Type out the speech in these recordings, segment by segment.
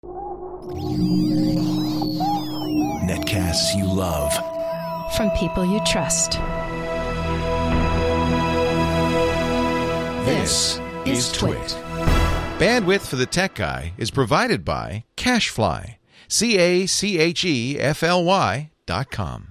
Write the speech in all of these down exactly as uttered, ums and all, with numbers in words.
Netcasts you love. From people you trust. This is Twit. Bandwidth for the Tech Guy is provided by CacheFly. C A C H E F L Y dot com.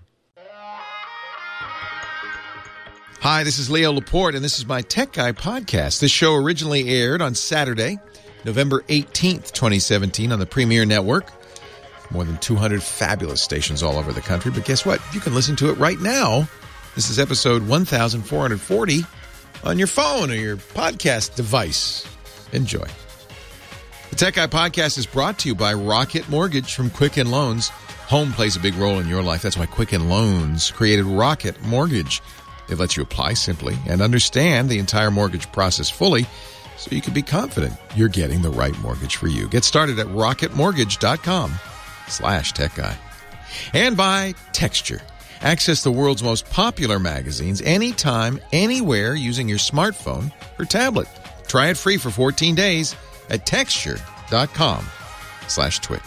Hi, this is Leo Laporte, and this is my Tech Guy podcast. This show originally aired on Saturday, November eighteenth, twenty seventeen, on the Premiere Network. More than two hundred fabulous stations all over the country. But guess what? You can listen to it right now. This is episode one thousand four hundred forty on your phone or your podcast device. Enjoy. The Tech Guy podcast is brought to you by Rocket Mortgage from Quicken Loans. Home plays a big role in your life. That's why Quicken Loans created Rocket Mortgage. It lets you apply simply and understand the entire mortgage process fully so you can be confident you're getting the right mortgage for you. Get started at rocketmortgage.com slash tech guy. And by Texture. Access the world's most popular magazines anytime, anywhere using your smartphone or tablet. Try it free for fourteen days at texture.com slash twit.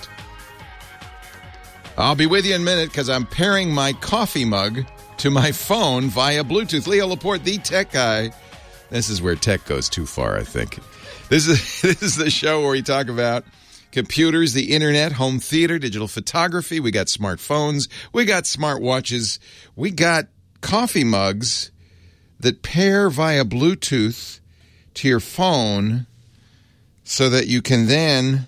I'll be with you in a minute because I'm pairing my coffee mug to my phone via Bluetooth. Leo Laporte, the Tech Guy. This is where tech goes too far, I think. This is this is the show where we talk about computers, the internet, home theater, digital photography. We got smartphones. We got smartwatches. We got coffee mugs that pair via Bluetooth to your phone so that you can then,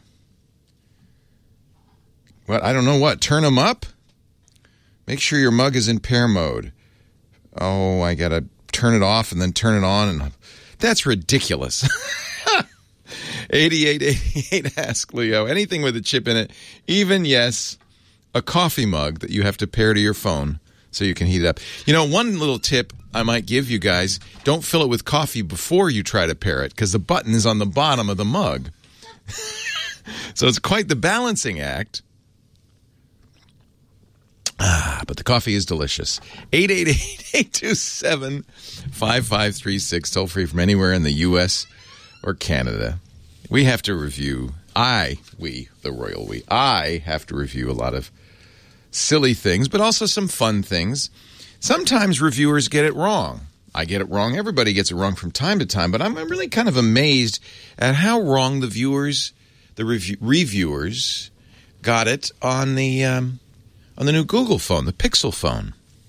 what, I don't know what, turn them up? Make sure your mug is in pair mode. Oh, I got to turn it off and then turn it on. And that's ridiculous. eighty-eight eighty-eight, ask Leo. Anything with a chip in it. Even, yes, a coffee mug that you have to pair to your phone so you can heat it up. You know, one little tip I might give you guys, don't fill it with coffee before you try to pair it because the button is on the bottom of the mug. So it's quite the balancing act. Ah, but the coffee is delicious. eight eight eight, eight two seven, five five three six, toll free from anywhere in the U S or Canada. We have to review, I, we, the royal we, I have to review a lot of silly things, but also some fun things. Sometimes reviewers get it wrong. I get it wrong. Everybody gets it wrong from time to time, but I'm really kind of amazed at how wrong the viewers, the rev- reviewers got it on the... Um, on the new Google phone, the Pixel phone.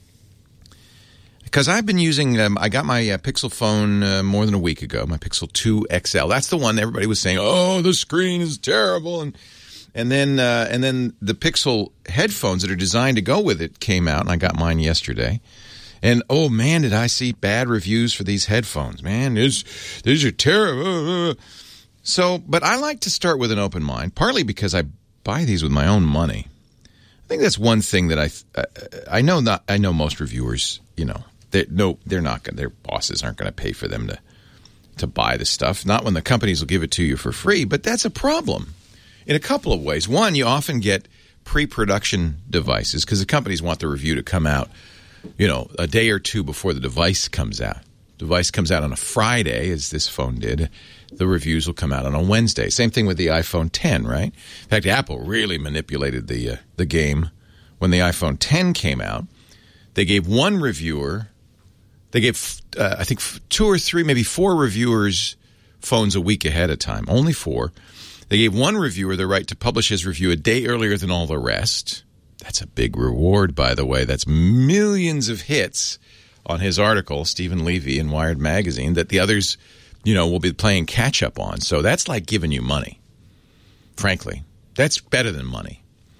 Because I've been using, um, I got my uh, Pixel phone uh, more than a week ago, my Pixel two X L. That's the one everybody was saying, oh, the screen is terrible. And and then uh, and then the Pixel headphones that are designed to go with it came out, and I got mine yesterday. And, oh, man, did I see bad reviews for these headphones. Man, this, these are terrible. So, but I like to start with an open mind, partly because I buy these with my own money. I think that's one thing that I uh, I know not I know most reviewers, you know, they no they're not going their bosses aren't going to pay for them to to buy the stuff, not when the companies will give it to you for free, but that's a problem in a couple of ways. One, you often get pre-production devices because the companies want the review to come out, you know, a day or two before the device comes out. Device comes out on a Friday, as this phone did. The reviews will come out on a Wednesday. Same thing with the iPhone ten, right? In fact, Apple really manipulated the uh, the game when the iPhone ten came out. They gave one reviewer, they gave, uh, I think, two or three, maybe four reviewers phones a week ahead of time. Only four. They gave one reviewer the right to publish his review a day earlier than all the rest. That's a big reward, by the way. That's millions of hits on his article, Stephen Levy in Wired Magazine, that the others, you know, will be playing catch-up on. So that's like giving you money, frankly. That's better than money.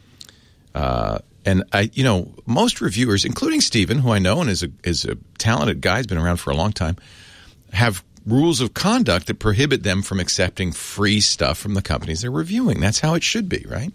Uh, and, I, you know, most reviewers, including Stephen, who I know and is a, is a talented guy, has been around for a long time, have rules of conduct that prohibit them from accepting free stuff from the companies they're reviewing. That's how it should be, right?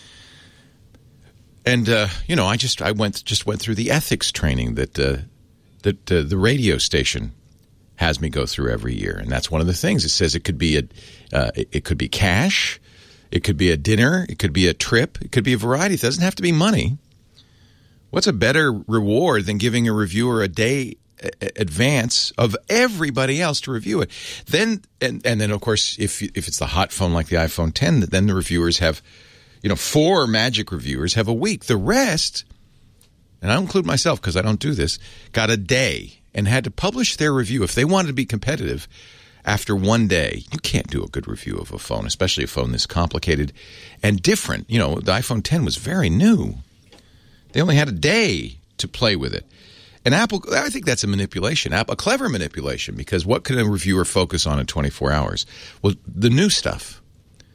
And, uh, you know, I just I went just went through the ethics training that uh, that uh, the radio station has me go through every year, and that's one of the things. It says it could be a uh, it, it could be cash, it could be a dinner, it could be a trip, it could be a variety. It doesn't have to be money. What's a better reward than giving a reviewer a day advance of everybody else to review it. Then and, and then of course if if it's the hot phone like the iPhone ten, then the reviewers have, you know, four magic reviewers have a week. The rest, and I don't include myself because I don't do this, got a day and had to publish their review if they wanted to be competitive. After one day, you can't do a good review of a phone, especially a phone this complicated and different. You know, the iPhone ten was very new. They only had a day to play with it. And Apple, I think that's a manipulation, a clever manipulation, because what can a reviewer focus on in twenty-four hours? Well, the new stuff.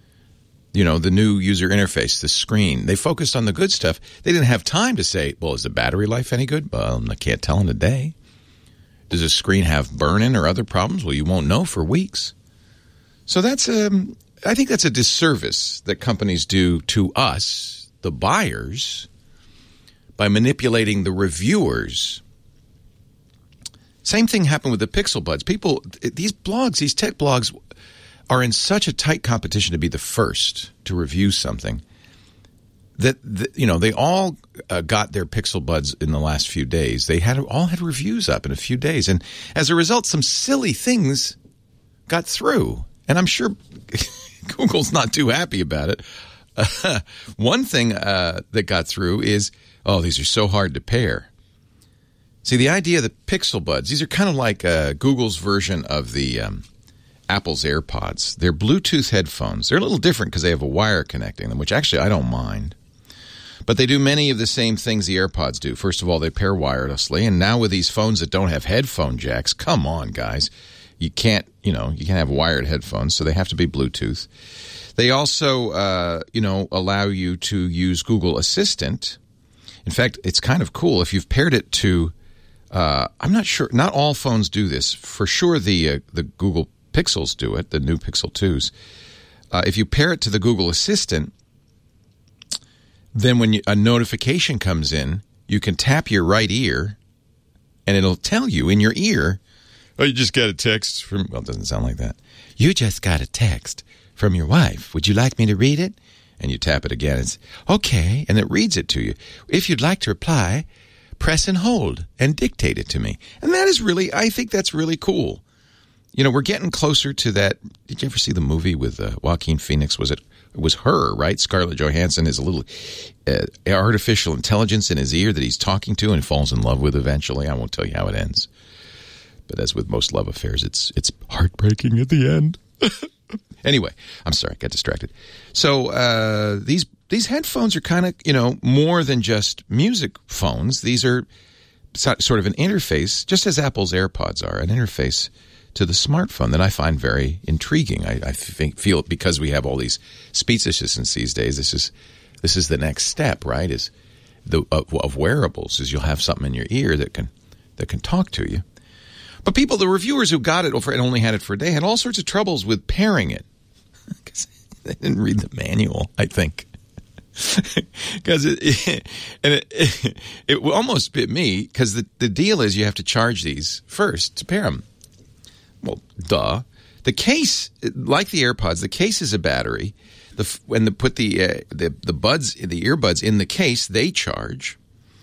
You know, the new user interface, the screen. They focused on the good stuff. They didn't have time to say, well, is the battery life any good? Well, I can't tell in a day. Does the screen have burn-in or other problems? Well, you won't know for weeks. So that's, um, I think that's a disservice that companies do to us, the buyers, by manipulating the reviewers. Same thing happened with the Pixel Buds. People, these blogs, these tech blogs are in such a tight competition to be the first to review something that, that you know, they all uh, got their Pixel Buds in the last few days. They had all had reviews up in a few days. And as a result, some silly things got through. And I'm sure Google's not too happy about it. Uh, one thing uh, that got through is, oh, these are so hard to pair. See, the idea of the Pixel Buds, these are kind of like uh, Google's version of the um, Apple's AirPods. They're Bluetooth headphones. They're a little different because they have a wire connecting them, which actually I don't mind. But they do many of the same things the AirPods do. First of all, they pair wirelessly. And now with these phones that don't have headphone jacks, come on, guys. You can't, you know, you can't have wired headphones, so they have to be Bluetooth. They also, uh, you know, allow you to use Google Assistant. In fact, it's kind of cool. If you've paired it to, uh, I'm not sure, not all phones do this. For sure, the uh, the Google Pixels do it, the new Pixel twos. Uh, if you pair it to the Google Assistant, then when you, a notification comes in, you can tap your right ear, and it'll tell you in your ear, oh, you just got a text from, well, it doesn't sound like that. You just got a text from your wife. Would you like me to read it? And you tap it again. It's, okay, and it reads it to you. If you'd like to reply, press and hold and dictate it to me. And that is really, I think that's really cool. You know, we're getting closer to that. Did you ever see the movie with uh, Joaquin Phoenix? Was it, it was Her, right? Scarlett Johansson is a little uh, artificial intelligence in his ear that he's talking to and falls in love with eventually. I won't tell you how it ends. But as with most love affairs, it's it's heartbreaking at the end. Anyway, I'm sorry, got distracted. So uh, these these headphones are kind of, you know, more than just music phones. These are sort of an interface, just as Apple's AirPods are, an interface to the smartphone that I find very intriguing. I, I think, feel because we have all these speech assistants these days, this is this is the next step, right? Is the of, of wearables is you'll have something in your ear that can that can talk to you. But people, the reviewers who got it over and only had it for a day had all sorts of troubles with pairing it because they didn't read the manual, I think. Because it, it, and it, it, it almost bit me because the, the deal is you have to charge these first to pair them. Well, duh. The case, like the AirPods, the case is a battery. The when they put the uh, the the buds, the earbuds in the case, they charge.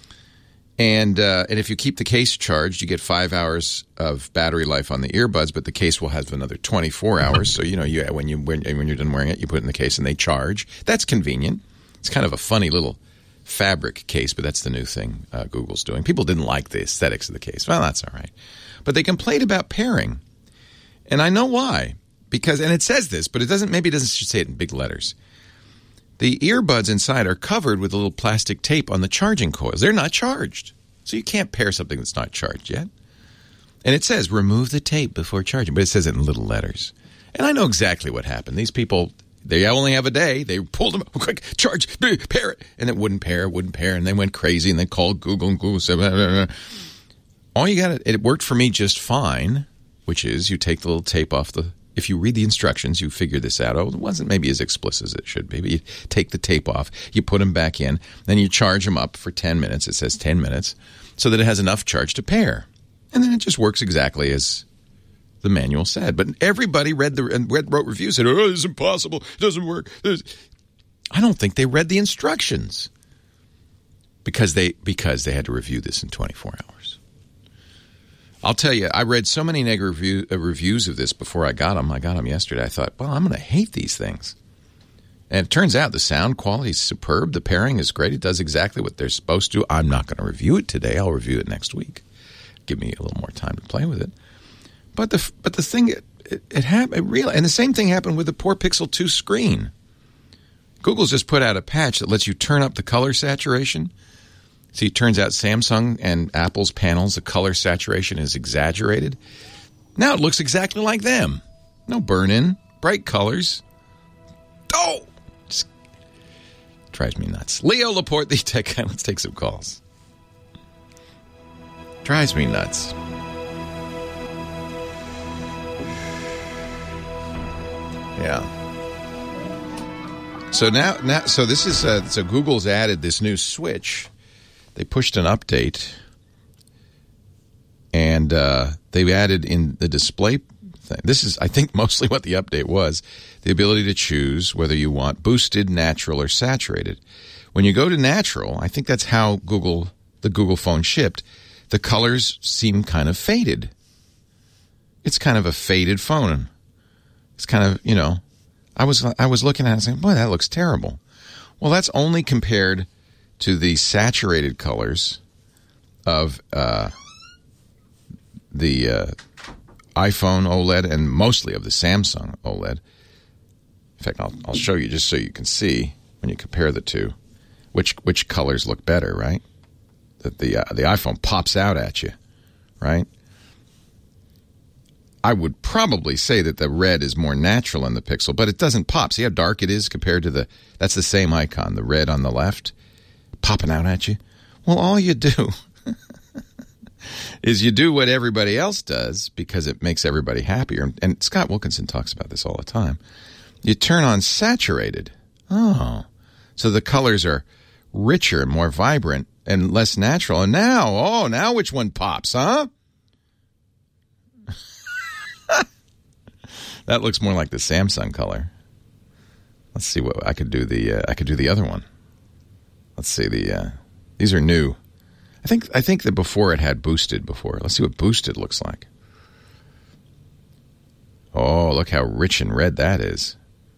And uh, and if you keep the case charged, you get five hours of battery life on the earbuds, but the case will have another twenty-four hours. So you know, you when you when, when you're done wearing it, you put it in the case and they charge. That's convenient. It's kind of a funny little fabric case, but that's the new thing uh, Google's doing. People didn't like the aesthetics of the case. Well, that's all right. But they complained about pairing, and I know why. Because and it says this, but it doesn't. Maybe it doesn't say it in big letters. The earbuds inside are covered with a little plastic tape on the charging coils. They're not charged. So you can't pair something that's not charged yet. And it says, remove the tape before charging. But it says it in little letters. And I know exactly what happened. These people, they only have a day. They pulled them, quick, charge, pair it. And it wouldn't pair, wouldn't pair. And they went crazy and they called Google and Google said, blah, blah, blah. All you got to, it worked for me just fine, which is you take the little tape off the, if you read the instructions, you figure this out. Oh, it wasn't maybe as explicit as it should be. But you take the tape off, you put them back in, then you charge them up for ten minutes. It says ten minutes, so that it has enough charge to pair. And then it just works exactly as the manual said. But everybody read the and read, wrote reviews, said, oh, it's impossible. It doesn't work. There's... I don't think they read the instructions because they because they had to review this in twenty-four hours. I'll tell you, I read so many negative review, uh, reviews of this before I got them. I got them yesterday. I thought, well, I'm going to hate these things. And it turns out the sound quality is superb. The pairing is great. It does exactly what they're supposed to. I'm not going to review it today. I'll review it next week. Give me a little more time to play with it. But the but the thing, it, it, it happened, really, and the same thing happened with the poor Pixel two screen. Google's just put out a patch that lets you turn up the color saturation. See, it turns out Samsung and Apple's panels, the color saturation is exaggerated. Now it looks exactly like them. No burn-in, bright colors. Oh! Just drives me nuts. Leo Laporte, the tech guy. Let's take some calls. Drives me nuts. Yeah. So now, now, so this is uh, so Google's added this new switch. They pushed an update, and uh, they've added in the display thing. This is, I think, mostly what the update was: the ability to choose whether you want boosted, natural, or saturated. When you go to natural, I think that's how Google the Google phone shipped. The colors seem kind of faded. It's kind of a faded phone. It's kind of, you know, I was I was looking at it and saying, boy, that looks terrible. Well, that's only compared to the saturated colors of uh, the uh, iPhone OLED and mostly of the Samsung OLED. In fact, I'll, I'll show you just so you can see when you compare the two, which which colors look better, right? That the uh, the iPhone pops out at you, right? I would probably say that the red is more natural in the Pixel, but it doesn't pop. See how dark it is compared to the, that's the same icon, the red on the left, popping out at you? Well, all you do is you do what everybody else does because it makes everybody happier. And Scott Wilkinson talks about this all the time. You turn on saturated. Oh, so the colors are richer, more vibrant, and less natural. And now, oh, now which one pops, huh? That looks more like the Samsung color. Let's see what I could do. The uh, I could do the other one. Let's see the. Uh, these are new. I think I think that before it had boosted before. Let's see what boosted looks like. Oh, look how rich and red that is.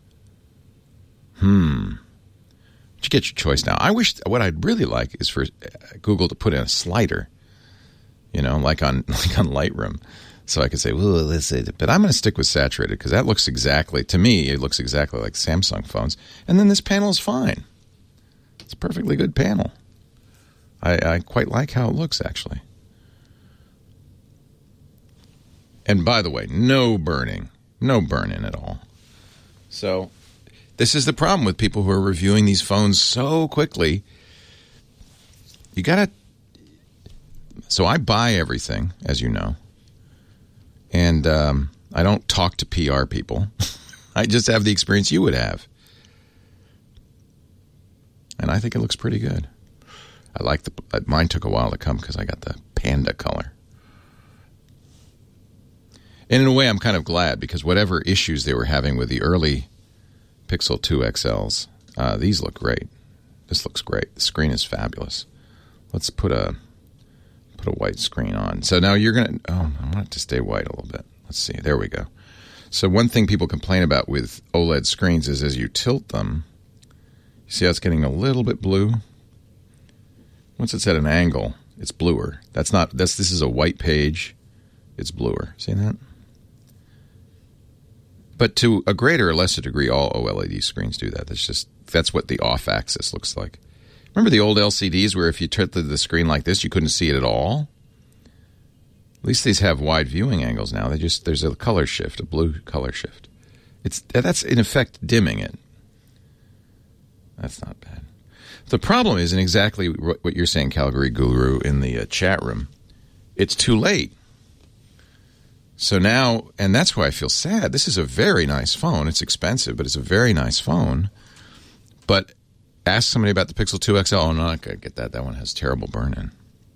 Hmm. But you get your choice now. I wish what I'd really like is for Google to put in a slider. You know, like on like on Lightroom. So I could say, well, let's say, but I'm going to stick with saturated because that looks exactly, to me, it looks exactly like Samsung phones. And then this panel is fine. It's a perfectly good panel. I, I quite like how it looks, actually. And by the way, no burning. No burn-in at all. So this is the problem with people who are reviewing these phones so quickly. You got to... So I buy everything, as you know. And um, I don't talk to P R people. I just have the experience you would have. And I think it looks pretty good. I like the... Mine took a while to come because I got the panda color. And in a way, I'm kind of glad because whatever issues they were having with the early Pixel two X Ls, uh, these look great. This looks great. The screen is fabulous. Let's put a... Put a white screen on. So now you're going to... Oh, I want it to stay white a little bit. Let's see. There we go. So one thing people complain about with OLED screens is as you tilt them, you see how it's getting a little bit blue? Once it's at an angle, it's bluer. That's not... That's, this is a white page. It's bluer. See that? But to a greater or lesser degree, all OLED screens do that. That's just... That's what the off-axis looks like. Remember the old L C Ds where if you tilted the screen like this, you couldn't see it at all? At least these have wide viewing angles now. They just there's a color shift, a blue color shift. It's that's in effect dimming it. That's not bad. The problem is, and exactly what you're saying, Calgary Guru, in the uh, chat room, it's too late. So now, and that's why I feel sad. This is a very nice phone. It's expensive, but it's a very nice phone. But ask somebody about the Pixel two X L. Oh, no, I'm not going to get that. That one has terrible burn-in.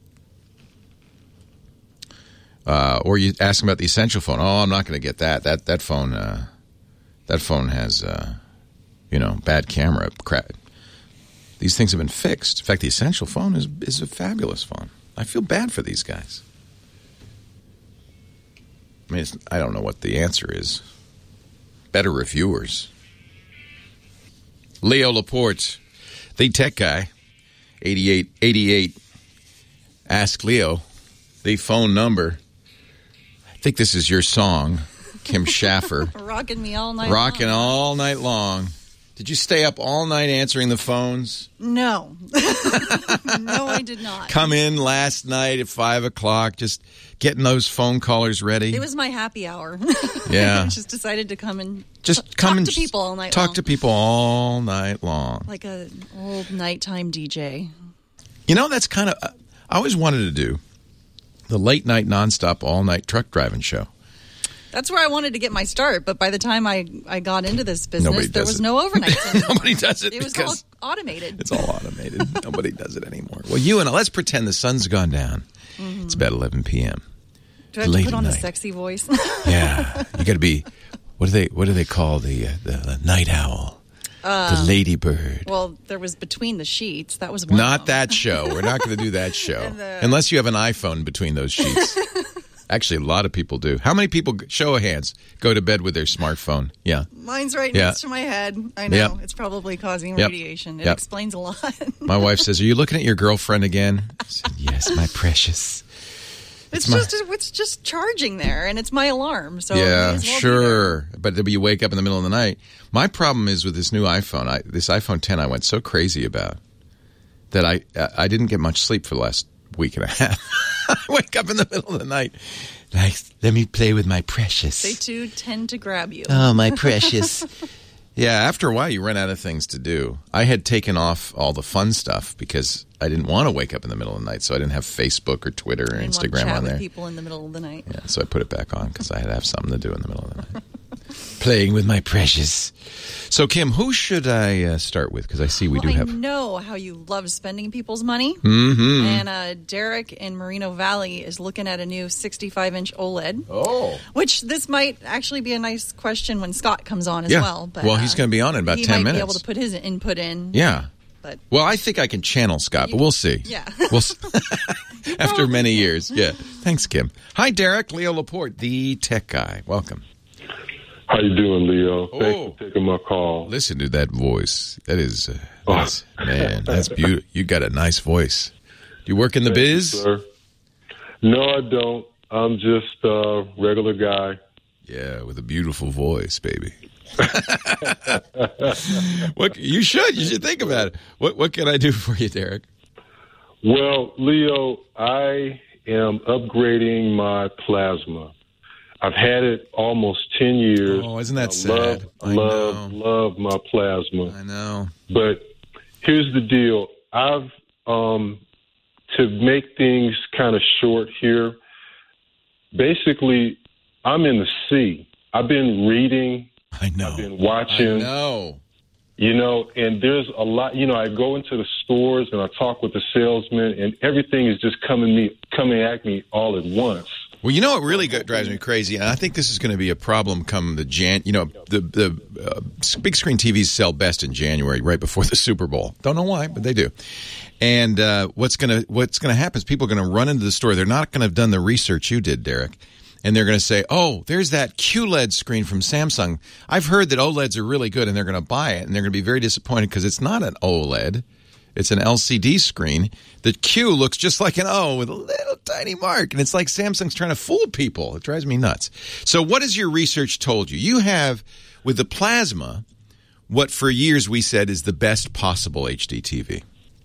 Uh, or you ask them about the Essential phone. Oh, I'm not going to get that. That that phone, uh, that phone has, uh, you know, bad camera. Crap. These things have been fixed. In fact, the Essential phone is is a fabulous phone. I feel bad for these guys. I mean, it's, I don't know what the answer is. Better reviewers. Leo Laporte, the tech guy, eighty-eight eighty-eight. Ask Leo, the phone number. I think this is your song, Kim Schaffer. Rocking me all night Rocking long. all night long. Did you stay up all night answering the phones? No. No, I did not. Come in last night at five o'clock, just getting those phone callers ready. It was my happy hour. Yeah. I just decided to come and just t- come talk and to people all night talk long. to people all night long. Like an old nighttime D J. You know, that's kind of, I always wanted to do the late night, nonstop, all night truck driving show. That's where I wanted to get my start, but by the time I, I got into this business, Nobody there does was it. no overnights. Nobody does it. It was because all automated. It's all automated. Nobody does it anymore. Well, you and I, let's pretend the sun's gone down. Mm-hmm. It's about eleven p.m. Do I have late to put at on a night. sexy voice? Yeah, you got to be. What do they? What do they call the uh, the, the night owl? Uh, the ladybird. Well, there was Between the Sheets. That was one Not of them. that show. We're not going to do that show the- unless you have an iPhone between those sheets. Actually, a lot of people do. How many people, show of hands, go to bed with their smartphone? Yeah. Mine's right Yeah. next to my head. I know. Yep. It's probably causing Yep. radiation. It Yep. explains a lot. My wife says, "Are you looking at your girlfriend again?" I said, "Yes, my precious." It's, my- just it's just charging there, and it's my alarm. So it may Yeah, as well be sure. But you wake up in the middle of the night. My problem is with this new iPhone. I, this iPhone ten I went so crazy about that I I didn't get much sleep for the last week and a half. I wake up in the middle of the night. Like, let me play with my precious. They too tend to grab you. Oh, my precious. Yeah, after a while, you run out of things to do. I had taken off all the fun stuff because I didn't want to wake up in the middle of the night, so I didn't have Facebook or Twitter or I didn't want to Instagram chat on with there. people in the middle of the night. Yeah, so I put it back on because I had to have something to do in the middle of the night. Playing with my precious. So, Kim, who should I uh, start with? Because I see we well, do have. I know how you love spending people's money. Mm-hmm. And uh, Derek in Moreno Valley is looking at a new sixty-five inch OLED. Oh. Which this might actually be a nice question when Scott comes on as Yeah. well. But, Well, he's uh, going to be on in about he ten might minutes. be able to put his input in. Yeah. But Well, I think I can channel Scott, but we'll see. Yeah. We'll s- After many years. Yeah. Thanks, Kim. Hi, Derek. Leo Laporte, the tech guy. Welcome. How you doing, Leo? Oh. Thanks for taking my call. Listen to that voice. That is, uh, that's, man, that's beautiful. You got a nice voice. Do you work in the Thank you, biz? sir. No, I don't. I'm just a regular guy. Yeah, with a beautiful voice, baby. What you should you should think about it. What what can I do for you, Derek? Well, Leo, I am upgrading my plasma. I've had it almost ten years. Oh, isn't that I sad? Love, I love, know. love my plasma. I know. But here's the deal. I've, um, to make things kind of short here, basically, I'm in the sea. I've been reading, I know. I've been I watching, know. you know, and there's a lot, you know, I go into the stores and I talk with the salesman and everything is just coming me, coming at me all at once. Well, you know what really go- drives me crazy, and I think this is going to be a problem come the Jan. You know, the the uh, big screen T Vs sell best in January, right before the Super Bowl. Don't know why, but they do. And uh, what's gonna what's gonna happen is people are going to run into the store. They're not going to have done the research you did, Derek, and they're going to say, "Oh, there's that Q L E D screen from Samsung. I've heard that OLEDs are really good," and they're going to buy it, and they're going to be very disappointed because it's not an OLED. It's an L C D screen. The Q looks just like an O with a little tiny mark. And it's like Samsung's trying to fool people. It drives me nuts. So what has your research told you? You have, with the plasma, what for years we said is the best possible H D T V.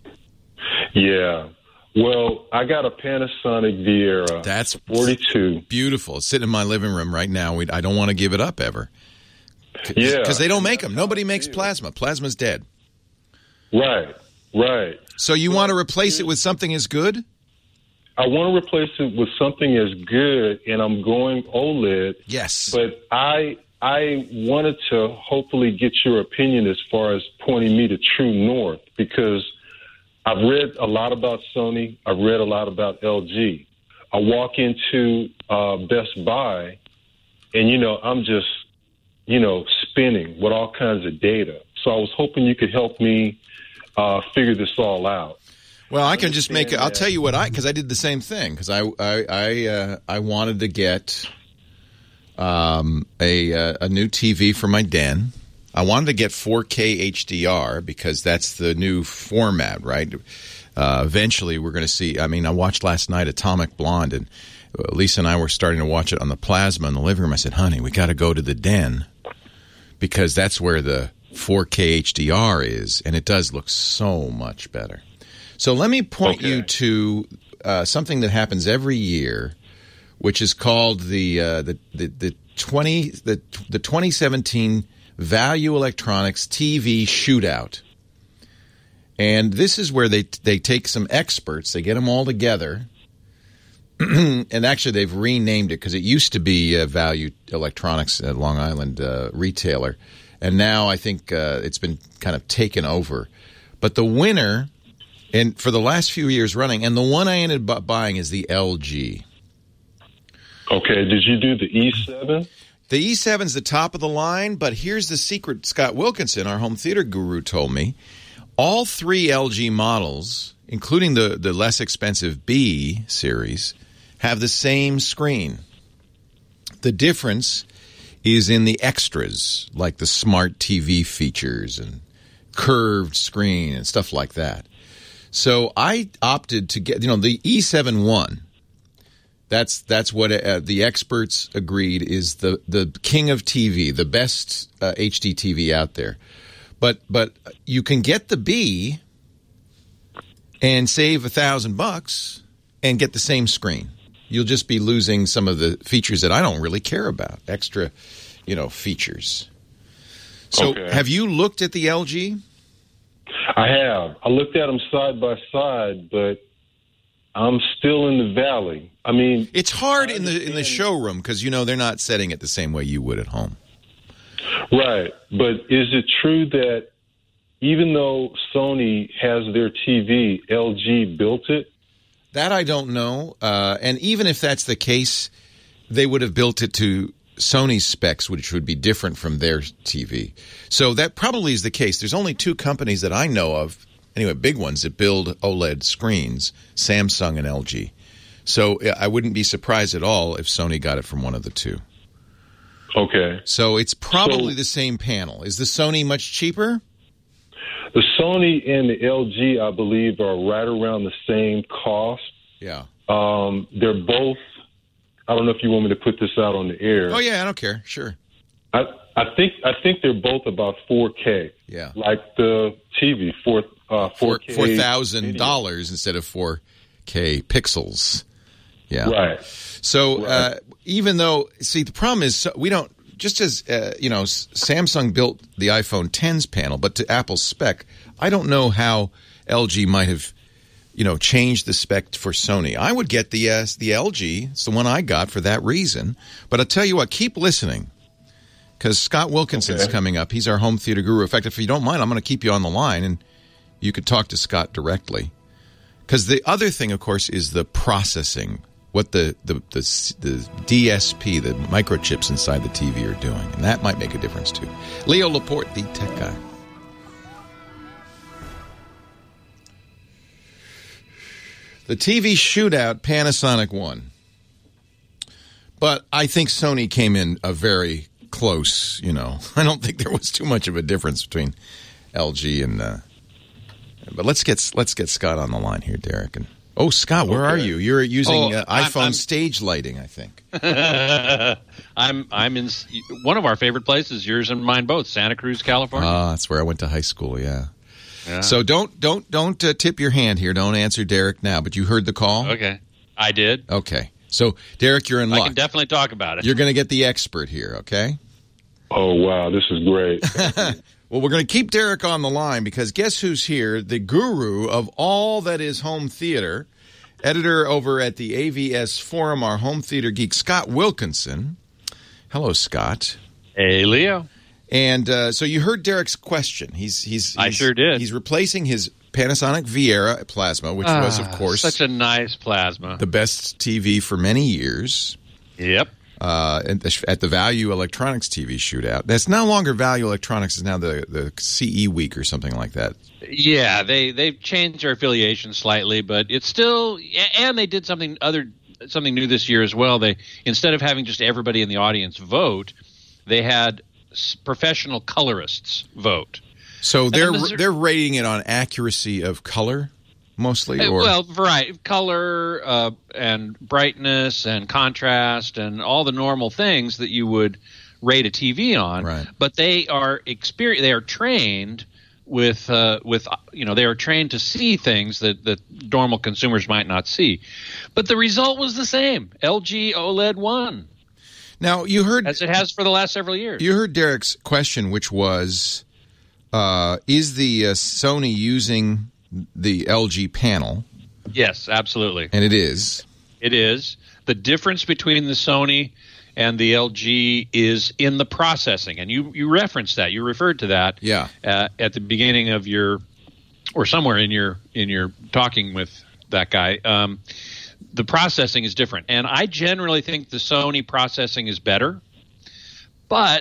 Yeah. Well, I got a Panasonic Viera. That's forty-two. Beautiful. It's sitting in my living room right now. We, I don't want to give it up ever. Yeah. Because they don't make them. Nobody makes plasma. Plasma's dead. Right. Right. So you want to replace it with something as good? I want to replace it with something as good, and I'm going OLED. Yes. But I I wanted to hopefully get your opinion as far as pointing me to true north, because I've read a lot about Sony. I've read a lot about L G. I walk into uh, Best Buy, and, you know, I'm just, you know, spinning with all kinds of data. So I was hoping you could help me uh, figure this all out. Well, I can just make it. I'll that. tell you what I, because I did the same thing. Because I, I, I, uh, I wanted to get um, a uh, a new T V for my den. I wanted to get four K H D R because that's the new format, right? Uh, eventually, we're going to see. I mean, I watched last night Atomic Blonde, and Lisa and I were starting to watch it on the plasma in the living room. I said, honey, we got to go to the den because that's where the four K H D R is, and it does look so much better. So let me point Okay. you to uh, something that happens every year, which is called the uh, the, the the twenty the the twenty seventeen Value Electronics T V Shootout. And this is where they they take some experts, they get them all together, and actually they've renamed it because it used to be uh, Value Electronics, a Long Island uh, retailer, and now I think uh, it's been kind of taken over. But the winner, and for the last few years running, and the one I ended up buying is the L G. Okay, did you do the E seven? The E seven's the top of the line, but here's the secret. Scott Wilkinson, our home theater guru, told me all three L G models, including the, the less expensive B series, have the same screen. The difference is in the extras, like the smart T V features and curved screen and stuff like that. So I opted to get, you know, the E seven won. That's that's what uh, the experts agreed is the, the king of T V, the best uh, H D T V out there. But but you can get the B and save a thousand bucks and get the same screen. You'll just be losing some of the features that I don't really care about, extra, you know, features. So Okay. have you looked at the L G? I have. I looked at them side by side, but I'm still in the valley. I mean, It's hard in the in the understand- showroom because, you know, they're not setting it the same way you would at home. right. But is it true that even though Sony has their T V, L G built it? That I don't know. Uh, and even if that's the case, they would have built it to Sony's specs, which would be different from their T V. So that probably is the case. There's only two companies that I know of, anyway, big ones that build OLED screens, Samsung and L G. So I wouldn't be surprised at all if Sony got it from one of the two. Okay. So it's probably So- the same panel. Is the Sony much cheaper? The Sony and the L G, I believe, are right around the same cost. Yeah. Um, they're both, I don't know if you want me to put this out on the air. Oh, yeah, I don't care. Sure. I, I think I think they're both about four K. Yeah. Like the T V, four, uh, Four four K. four thousand dollars instead of four K pixels. Yeah. Right. So Right. uh, even though, see, the problem is so we don't. Just as uh, you know, S- Samsung built the iPhone ten's panel, but to Apple's spec, I don't know how L G might have, you know, changed the spec for Sony. I would get the uh, the L G. It's the one I got for that reason. But I'll tell you what, keep listening. Because Scott Wilkinson's Okay. coming up. He's our home theater guru. In fact, if you don't mind, I'm going to keep you on the line, and you could talk to Scott directly. Because the other thing, of course, is the processing, what the, the, the, the D S P, the microchips inside the T V are doing. And that might make a difference, too. Leo Laporte, the tech guy. The T V shootout, Panasonic won. But I think Sony came in a very close, you know. I don't think there was too much of a difference between L G and uh but let's get let's get Scott on the line here, Derek. And oh, Scott, where are Okay. you? You're using Oh, uh, I'm- iPhone I'm- stage lighting, I think. I'm I'm in s- one of our favorite places, yours and mine both, Santa Cruz, California. Ah, that's where I went to high school, yeah. Yeah. So don't don't don't uh, tip your hand here. Don't answer Derek now, but you heard the call? Okay, I did. Okay. So, Derek, you're in I luck. can definitely talk about it. You're going to get the expert here, okay? Oh, wow. This is great. Well, we're going to keep Derek on the line because guess who's here? The guru of all that is home theater, editor over at the A V S Forum, our home theater geek, Scott Wilkinson. Hello, Scott. Hey, Leo. And uh, so you heard Derek's question. He's he's, I he's sure did. He's replacing his Panasonic Viera plasma, which was, of Ah, course, such a nice plasma. the best T V for many years. Yep. Uh, at, the, at the Value Electronics T V shootout. That's no longer Value Electronics. It's now the, the C E Week or something like that. Yeah, they they've changed their affiliation slightly, but it's still. And they did something other something new this year as well. They instead of having just everybody in the audience vote, they had s- professional colorists vote. So they're Missouri- they're rating it on accuracy of color mostly, Uh, or well, variety, color, uh, and brightness, and contrast, and all the normal things that you would rate a T V on. Right. But they are exper- They are trained with uh, with you know they are trained to see things that that normal consumers might not see. But the result was the same. L G OLED won, now you heard as it has for the last several years. you heard Derek's question, which was, uh, is the uh, Sony using the L G panel? Yes, absolutely. And it is. It is. The difference between the Sony and the L G is in the processing. And you, you referenced that. You referred to that Yeah. uh, at the beginning of your – or somewhere in your in your talking with that guy. Um, the processing is different. And I generally think the Sony processing is better. But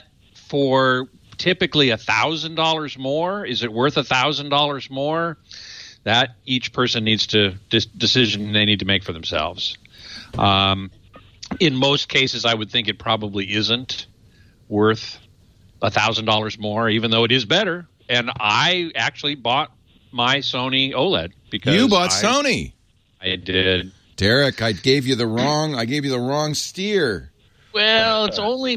for typically one thousand dollars more, is it worth one thousand dollars more? That each person needs to dis- decision they need to make for themselves. Um, in most cases, I would think it probably isn't worth a thousand dollars more, even though it is better. And I actually bought my Sony OLED because You bought I, Sony. I did. Derek, I gave you the wrong I gave you the wrong steer. Well, it's only.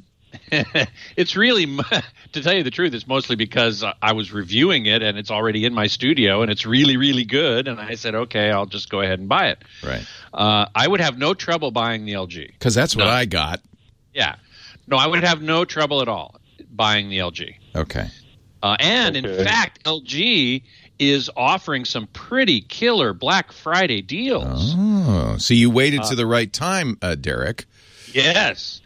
It's really, to tell you the truth, it's mostly because I was reviewing it and it's already in my studio and it's really, really good. And I said, okay, I'll just go ahead and buy it. Right. Uh, I would have no trouble buying the L G. Because that's what No. I got. Yeah. No, I would have no trouble at all buying the L G. Okay. Uh, and, Okay. in fact, L G is offering some pretty killer Black Friday deals. Oh, so you waited to the right time, uh, Derek. Yes.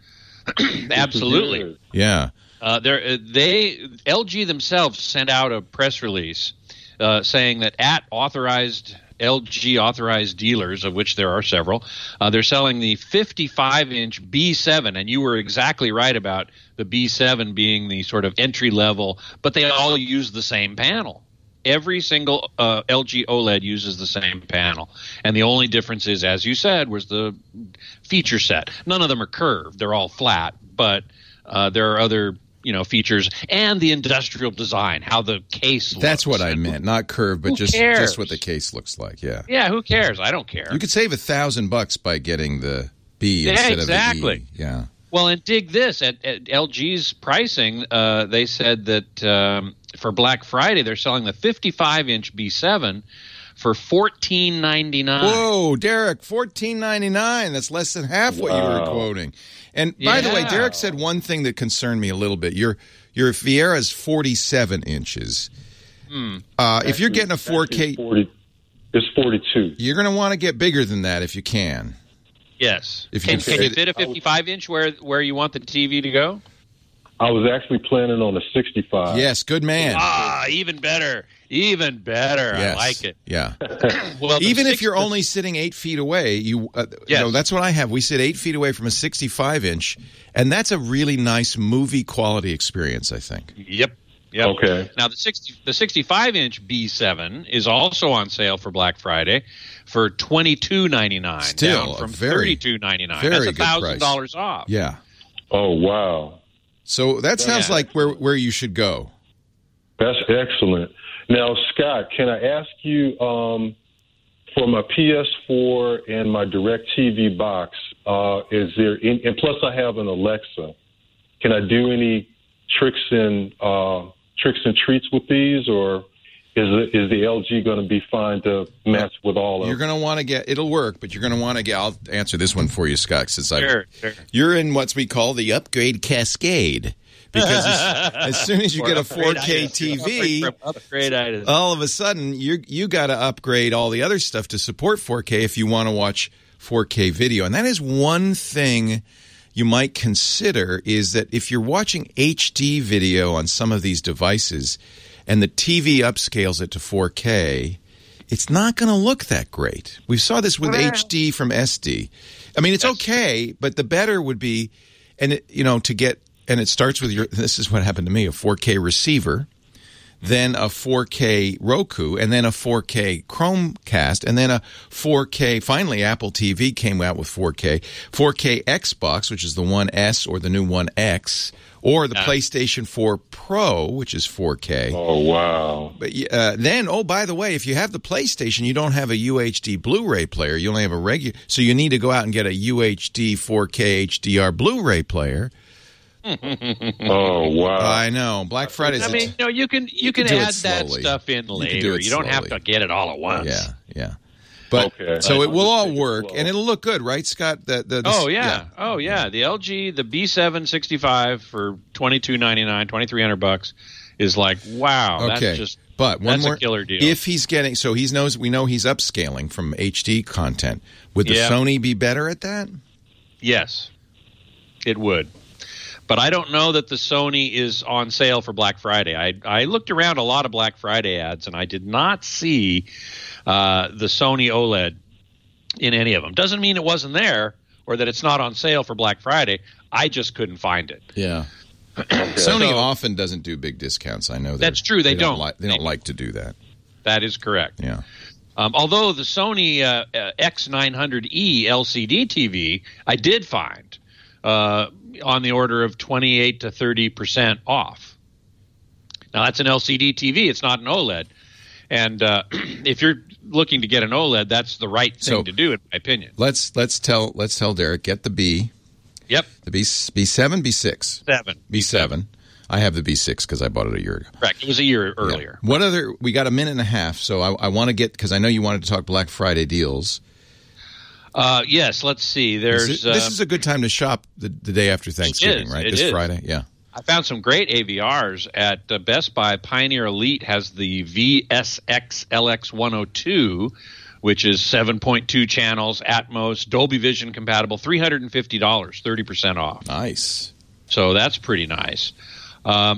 Absolutely. Yeah. Uh, they're- uh, they L G themselves sent out a press release uh, saying that at authorized L G authorized dealers, of which there are several, uh, they're selling the fifty-five inch B seven, and you were exactly right about the B seven being the sort of entry level, but they all use the same panel. Every single uh, L G OLED uses the same panel, and the only difference is, as you said, was the feature set. None of them are curved; they're all flat. But uh, there are other, you know, features and the industrial design, how the case looks. That's what I meant. Not curved, but Who just cares? just what the case looks like. Yeah. Yeah, who cares? I don't care. You could save a thousand bucks by getting the B Yeah, instead exactly. of the E. Yeah. Well, and dig this. At, at L G's pricing, uh, they said that um, for Black Friday, they're selling the fifty-five inch B seven for fourteen ninety-nine. Whoa, Derek, fourteen ninety nine. That's less than half what you were Wow. quoting. And by the way, Yeah. Derek said one thing that concerned me a little bit. Your your Viera's forty-seven inches. Hmm. Uh, if you're getting a Actually, four K, It's, forty, it's forty-two. you're going to want to get bigger than that if you can. Yes. If you can, can can you fit- fit a fifty-five inch where where you want the T V to go? I was actually planning on a sixty-five. Yes, good man. Ah, even better. Even better. Yes. I like it. Yeah. Well, the Even if six- you're only sitting eight feet away, you, uh, you Yes. know, that's what I have. We sit eight feet away from a sixty-five inch, and that's a really nice movie quality experience, I think. Yep. Yep. Okay. Now the sixty the sixty-five inch B seven is also on sale for Black Friday for twenty-two ninety-nine, Still down a from very, thirty-two ninety-nine. very That's a good price. thousand dollars off. Yeah. Oh, wow. So that sounds Yeah. like where where you should go. That's excellent. Now, Scott, can I ask you um, for my P S four and my DirecTV box, uh, is there, in, and plus I have an Alexa, can I do any tricks and uh, tricks and treats with these, or is it, is the L G going to be fine to match with all of You're them? going to want to get, it'll work, but you're going to want to get, I'll answer this one for you, Scott, since I, Sure, sure. you're in what we call the upgrade cascade. Because as, as soon as you Or get a upgrade four K items. T V, Upgrade- upgrade items. all of a sudden you you got to upgrade all the other stuff to support four K if you want to watch four K video. And that is one thing you might consider, is that if you're watching H D video on some of these devices and the T V upscales it to four K, it's not going to look that great. We saw this with H D from S D. I mean, it's okay, but the better would be, and it, you know, to get, and it starts with your, this is what happened to me, a four K receiver then a four K Roku, and then a four K Chromecast, and then a four K. Finally, Apple T V came out with four K. four K Xbox, which is the One S or the new One X, or the Yeah. PlayStation four Pro, which is four K. Oh, wow. But uh, then, oh, by the way, if you have the PlayStation, you don't have a U H D Blu-ray player. You only have a regular, so you need to go out and get a U H D four K H D R Blu-ray player. Oh, wow. I know. Black Friday's. I mean, you know, you can you, can can, do it add that slowly. stuff in You later. can do You, it don't have slowly. to get it all at once. yeah, yeah. But Okay. so it will all Take it work, slow. and it'll look good, right, Scott? The, the, the, Oh yeah. oh yeah. The L G, the B seven sixty-five for twenty-two ninety-nine, twenty-three hundred bucks is like wow. Okay, That's just but one that's more a killer deal. If he's getting, so he knows, we know he's upscaling from H D content. Would the Yeah. Sony be better at that? Yes, it would. But I don't know that the Sony is on sale for Black Friday. I I looked around a lot of Black Friday ads, and I did not see uh, the Sony OLED in any of them. Doesn't mean it wasn't there or that it's not on sale for Black Friday. I just couldn't find it. Yeah. Sony So- often doesn't do big discounts. I know That's true, they don't. like, they don't like to do that. That is correct. Yeah. Um, although the Sony uh, uh, X nine hundred E L C D T V, I did find uh, on the order of twenty-eight to thirty percent off. Now, that's an L C D T V. It's not an OLED. And uh, if you're looking to get an OLED, that's the right thing So- to do, in my opinion. Let's let's tell let's tell Derek, get the B, Yep, the B B seven, B six, seven. B seven. I have the B six because I bought it a year ago. Correct. It was a year earlier. Yeah. What other? We got a minute and a half, so I, I want to get, because I know you wanted to talk Black Friday deals. Uh, yes, let's see. There's This is, this uh, is a good time to shop the, the day after Thanksgiving, is, right? it This is. Friday, yeah. I found some great A V Rs at uh, Best Buy. Pioneer Elite has the V S X L X one oh two, which is seven point two channels, Atmos, Dolby Vision compatible, three hundred fifty dollars, thirty percent off. Nice. So that's pretty nice. Um,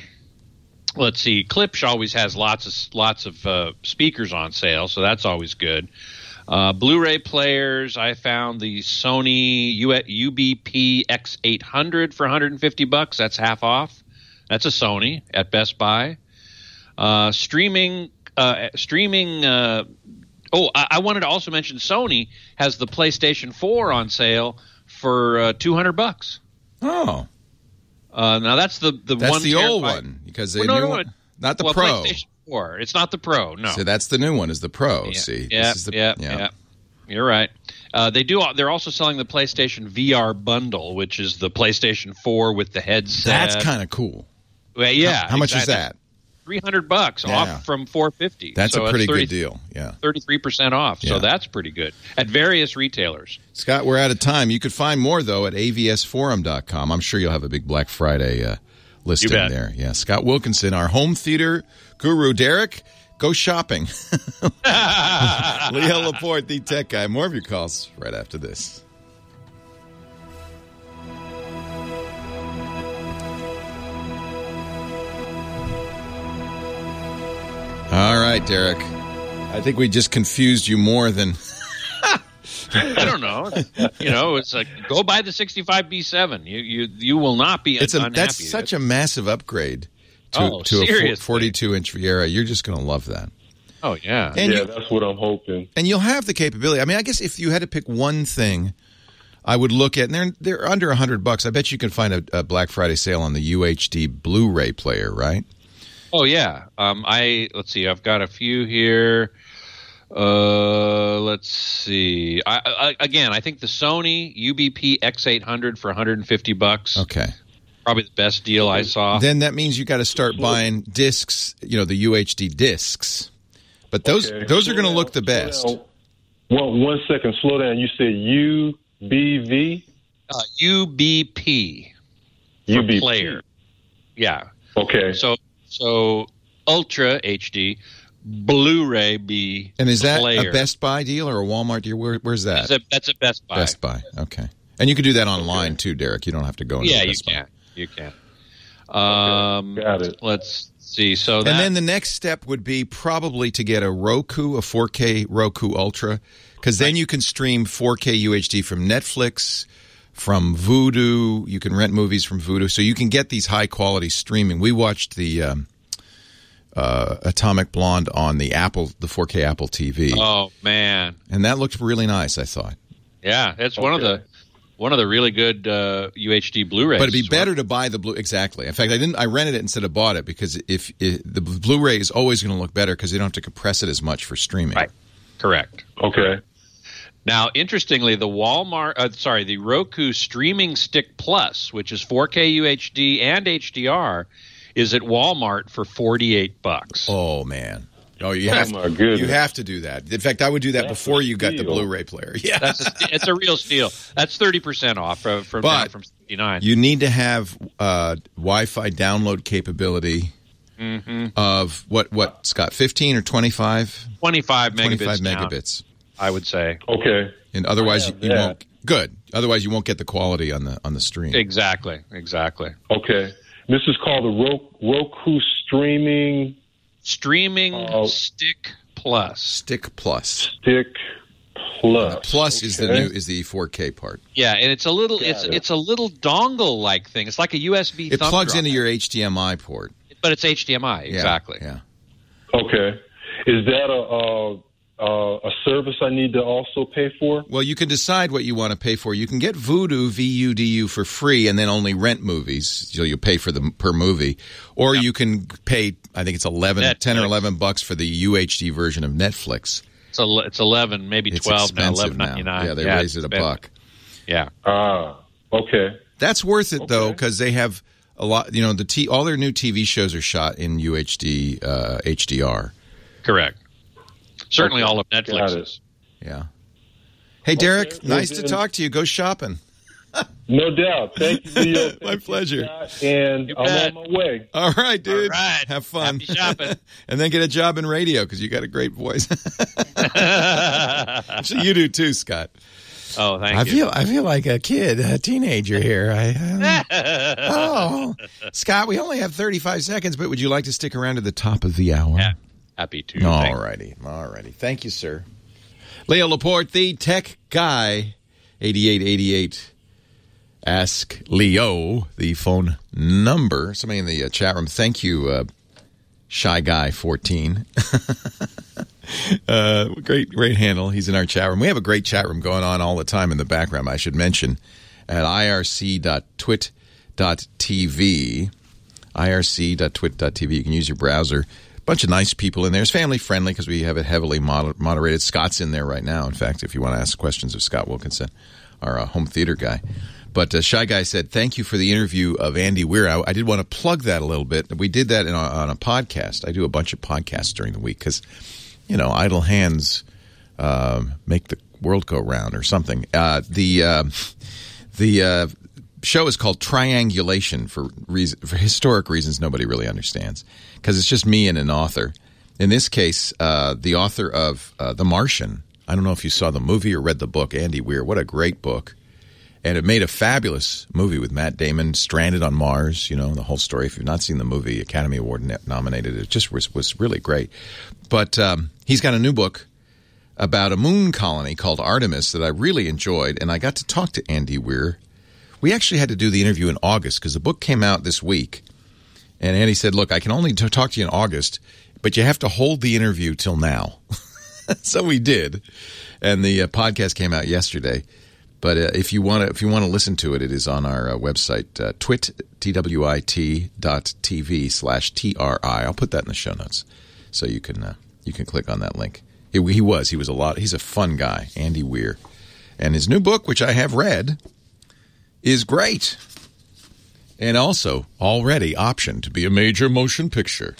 let's see. Klipsch always has lots of lots of uh, speakers on sale, so that's always good. Uh, Blu-ray players, I found the Sony U- U B P X eight hundred for one hundred fifty bucks. That's half off. That's a Sony at Best Buy. Uh, streaming, uh, streaming. Uh, oh, I-, I wanted to also mention Sony has the PlayStation four on sale for uh, two hundred bucks. Oh, Uh, now that's the the that's one the old terabyte- one, because the Well, no, new no, one, it- not the well, Pro. PlayStation four. It's not the Pro. No. So that's the new one, is the Pro. yeah, See, yeah, this is the, yeah, yeah. You're right. Uh, they do. They're also selling the PlayStation V R bundle, which is the PlayStation four with the headset. That's kind of cool. Well, yeah. How, how much is that? Three hundred bucks Yeah. off from four fifty. That's so a pretty thirty, good deal. Yeah. Thirty-three percent off. Yeah. So that's pretty good at various retailers. Scott, we're out of time. You could find more, though, at A V S forum dot com. I'm sure you'll have a big Black Friday uh, listing bet. there. Yeah, Scott Wilkinson, our home theater guru. Derek, go shopping. Leo Laporte, the tech guy. More of your calls right after this. All right, Derek. I think we just confused you more than... I don't know. You know, it's like go buy the sixty-five B seven. You you you will not be It's a, unhappy. that's such a massive upgrade to, Oh, to a seriously. forty-two inch Viera. You're just going to love that. Oh yeah. And yeah, you, that's what I'm hoping. and you'll have the capability. I mean, I guess if you had to pick one thing, I would look at, and they're they're under a hundred bucks. I bet you can find a, a Black Friday sale on the U H D Blu-ray player, right? Oh yeah. Um, I let's see. I've got a few here. Uh, let's see. I, I again, I think the Sony U B P X eight hundred for one hundred fifty bucks. Okay. Probably the best deal I saw. Then that means you got to start buying discs. You know, the U H D discs. But those Okay, those are slow going to down, look the slow best. down. One, one second, slow down. You said U B V? Uh, U B P for U B P. player. Yeah. Okay. So so Ultra H D, Blu-ray B. And is that player. a Best Buy deal or a Walmart deal? Where, where's that? That's a, that's a Best Buy. Best Buy. Okay. And you can do that online too, Derek. You don't have to go into Yeah, the you Best Buy. can. You can. Um, Got it. Let's see. So that, And then the next step would be probably to get a Roku, a four K Roku Ultra, because then you can stream four K U H D from Netflix, from Vudu. You can rent movies from Vudu, so you can get these high quality streaming. We watched the um, uh, Atomic Blonde on the Apple, the four K Apple T V. Oh man, and that looked really nice. I thought. Yeah, it's okay. one of the one of the really good uh, U H D Blu-rays. But it'd be better to buy the blue. Exactly. In fact, I didn't. I rented it instead of bought it because if it, the Blu-ray is always going to look better because they don't have to compress it as much for streaming. Right. Correct. Okay. Now, interestingly, the Walmart, uh, sorry, the Roku Streaming Stick Plus, which is four K U H D and H D R, is at Walmart for forty-eight bucks. Oh man. Oh, you have, oh my goodness. You have to do that. In fact, I would do that That's before you got the Blu-ray player. Yeah, That's a, it's a real steal. That's thirty percent off from from, but from sixty-nine. You need to have uh, Wi-Fi download capability mm-hmm. of what? What Scott? Fifteen or twenty-five? Twenty-five megabits. Twenty-five megabits. I would say. Okay. And otherwise, you, you that. won't. Good. Otherwise, you won't get the quality on the on the stream. Exactly. Exactly. Okay. This is called the Roku Streaming. Streaming uh, Stick Plus. Stick Plus. Stick Plus. Uh, plus okay. is the new is the four K part. Yeah, and it's a little Got it's it. it's a little dongle like thing. It's like a U S B. It thumb plugs drive. into your H D M I port. But it's H D M I, Yeah, exactly. Yeah. Okay. Is that a, a a a service I need to also pay for? Well, you can decide what you want to pay for. You can get Vudu, V U D U, for free and then only rent movies. So you pay for them per movie. Or yep. you can pay, I think it's eleven, Netflix. ten or eleven bucks for the U H D version of Netflix. It's a, it's eleven, maybe it's twelve now, expensive eleven ninety-nine. Yeah, they yeah, raised it a buck. Yeah. Ah, okay. That's worth it, okay. though, because they have a lot, you know, the t- all their new T V shows are shot in U H D, uh, H D R. Correct. Certainly okay. all of Netflix's. Yeah. Hey, Derek, okay. nice well, to talk to you. Go shopping. No doubt. Thank you, Leo. My pleasure. And I'm on my way. All right, dude. All right. Have fun. Happy shopping. And then get a job in radio because you got a great voice. Actually, you do too, Scott. Oh, thank I you. feel I feel like a kid, a teenager here. I, um, oh, Scott, we only have thirty-five seconds, but would you like to stick around to the top of the hour? Yeah. Happy to. All righty. All righty. Thank you, sir. Leo Laporte, the tech guy, eighty-eight eighty-eight. Ask Leo, the phone number. Somebody in the uh, chat room. Thank you, uh, Shy Guy fourteen. uh, great, great handle. He's in our chat room. We have a great chat room going on all the time in the background, I should mention, at I R C dot twit dot T V. I R C dot twit dot T V. You can use your browser. Bunch of nice people in there. It's family friendly because we have it heavily moder- moderated. Scott's in there right now. In fact, if you want to ask questions of Scott Wilkinson, our uh, home theater guy. But uh, Shy Guy said, thank you for the interview of Andy Weir. I, I did want to plug that a little bit. We did that in a, on a podcast. I do a bunch of podcasts during the week because, you know, idle hands uh, make the world go round or something. Uh, the uh, the uh, show is called Triangulation for reason, for historic reasons nobody really understands because it's just me and an author. In this case, uh, the author of uh, The Martian. I don't know if you saw the movie or read the book, Andy Weir. What a great book. And it made a fabulous movie with Matt Damon, stranded on Mars, you know, the whole story. If you've not seen the movie, Academy Award nominated. It just was, was really great. But um, he's got a new book about a moon colony called Artemis that I really enjoyed, and I got to talk to Andy Weir. We actually had to do the interview in August because the book came out this week. And Andy said, look, I can only t- talk to you in August, but you have to hold the interview till now. So we did. And the uh, podcast came out yesterday. But uh, if you want to, if you want to listen to it, it is on our uh, website, uh, twit, T W I T dot T V slash T R I. I'll put that in the show notes, so you can uh, you can click on that link. He, he was he was a lot. He's a fun guy, Andy Weir, and his new book, which I have read, is great, and also already optioned to be a major motion picture.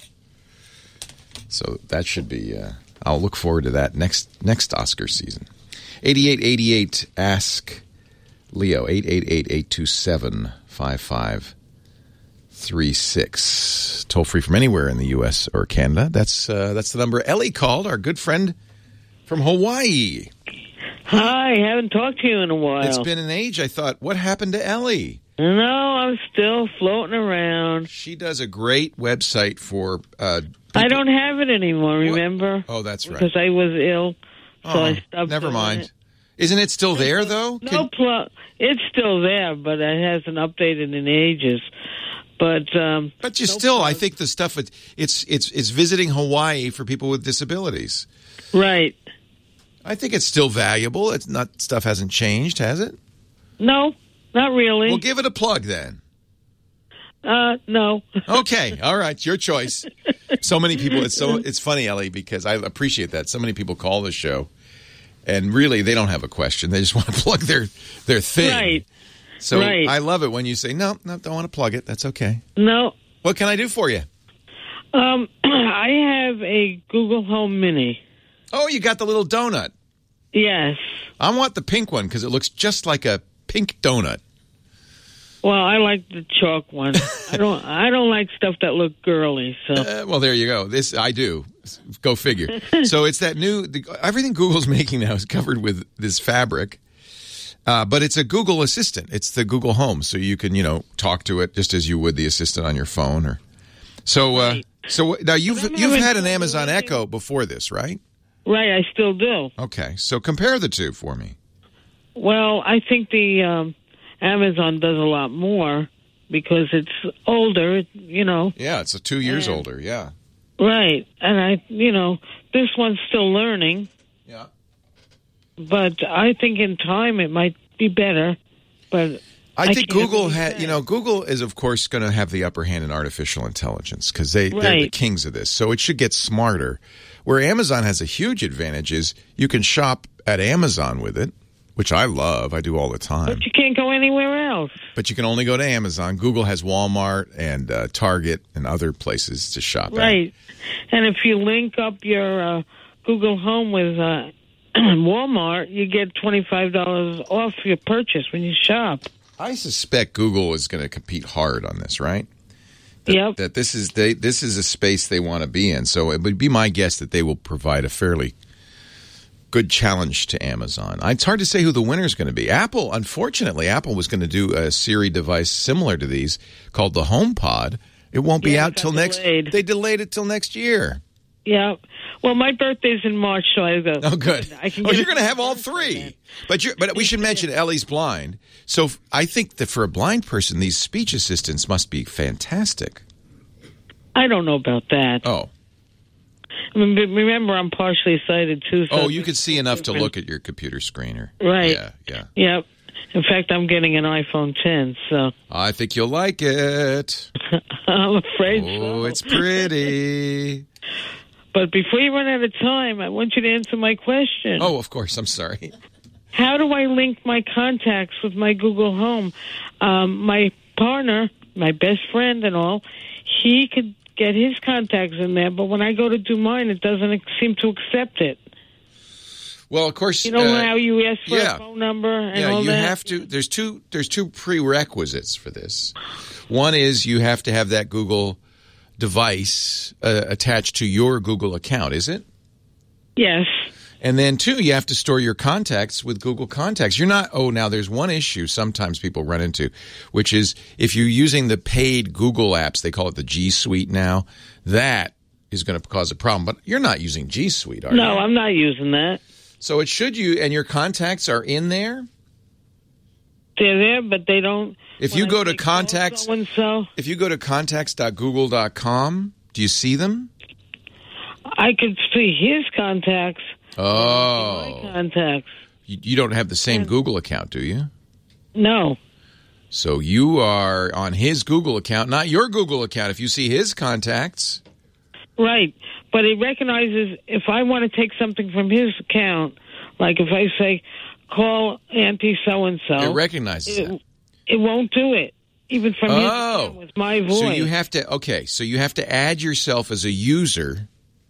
So that should be. Uh, I'll look forward to that next next Oscar season. eighty-eight eighty-eight, ask Leo, eight eight eight, eight two seven, five five three six. Toll free from anywhere in the U S or Canada. That's uh, that's the number Ellie called, our good friend from Hawaii. Hi, haven't talked to you in a while. It's been an age. I thought, what happened to Ellie? No, I'm still floating around. She does a great website for... Uh, I don't have it anymore, remember? What? Oh, that's right. Because I was ill. So oh, I stopped never doing mind. It. Isn't it still there, though? No, Can... pl- it's still there, but it hasn't updated in ages. But um, But you no still, I plug. think the stuff it, it's it's it's visiting Hawaii for people with disabilities. Right. I think it's still valuable. It's not stuff hasn't changed, has it? No, not really. Well, give it a plug then. uh, no. Okay, all right, your choice. So many people. It's so it's funny, Ellie, because I appreciate that. So many people call the show, and really they don't have a question. They just want to plug their their thing. Right. So right. I love it when you say no, no, don't want to plug it. That's okay. No. What can I do for you? Um, I have a Google Home Mini. Oh, you got the little donut. Yes. I want the pink one because it looks just like a pink donut. Well, I like the chalk one. I don't. I don't like stuff that look girly. So. Uh, well, there you go. This I do. Go figure. So it's that new. The, everything Google's making now is covered with this fabric, uh, but it's a Google Assistant. It's the Google Home, so you can you know talk to it just as you would the Assistant on your phone. Or so. Uh, Right. So now you've But I'm you've having had an trouble Amazon linking- Echo before this, right? Right. I still do. Okay. So compare the two for me. Well, I think the um, Amazon does a lot more because it's older. You know. Yeah, it's a two years And- older. Yeah. Right. And I, you know, this one's still learning, Yeah. but I think in time it might be better. But I, I think can't Google really had, say. you know, Google is of course going to have the upper hand in artificial intelligence because they they're the Right. kings of this. So it should get smarter. Where Amazon has a huge advantage is you can shop at Amazon with it, which I love. I do all the time. but you can't go anywhere else. But you can only go to Amazon. Google has Walmart and uh, Target and other places to shop at. Right. And if you link up your uh, Google Home with uh, Walmart, you get twenty-five dollars off your purchase when you shop. I suspect Google is going to compete hard on this, right? That, Yep. that this is they this is a space they want to be in. So it would be my guess that they will provide a fairly good challenge to Amazon. It's hard to say who the winner is going to be. Apple, unfortunately, Apple was going to do a Siri device similar to these called the HomePod. It won't be Yeah, it out got till next. delayed. They delayed it till next year. Yeah. Well, my birthday's in March, so I go. Oh, good. I can Oh, get you're it going to for have all my three. birthday. But you're, but we should mention Ellie's blind. So f- I think that for a blind person, these speech assistants must be fantastic. I don't know about that. Oh. I mean, but remember, I'm partially sighted too. So Oh, you can see enough to different. look at your computer screener. Right. Yeah, yeah. Yep. In fact, I'm getting an iPhone ten, so I think you'll like it. I'm afraid Oh, so. it's pretty. But before you run out of time, I want you to answer my question. Oh, of course. I'm sorry. How do I link my contacts with my Google Home? Um, my partner, my best friend and all, he could get his contacts in there, but when I go to do mine, it doesn't seem to accept it. Well, of course. You know uh, how you ask for yeah. a phone number and yeah, all you that? have to. There's two. There's two prerequisites for this. One is you have to have that Google device uh, attached to your Google account. Is it? Yes. And then, two, you have to store your contacts with Google Contacts. You're not, oh, now there's one issue sometimes people run into, which is if you're using the paid Google apps, they call it the G Suite now, that is going to cause a problem. But you're not using G Suite, are you? No, I'm not using that. So it should you, and your contacts are in there? They're there, but they don't. If when you I go to say call contacts, so-and-so, if you go to contacts dot google dot com, do you see them? I could see his contacts. My Oh. contacts. You, you don't have the same Google account, do you? No. So you are on his Google account, not your Google account. If you see his contacts. Right. But it recognizes if I want to take something from his account, like if I say, call Auntie so-and-so. It recognizes it, that. it won't do it, even from his Oh. account with my voice. So you have to, okay, so you have to add yourself as a user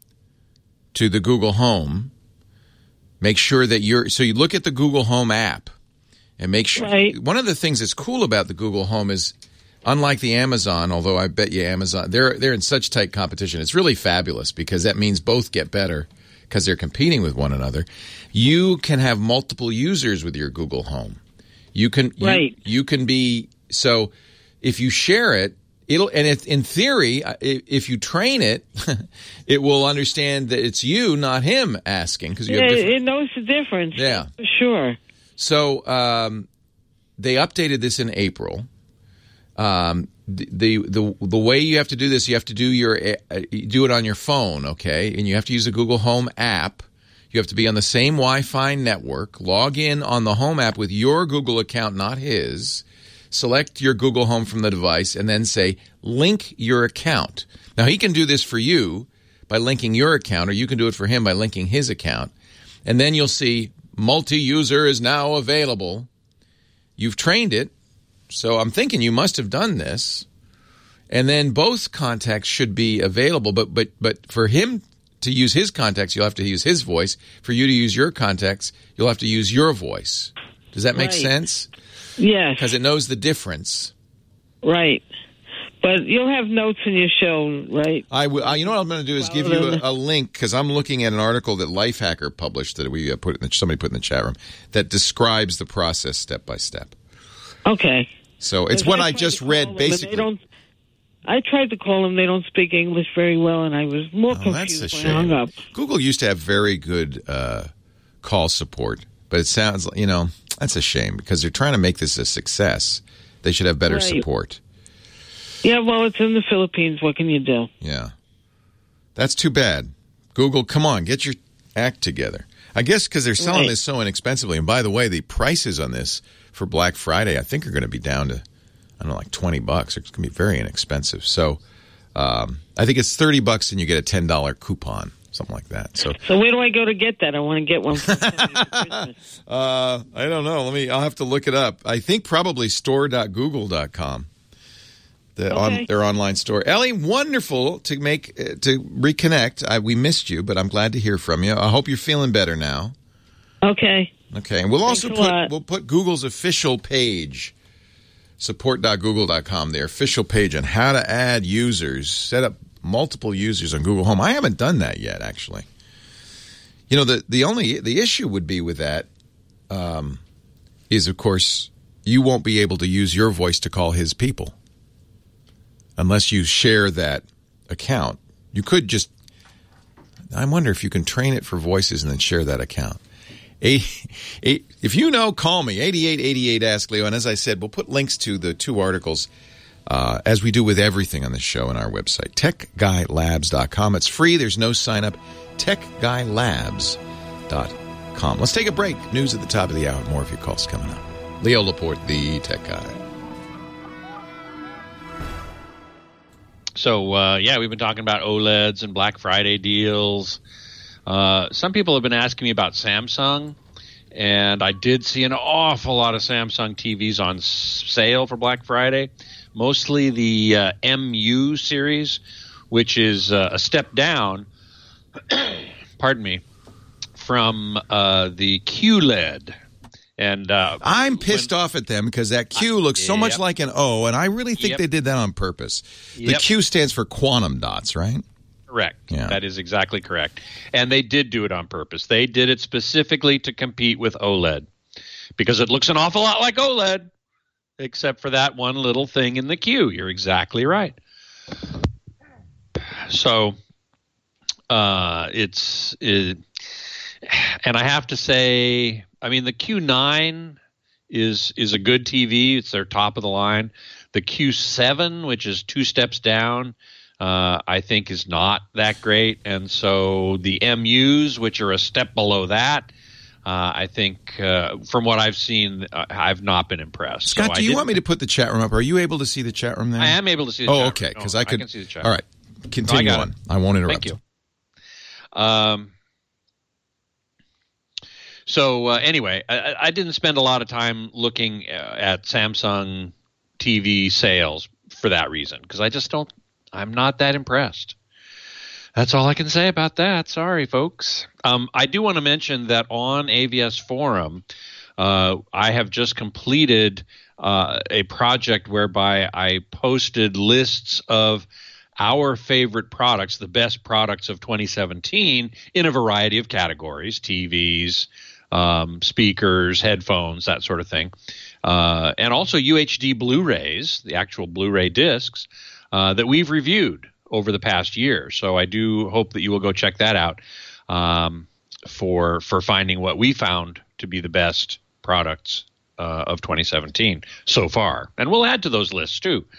to the Google Home. Make sure that you're, so you look at the Google Home app and make sure. Right. One of the things that's cool about the Google Home is, unlike the Amazon, although I bet you Amazon, they're they're in such tight competition. It's really fabulous because that means both get better because they're competing with one another. You can have multiple users with your Google Home. You can you, Right. you can be so if you share it, it'll and it, in theory, i- if you train it, it will understand that it's you, not him, asking because you Yeah, have different. it knows the difference. Yeah. For sure. So um, they updated this in April. Um, the the the way you have to do this, you have to do your uh, do it on your phone, okay? And you have to use the Google Home app. You have to be on the same Wi-Fi network. Log in on the Home app with your Google account, not his. Select your Google Home from the device, and then say link your account. Now he can do this for you by linking your account, or you can do it for him by linking his account. And then you'll see multi-user is now available. You've trained it. So I'm thinking you must have done this, and then both contacts should be available. But but but for him to use his contacts, you'll have to use his voice. For you to use your contacts, you'll have to use your voice. Does that make Right. sense? Yes. Because it knows the difference. Right. But you'll have notes in your show, right? I w- I, you know what I'm going to do is give you a, a link, because I'm looking at an article that Lifehacker published that we uh, put in the, somebody put in the chat room that describes the process step by step. Okay. So it's Because what I I tried just to call read, them, and they basically. don't- I tried to call them. They don't speak English very well, and I was more Oh, that's confused a when I hung shame. up. Google used to have very good uh, call support, but it sounds like, you know, that's a shame because they're trying to make this a success. They should have better Right. support. Yeah, well, it's in the Philippines. What can you do? Yeah. That's too bad. Google, come on, get your act together. I guess because they're selling Right. this so inexpensively. And by the way, the prices on this for Black Friday, I think, are going to be down to, I don't know, like twenty bucks. It's going to be very inexpensive. So um, I think it's thirty bucks and you get a ten dollar coupon, something like that. So So where do I go to get that? I want to get one for Tony for Christmas. uh, I don't know. Let me, I'll have to look it up. I think probably store dot google dot com. The, on, Okay. their online store. Ellie, wonderful to make uh, to reconnect. I, we missed you, but I'm glad to hear from you. I hope you're feeling better now. Okay. Okay, and we'll Thanks also a put lot. we'll put Google's official page, support dot google dot com, their official page on how to add users, set up multiple users on Google Home. I haven't done that yet, actually. You know, the the only the issue would be with that um, is, of course, you won't be able to use your voice to call his people unless you share that account. You could just, I wonder if you can train it for voices and then share that account. Eight, eight, if you know, call me, eighty-eight eighty-eight Ask Leo. And as I said, we'll put links to the two articles, uh, as we do with everything on the show on our website, tech guy labs dot com. It's free. There's no sign up. tech guy labs dot com. Let's take a break. News at the top of the hour. More of your calls coming up. Leo Laporte, the Tech Guy. So, uh, yeah, we've been talking about OLEDs and Black Friday deals. Uh, some people have been asking me about Samsung, and I did see an awful lot of Samsung T Vs on s- sale for Black Friday, mostly the uh, M U series, which is uh, a step down, pardon me, from uh, the Q L E D. And uh, I'm pissed off at them because that Q looks so much Yep. like an O, and I really think Yep. they did that on purpose. The Yep. Q stands for quantum dots, right? Correct. Yeah. That is exactly correct. And they did do it on purpose. They did it specifically to compete with OLED because it looks an awful lot like OLED, except for that one little thing in the Q. You're exactly right. So uh, it's it, and I have to say, I mean, the Q nine is is a good T V. It's their top of the line. The Q seven, which is two steps down, uh, I think is not that great. And so the M Us, which are a step below that, uh, I think uh, from what I've seen, uh, I've not been impressed. Scott, so do I you didn't- want me to put the chat room up? Are you able to see the chat room there? I am able to see the Oh, chat okay, room. because No, I could. I can see the chat All room. right, continue got on. it. I won't interrupt. Thank you. Um, so uh, anyway, I, I didn't spend a lot of time looking uh, at Samsung T V sales for that reason because I just don't. I'm not that impressed. That's all I can say about that. Sorry, folks. Um, I do want to mention that on A V S Forum, uh, I have just completed uh, a project whereby I posted lists of our favorite products, the best products of twenty seventeen in a variety of categories, T Vs, um, speakers, headphones, that sort of thing. Uh, and also U H D Blu-rays, the actual Blu-ray discs, uh, that we've reviewed over the past year. So I do hope that you will go check that out um, for for finding what we found to be the best products uh, of twenty seventeen so far. And we'll add to those lists too.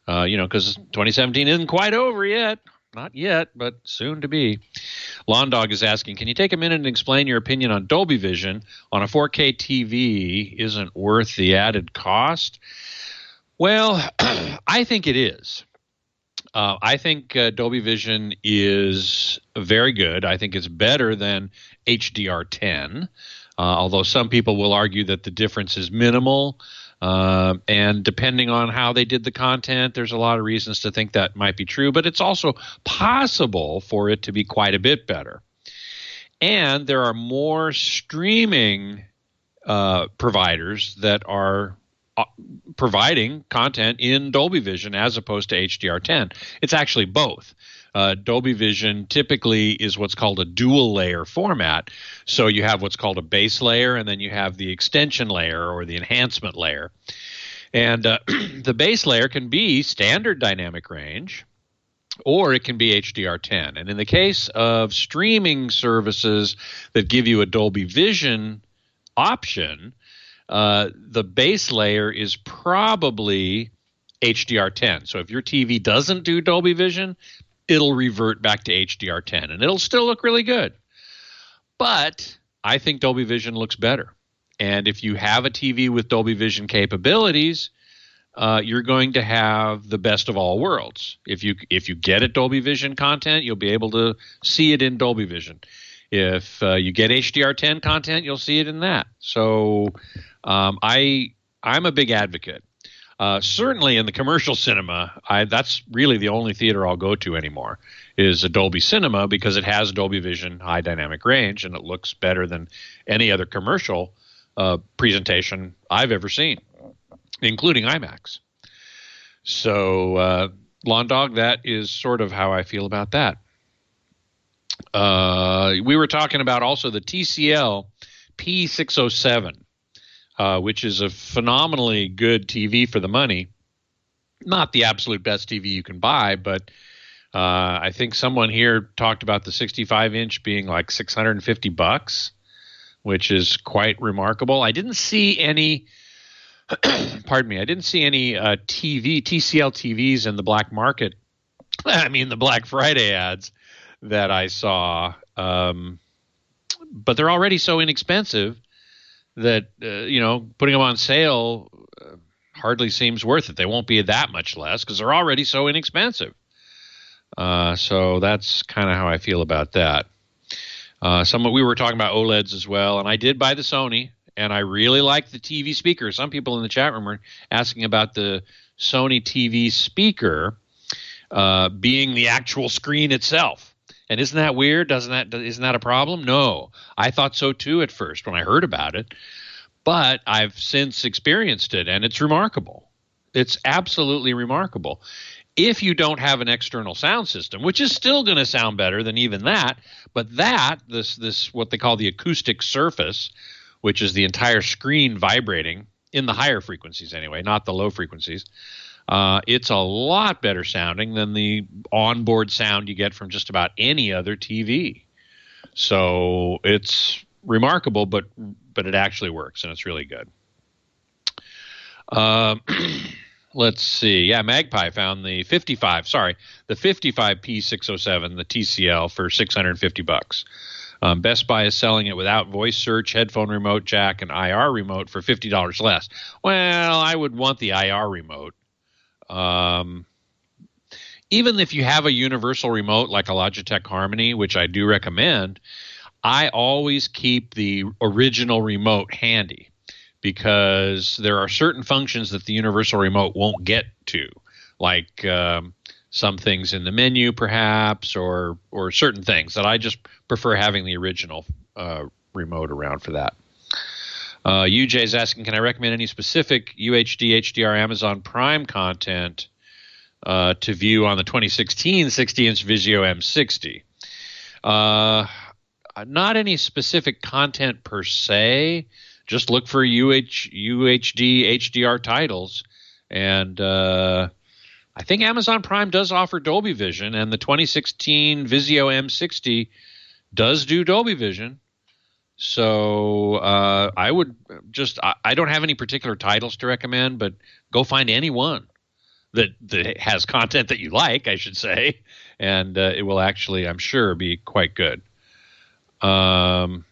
Uh, you know, because twenty seventeen isn't quite over yet. Not yet, but soon to be. Lawn Dog is asking, can you take a minute and explain your opinion on Dolby Vision on a four K T V isn't worth the added cost? Well, I think it is. Uh, I think uh, Dolby Vision is very good. I think it's better than H D R ten, uh, although some people will argue that the difference is minimal. Uh, and depending on how they did the content, there's a lot of reasons to think that might be true, but it's also possible for it to be quite a bit better. And there are more streaming uh, providers that are uh, providing content in Dolby Vision as opposed to H D R ten. It's actually both. Uh, Dolby Vision typically is what's called a dual layer format. So you have what's called a base layer, and then you have the extension layer or the enhancement layer. And uh, the base layer can be standard dynamic range, or it can be H D R ten. And in the case of streaming services that give you a Dolby Vision option, uh, the base layer is probably H D R ten. So if your T V doesn't do Dolby Vision, it'll revert back to H D R ten, and it'll still look really good. But I think Dolby Vision looks better. And if you have a T V with Dolby Vision capabilities, uh, you're going to have the best of all worlds. If you if you get a Dolby Vision content, you'll be able to see it in Dolby Vision. If uh, you get H D R ten content, you'll see it in that. So um, I I'm a big advocate. Uh, certainly in the commercial cinema, I, that's really the only theater I'll go to anymore is a Dolby Cinema because it has Dolby Vision high dynamic range and it looks better than any other commercial uh, presentation I've ever seen, including IMAX. So, uh, Lawn Dog, that is sort of how I feel about that. Uh, we were talking about also the T C L P six oh seven. Uh, which is a phenomenally good T V for the money. Not the absolute best T V you can buy, but uh, I think someone here talked about the sixty-five inch being like six hundred fifty bucks, which is quite remarkable. I didn't see any, pardon me, I didn't see any uh, T V, T C L T Vs in the black market. I mean, the Black Friday ads that I saw, um, but they're already so inexpensive that, uh, you know, putting them on sale uh, hardly seems worth it. They won't be that much less because they're already so inexpensive. Uh, so that's kind of how I feel about that. Uh, some we were talking about OLEDs as well, and I did buy the Sony, and I really like the T V speaker. Some people in the chat room are asking about the Sony T V speaker uh, being the actual screen itself. And isn't that weird? Doesn't that isn't that a problem? No, I thought so too at first when I heard about it, but I've since experienced it, and it's remarkable. It's absolutely remarkable. If you don't have an external sound system, which is still going to sound better than even that, but that this this what they call the acoustic surface, which is the entire screen vibrating in the higher frequencies anyway, not the low frequencies. Uh, it's a lot better sounding than the onboard sound you get from just about any other T V. So it's remarkable, but but it actually works, and it's really good. Uh, let's see. Yeah, Magpie found the fifty-five, sorry, the fifty-five P six oh seven, the T C L, for six hundred fifty bucks. Um, Best Buy is selling it without voice search, headphone remote jack, and I R remote for fifty dollars less. Well, I would want the I R remote. Um, even if you have a universal remote like a Logitech Harmony, which I do recommend, I always keep the original remote handy because there are certain functions that the universal remote won't get to, like um, some things in the menu perhaps, or or certain things that I just prefer having the original uh, remote around for that. Uh, U J is asking, can I recommend any specific U H D, H D R, Amazon Prime content uh, to view on the twenty sixteen sixty-inch Vizio M sixty? Uh, not any specific content per se. Just look for U H, U H D, H D R titles. And uh, I think Amazon Prime does offer Dolby Vision, and the twenty sixteen Vizio M sixty does do Dolby Vision. So uh, I would just I, I don't have any particular titles to recommend, but go find any one that, that has content that you like, I should say, and uh, it will actually, I'm sure, be quite good. Um,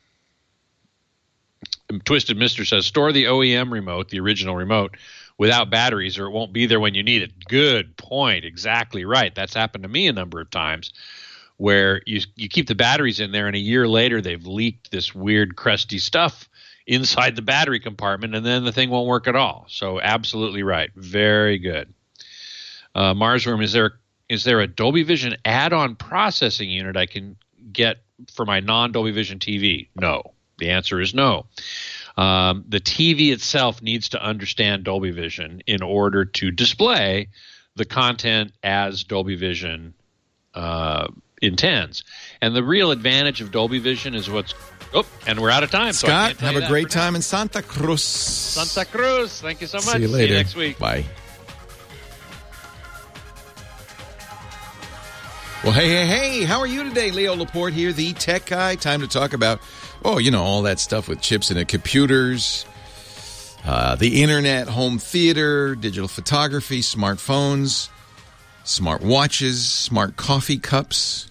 Twisted Mister says, store the O E M remote, the original remote, without batteries, or it won't be there when you need it. Good point. Exactly right. That's happened to me a number of times, where you you keep the batteries in there, and a year later they've leaked this weird crusty stuff inside the battery compartment, and then the thing won't work at all. So absolutely right. Very good. Uh, Marsworm, is there is there a Dolby Vision add-on processing unit I can get for my non-Dolby Vision T V? No. The answer is no. Um, the T V itself needs to understand Dolby Vision in order to display the content as Dolby Vision uh, intends. And the real advantage of Dolby Vision is what's – oh, and we're out of time. Scott, so I can't tell have you a great that time in Santa Cruz. Santa Cruz. Thank you so much. See you later. See you next week. Bye. Well, hey, hey, hey, how are you today? Leo Laporte here, the tech guy. Time to talk about, oh, you know, all that stuff with chips in the computers, uh, the internet, home theater, digital photography, smartphones, smart watches, smart coffee cups.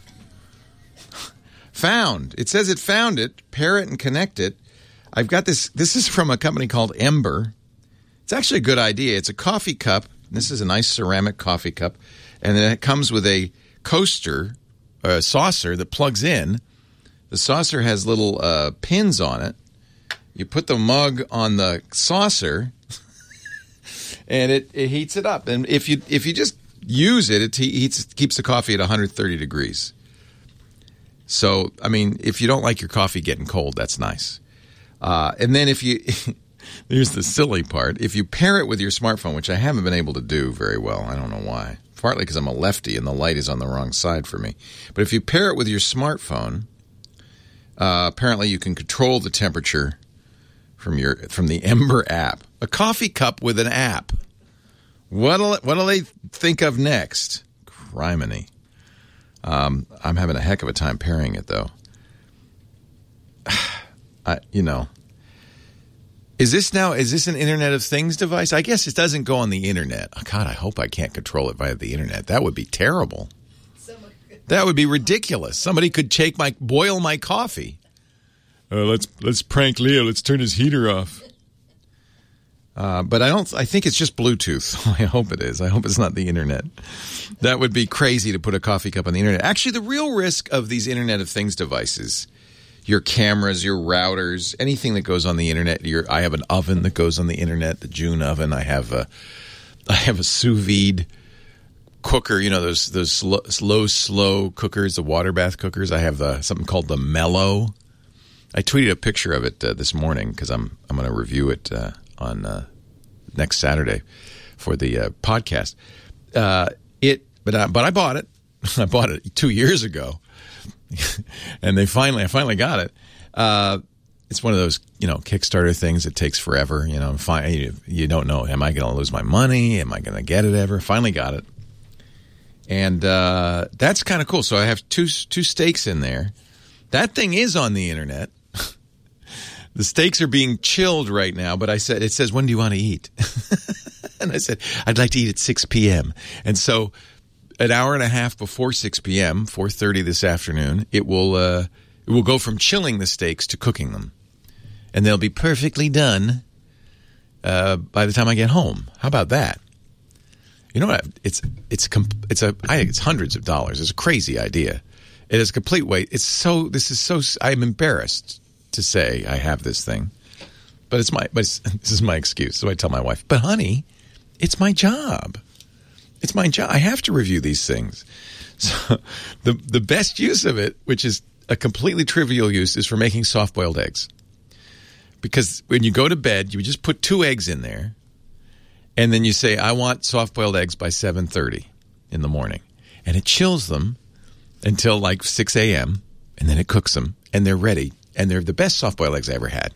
Found. It says it found it. Pair it and connect it. I've got this. This is from a company called Ember. It's actually a good idea. It's a coffee cup. This is a nice ceramic coffee cup. And then it comes with a coaster, a saucer that plugs in. The saucer has little uh, pins on it. You put the mug on the saucer, and it, it heats it up. And if you if you just use it, it heats keeps the coffee at one hundred thirty degrees. So, I mean, if you don't like your coffee getting cold, that's nice. Uh, and then if you here's the silly part: if you pair it with your smartphone, which I haven't been able to do very well, I don't know why. Partly because I'm a lefty and the light is on the wrong side for me. But if you pair it with your smartphone, uh, apparently you can control the temperature from your from the Ember app. A coffee cup with an app. What'll what'll they think of next? Criminy. Um, I'm having a heck of a time pairing it though. I, you know. Is this now, is this an Internet of Things device? I guess it doesn't go on the Internet. Oh, God, I hope I can't control it via the Internet. That would be terrible. That would be ridiculous. Somebody could take my, boil my coffee. Uh, let's let's prank Leo. Let's turn his heater off. Uh, but I don't, I think it's just Bluetooth. I hope it is. I hope it's not the Internet. That would be crazy to put a coffee cup on the Internet. Actually, the real risk of these Internet of Things devices, your cameras, your routers, anything that goes on the internet. Your, I have an oven that goes on the internet, the June oven. I have a, I have a sous vide cooker. You know those those slow, slow, slow cookers, the water bath cookers. I have the, something called the Mellow. I tweeted a picture of it uh, this morning because I'm I'm going to review it uh, on uh, next Saturday for the uh, podcast. Uh, it, but I, but I bought it. I bought it two years ago. And they finally, I finally got it. Uh, it's one of those, you know, Kickstarter things that takes forever. You know, fi- you, you don't know, am I going to lose my money? Am I going to get it ever? Finally got it. And uh, that's kind of cool. So I have two two steaks in there. That thing is on the internet. The steaks are being chilled right now, but I said, it says, when do you want to eat? And I said, I'd like to eat at six p.m. And so an hour and a half before six p.m., four thirty this afternoon, it will uh, it will go from chilling the steaks to cooking them. And they'll be perfectly done uh, by the time I get home. How about that? You know what? It's it's it's a I think it's hundreds of dollars. It's a crazy idea. It is a complete waste. It's so this is so I'm embarrassed to say I have this thing, but it's my but it's, this is my excuse. So I tell my wife, but honey, it's my job. It's my job. I have to review these things. So the the best use of it, which is a completely trivial use, is for making soft-boiled eggs. Because when you go to bed, you just put two eggs in there, and then you say, I want soft-boiled eggs by seven thirty in the morning. And it chills them until like six a.m., and then it cooks them, and they're ready. And they're the best soft-boiled eggs I ever had.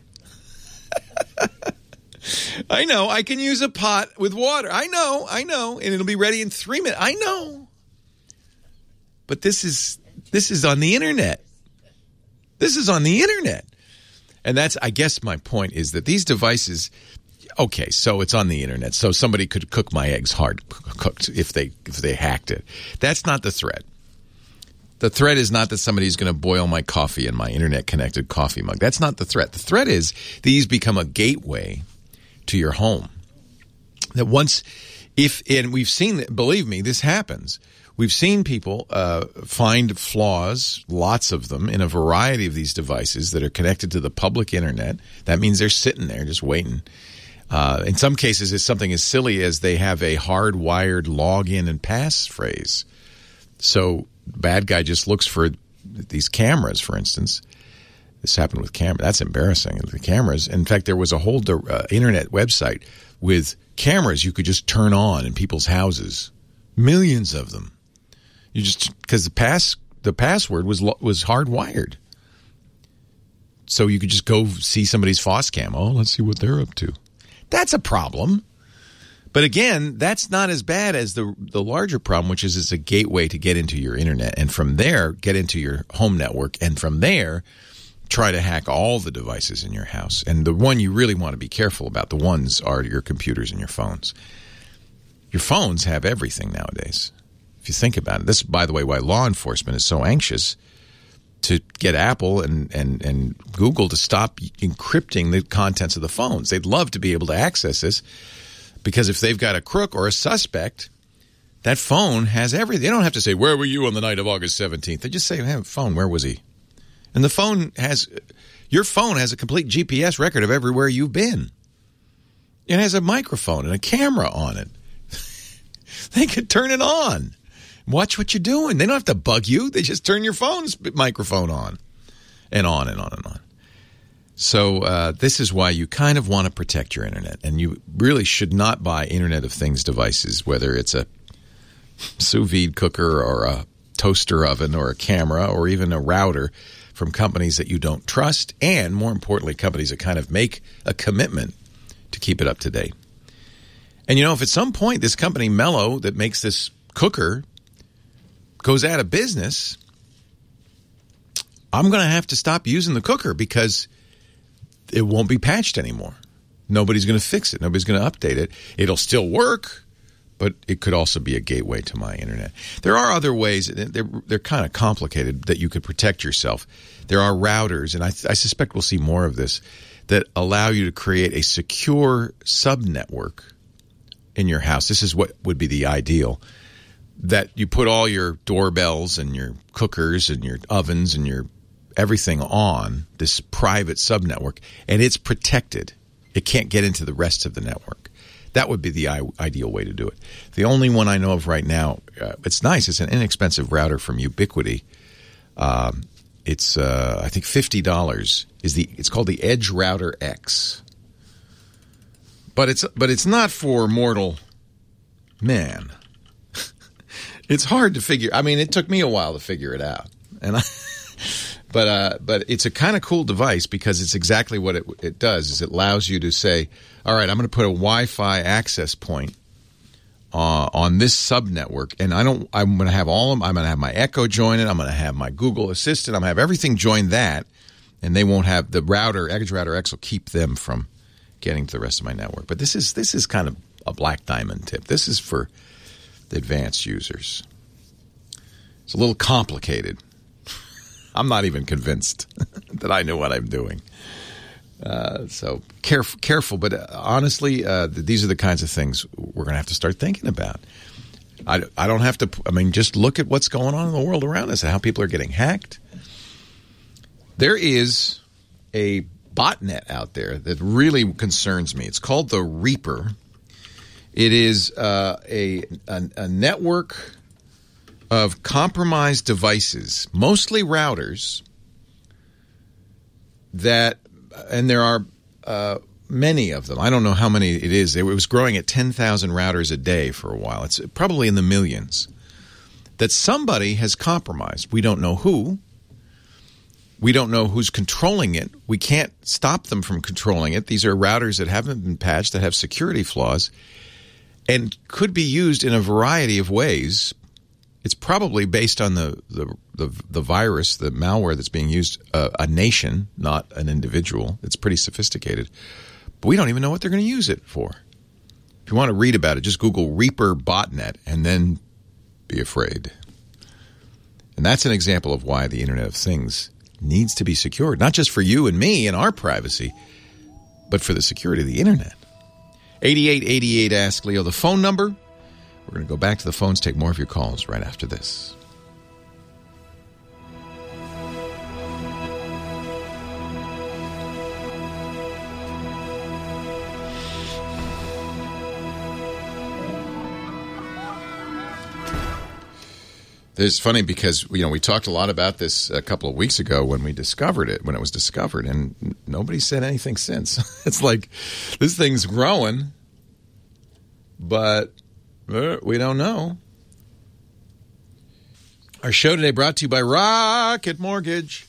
I know. I can use a pot with water. I know. I know. And it'll be ready in three minutes. I know. But this is this is on the internet. This is on the internet. And that's, I guess my point is that these devices, Okay, so it's on the internet. So somebody could cook my eggs hard cooked if they if they hacked it. That's not the threat. The threat is not that somebody's going to boil my coffee in my internet-connected coffee mug. That's not the threat. The threat is these become a gateway to your home. That once, if, and we've seen, believe me, this happens. We've seen people uh, find flaws, lots of them, in a variety of these devices that are connected to the public internet. That means they're sitting there just waiting. Uh, in some cases, it's something as silly as they have a hardwired login and passphrase. So bad guy just looks for these cameras, for instance. This happened with cameras. That's embarrassing. The cameras. In fact, there was a whole uh, internet website with cameras you could just turn on in people's houses. Millions of them. You just because the pass the password was was hardwired. So you could just go see somebody's Foss cam. Oh, let's see what they're up to. That's a problem. But again, that's not as bad as the the larger problem, which is it's a gateway to get into your internet. And from there, get into your home network. And from there, try to hack all the devices in your house. And the one you really want to be careful about, the ones are your computers and your phones. Your phones have everything nowadays. If you think about it. This, by the way, why law enforcement is so anxious to get Apple and, and, and Google to stop encrypting the contents of the phones. They'd love to be able to access this. Because if they've got a crook or a suspect, that phone has everything. They don't have to say, where were you on the night of August seventeenth? They just say, hey, phone, where was he? And the phone has, your phone has a complete G P S record of everywhere you've been. It has a microphone and a camera on it. They could turn it on. Watch what you're doing. They don't have to bug you. They just turn your phone's microphone on and on and on and on. So uh, this is why you kind of want to protect your internet. And you really should not buy Internet of Things devices, whether it's a sous vide cooker or a toaster oven or a camera or even a router from companies that you don't trust. And more importantly, companies that kind of make a commitment to keep it up to date. And, you know, if at some point this company, Mello, that makes this cooker goes out of business, I'm going to have to stop using the cooker because it won't be patched anymore. Nobody's going to fix it. Nobody's going to update it. It'll still work, but it could also be a gateway to my internet. There are other ways. They're, they're kind of complicated that you could protect yourself. There are routers, and I, I suspect we'll see more of this, that allow you to create a secure subnetwork in your house. This is what would be the ideal. That you put all your doorbells and your cookers and your ovens and your everything on this private subnetwork, and it's protected. It can't get into the rest of the network. That would be the I- ideal way to do it. The only one I know of right now, uh, it's nice. It's an inexpensive router from Ubiquiti. Um, it's uh, I think fifty dollars is the. It's called the Edge Router X. But it's but it's not for mortal man. It's hard to figure. I mean, it took me a while to figure it out, and I. But uh, but it's a kind of cool device because it's exactly what it it does. Is it allows you to say, all right, I'm going to put a Wi-Fi access point uh, on this subnetwork, and I don't. I'm going to have all of them. I'm going to have my Echo join it. I'm going to have my Google Assistant. I'm going to have everything join that, and they won't have the router. Edge Router X will keep them from getting to the rest of my network. But this is this is kind of a black diamond tip. This is for the advanced users. It's a little complicated. I'm not even convinced that I know what I'm doing. Uh, so careful, careful. But uh, honestly, uh, these are the kinds of things we're going to have to start thinking about. I, I don't have to. I mean, just look at what's going on in the world around us and how people are getting hacked. There is a botnet out there that really concerns me. It's called the Reaper. It is uh, a, a a network of compromised devices, mostly routers, that, and there are uh, many of them. I don't know how many it is. It was growing at ten thousand routers a day for a while. It's probably in the millions. That somebody has compromised. We don't know who. We don't know who's controlling it. We can't stop them from controlling it. These are routers that haven't been patched, that have security flaws, and could be used in a variety of ways. It's probably based on the the, the, the virus, the malware that's being used, uh, a nation, not an individual. It's pretty sophisticated. but we don't even know what they're going to use it for. If you want to read about it, just Google Reaper botnet and then be afraid. And that's an example of why the Internet of Things needs to be secured, not just for you and me and our privacy, but for the security of the Internet. eighty-eight eighty-eight Ask Leo, the phone number. We're going to go back to the phones, take more of your calls right after this. It's funny because, you know, we talked a lot about this a couple of weeks ago when we discovered it, when it was discovered, and nobody said anything since. It's like, this thing's growing, but uh, we don't know. Our show today brought to you by Rocket Mortgage.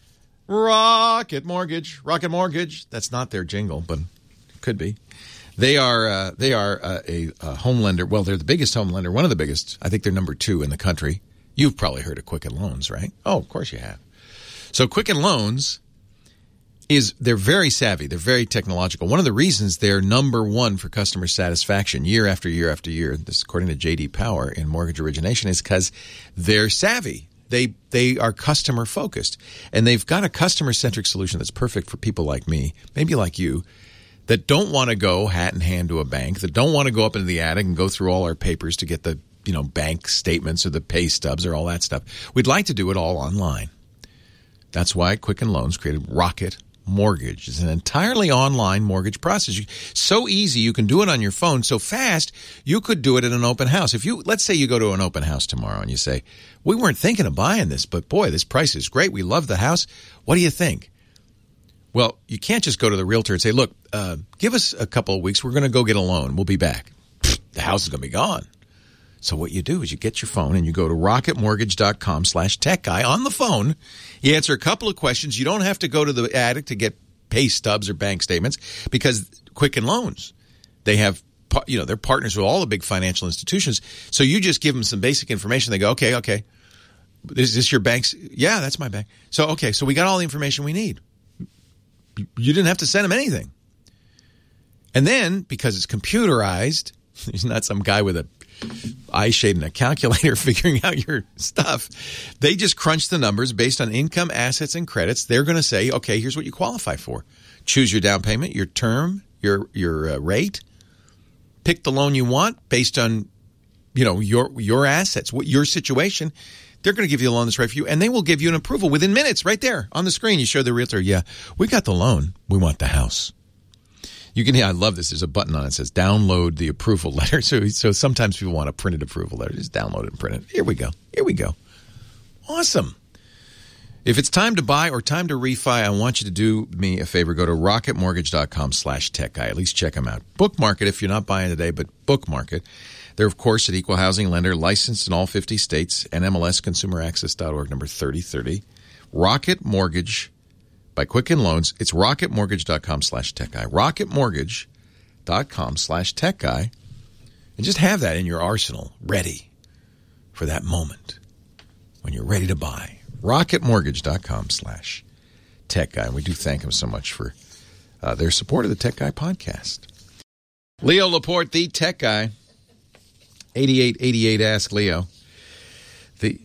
Rocket Mortgage. Rocket Mortgage. That's not their jingle, but it could be. They are uh, they are uh, a, a home lender. Well, they're the biggest home lender, one of the biggest. I think they're number two in the country. You've probably heard of Quicken Loans, right? Oh, of course you have. So Quicken Loans is, they're very savvy. They're very technological. One of the reasons they're number one for customer satisfaction year after year after year, this according to J D Power in mortgage origination, is because they're savvy. They they are customer focused. And they've got a customer-centric solution that's perfect for people like me, maybe like you, that don't want to go hat in hand to a bank, that don't want to go up into the attic and go through all our papers to get the, you know, bank statements or the pay stubs or all that stuff. We'd like to do it all online. That's why Quicken Loans created Rocket Mortgage. It's an entirely online mortgage process. You, so easy, you can do it on your phone. So fast, you could do it at an open house. If you, let's say you go to an open house tomorrow and you say, we weren't thinking of buying this, but boy, this price is great. We love the house. What do you think? Well, you can't just go to the realtor and say, look, uh, give us a couple of weeks. We're going to go get a loan. We'll be back. The house is going to be gone. So what you do is you get your phone and you go to rocketmortgage.com slash tech guy on the phone. You answer a couple of questions. You don't have to go to the attic to get pay stubs or bank statements because Quicken Loans, they have, you know, they're partners with all the big financial institutions. So you just give them some basic information. They go, okay, okay. Is this your bank's? Yeah, that's my bank. So, okay, so we got all the information we need. You didn't have to send them anything. And then, because it's computerized, he's not some guy with a eye shade and a calculator figuring out your stuff. They just crunch the numbers based on income, assets, and credits. They're going to say, okay, here's what you qualify for. Choose your down payment, your term, your your uh, rate. Pick the loan you want based on, you know, your your assets, what your situation. They're going to give you a loan that's right for you, and they will give you an approval within minutes right there on the screen. You show the realtor, yeah, we got the loan. We want the house. You can, I love this. There's a button on it that says download the approval letter. So, so sometimes people want a printed approval letter. Just download it and print it. Here we go. Here we go. Awesome. If it's time to buy or time to refi, I want you to do me a favor. Go to rocketmortgage.com slash tech guy. At least check them out. Bookmark it if you're not buying today, but bookmark it. They're, of course, an equal housing lender, licensed in all fifty states, N M L S consumer access dot org, number thirty thirty. Rocket Mortgage by Quicken Loans. It's rocketmortgage.com slash tech guy. rocketmortgage.com slash tech guy. And just have that in your arsenal, ready for that moment when you're ready to buy. rocketmortgage.com slash tech guy. And we do thank them so much for uh, their support of the Tech Guy podcast. Leo Laporte, the Tech Guy. eighty-eight eighty-eight Ask Leo. The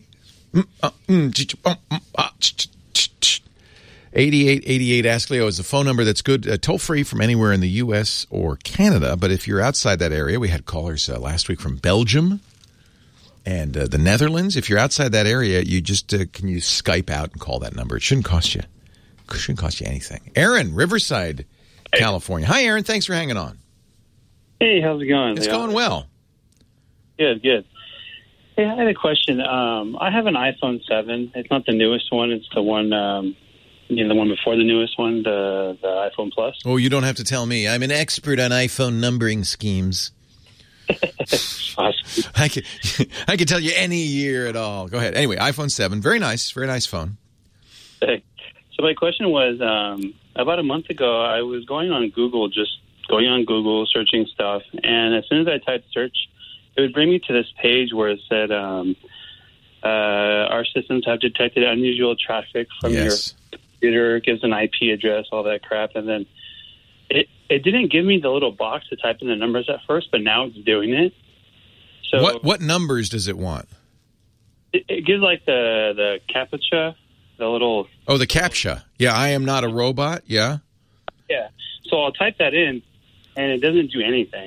eighty-eight eighty-eight Ask Leo is the phone number that's good, uh, toll-free from anywhere in the U S or Canada. But if you're outside that area, we had callers uh, last week from Belgium and uh, the Netherlands. If you're outside that area, you just uh, can you Skype out and call that number. It shouldn't cost you. It shouldn't cost you anything. Aaron, Riverside, hey. California. Hi, Aaron. Thanks for hanging on. Hey, how's it going? It's Leo? going well. Good, good. Hey, I had a question. Um, I have an iPhone seven. It's not the newest one. It's the one, um, you know, the one before the newest one, the the iPhone Plus. Oh, you don't have to tell me. I'm an expert on iPhone numbering schemes. Awesome. I can I can tell you any year at all. Go ahead. Anyway, iPhone seven, very nice, very nice phone. Hey. So my question was, um, about a month ago, I was going on Google, just going on Google, searching stuff, and as soon as I typed search, it would bring me to this page where it said, um, uh, our systems have detected unusual traffic from yes. your computer, gives an I P address, all that crap. And then it it didn't give me the little box to type in the numbers at first, but now it's doing it. So What what numbers does it want? It, it gives like the the captcha, the little Oh, the CAPTCHA. Yeah, I am not a robot. Yeah. yeah. So I'll type that in, and it doesn't do anything.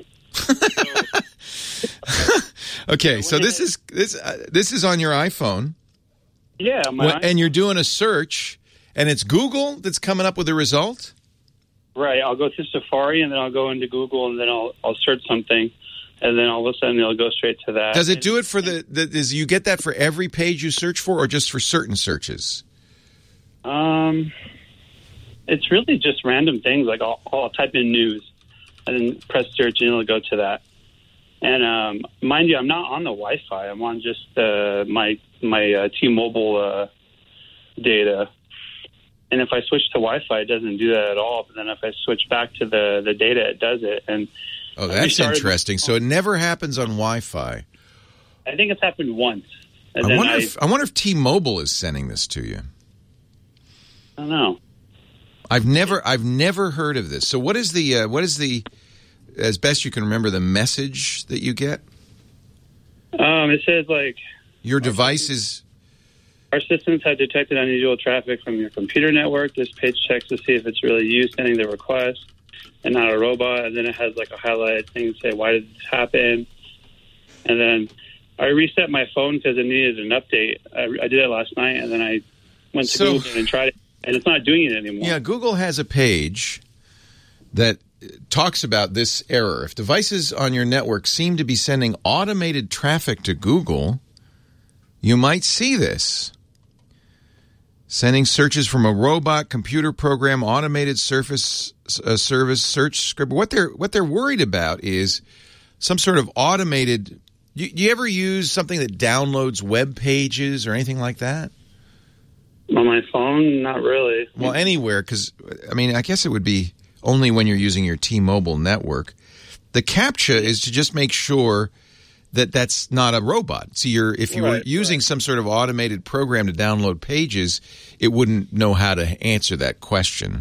So, Okay, so this is this uh, this is on your iPhone. yeah, my When- and you're doing a search, and it's Google that's coming up with the result? right. I'll go through Safari, and then I'll go into Google, and then I'll I'll search something, and then all of a sudden it'll go straight to that. Does it do it for the, the does you get that for every page you search for, or just for certain searches? Um, it's really just random things. Like I'll, I'll type in news, and then press search, and it'll go to that. And um, mind you, I'm not on the Wi-Fi. I'm on just uh, my my uh, T-Mobile uh, data. And if I switch to Wi-Fi, it doesn't do that at all. But then if I switch back to the, the data, it does it. And Oh, that's restarted- interesting. So it never happens on Wi-Fi. I think it's happened once. And I then wonder I, if I wonder if T-Mobile is sending this to you. I don't know. I've never I've never heard of this. So what is the uh, what is the as best you can remember the message that you get? Um, it says like Your device is our systems have detected unusual traffic from your computer network. This page checks to see if it's really you sending the request and not a robot. And then it has like a highlighted thing to say, why did this happen? And then I reset my phone because it needed an update. I, I did it last night, and then I went to So- Google and tried it, and it's not doing it anymore. Yeah, Google has a page that talks about this error. If devices on your network seem to be sending automated traffic to Google, you might see this. Sending searches from a robot, computer program, automated surface uh, service search script. What they're what they're worried about is some sort of automated. You, you ever use something that downloads web pages or anything like that? On my phone, not really. Well, anywhere, because, I mean, I guess it would be only when you're using your T-Mobile network. The CAPTCHA is to just make sure that that's not a robot. See, you're, if you were Right, using right. some sort of automated program to download pages, it wouldn't know how to answer that question.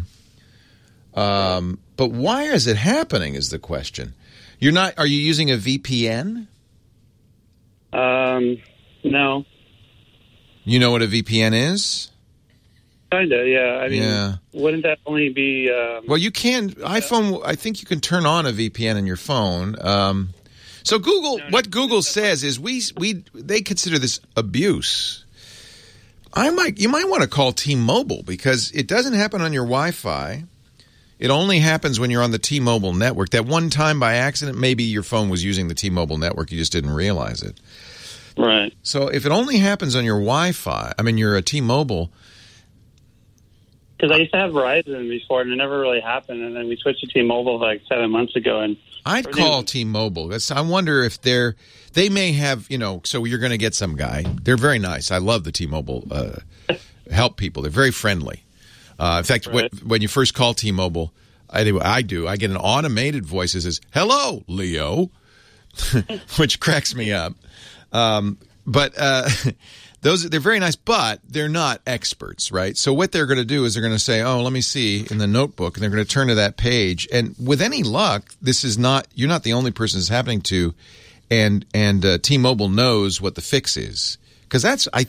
Um, but why is it happening is the question. You're not, are you using a V P N? Um, no. You know what a V P N is? Kinda, yeah. I mean, Yeah. wouldn't that only be... Um, Well, you can iPhone. I think you can turn on a V P N on your phone. Um, so Google, what Google says is we we they consider this abuse. I might you might want to call T-Mobile because it doesn't happen on your Wi-Fi. It only happens when you're on the T-Mobile network. That one time by accident, maybe your phone was using the T-Mobile network, you just didn't realize it. right. So if it only happens on your Wi-Fi, I mean, you're a T-Mobile. Because I used to have Verizon before, and it never really happened. And then we switched to T-Mobile like seven months ago. And I'd call T-Mobile. That's, I wonder if they're they may have, you know, so you're going to get some guy. They're very nice. I love the T-Mobile uh, help people. They're very friendly. Uh, in fact, Right. when, when you first call T-Mobile, I do, I do. I get an automated voice that says, "Hello, Leo," which cracks me up. Um, but uh, those they're very nice, but they're not experts, right? So what they're going to do is they're going to say, "Oh, let me see in the notebook," and they're going to turn to that page. And with any luck, this is not you're not the only person it's happening to, and and uh, T-Mobile knows what the fix is because that's I.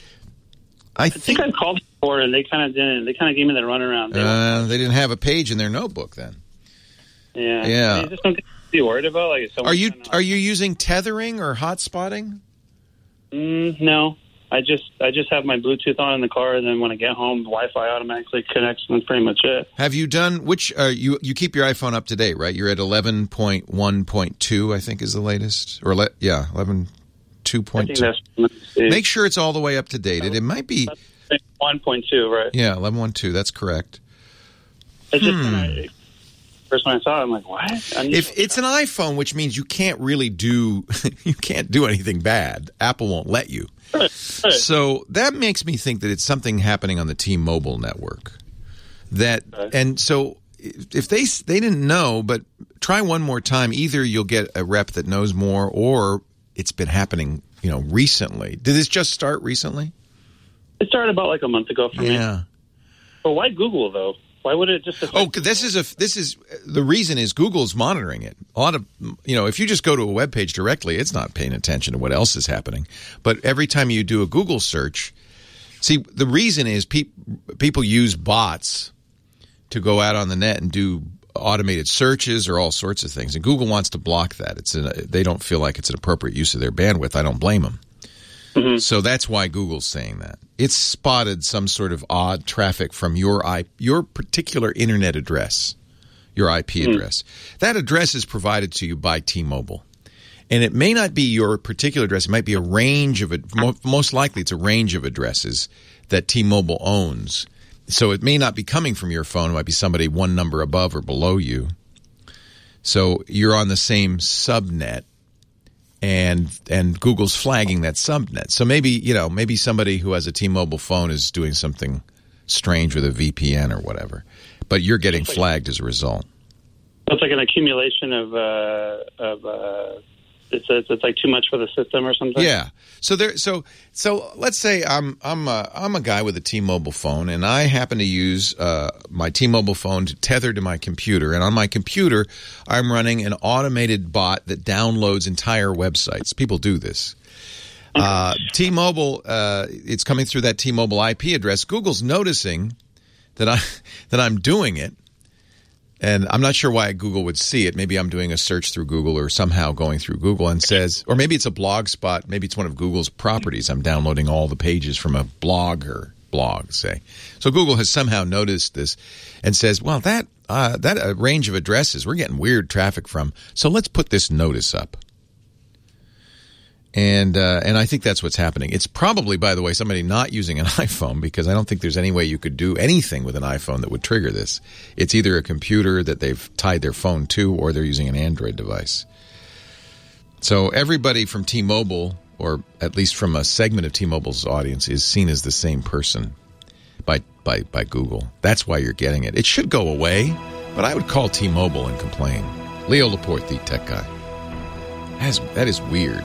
I I think I called before, and they kind of didn't. They kind of gave me the runaround. They uh, they didn't have a page in their notebook then. yeah, yeah. I mean, just something to be worried about. Like, if someone Are you kinda- are you using tethering or hotspotting? Mm, no, I just I just have my Bluetooth on in the car, and then when I get home, the Wi-Fi automatically connects, and that's pretty much it. Have you done which? Uh, you you keep your iPhone up to date, right? You're at eleven point one point two, I think, is the latest, or le- yeah, eleven two I point think two. that's let me see. Make sure it's all the way up to date. It, it might be one point two, right? yeah, eleven point one two. That's correct. It's just when I, first when I saw it, I'm like, what? I need If to- it's an iPhone, which means you can't really do you can't do anything bad. Apple won't let you. Right, right. So that makes me think that it's something happening on the T-Mobile network. That Okay. and so if they they didn't know, but try one more time. Either you'll get a rep that knows more, or it's been happening, you know, recently. Did this just start recently? It started about like a month ago for me. Yeah. But why Google though? Why would it just? Oh, this is a this is the reason is Google's monitoring it. A lot of you know, if you just go to a web page directly, it's not paying attention to what else is happening. But every time you do a Google search, see, the reason is pe- people use bots to go out on the net and do automated searches or all sorts of things, and Google wants to block that. It's an, they don't feel like it's an appropriate use of their bandwidth. I don't blame them. Mm-hmm. So that's why Google's saying that. It's spotted some sort of odd traffic from your I, your particular internet address, your I P mm-hmm. address. That address is provided to you by T-Mobile. And it may not be your particular address. It might be a range of – most likely it's a range of addresses that T-Mobile owns. So it may not be coming from your phone. It might be somebody one number above or below you. So you're on the same subnet. And and Google's flagging that subnet. So maybe, you know, maybe somebody who has a T-Mobile phone is doing something strange with a V P N or whatever. But you're getting flagged as a result. It's like an accumulation of uh, of uh, it's it's it's like too much for the system or something. Yeah. So there. So so let's say I'm I'm a, I'm a guy with a T-Mobile phone, and I happen to use uh, my T-Mobile phone to tether to my computer, and on my computer I'm running an automated bot that downloads entire websites. People do this. Uh, T-Mobile, uh, it's coming through that T-Mobile I P address. Google's noticing that I that I'm doing it. And I'm not sure why Google would see it. Maybe I'm doing a search through Google or somehow going through Google and says, or maybe it's a blog spot. Maybe it's one of Google's properties. I'm downloading all the pages from a blog or blog, say. So Google has somehow noticed this and says, well, that uh, that uh, range of addresses, we're getting weird traffic from. So let's put this notice up. And uh, and I think that's what's happening. It's probably, by the way, somebody not using an iPhone, because I don't think there's any way you could do anything with an iPhone that would trigger this. It's either a computer that they've tied their phone to, or they're using an Android device. So everybody from T-Mobile, or at least from a segment of T-Mobile's audience, is seen as the same person by by by Google. That's why you're getting it. It should go away, but I would call T-Mobile and complain. Leo Laporte, the tech guy. That is, that is weird.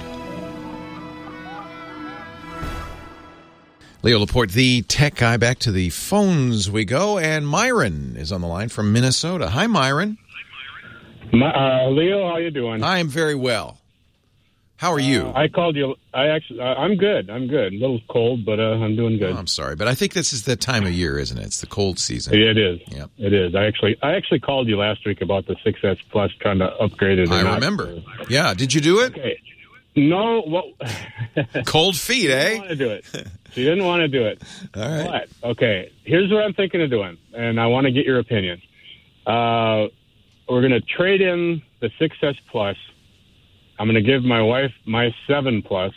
Leo Laporte, the tech guy. Back to the phones we go, and Myron is on the line from Minnesota. Hi, Myron. My, uh, Leo, how you doing? I am very well. How are you? Uh, I called you. I actually, uh, I'm good. I'm good. A little cold, but uh, I'm doing good. Oh, I'm sorry, but I think this is the time of year, isn't it? It's the cold season. It is. Yep. It is. I actually, I actually called you last week about the six S Plus, trying to upgrade it. I not. remember. Yeah. Did you do it? Okay. No. Well, cold feet, eh? I didn't want to do it. She didn't want to do it. All right. But, okay, here's what I'm thinking of doing, and I want to get your opinion. Uh, we're going to trade in the six S Plus. I'm going to give my wife my seven Plus,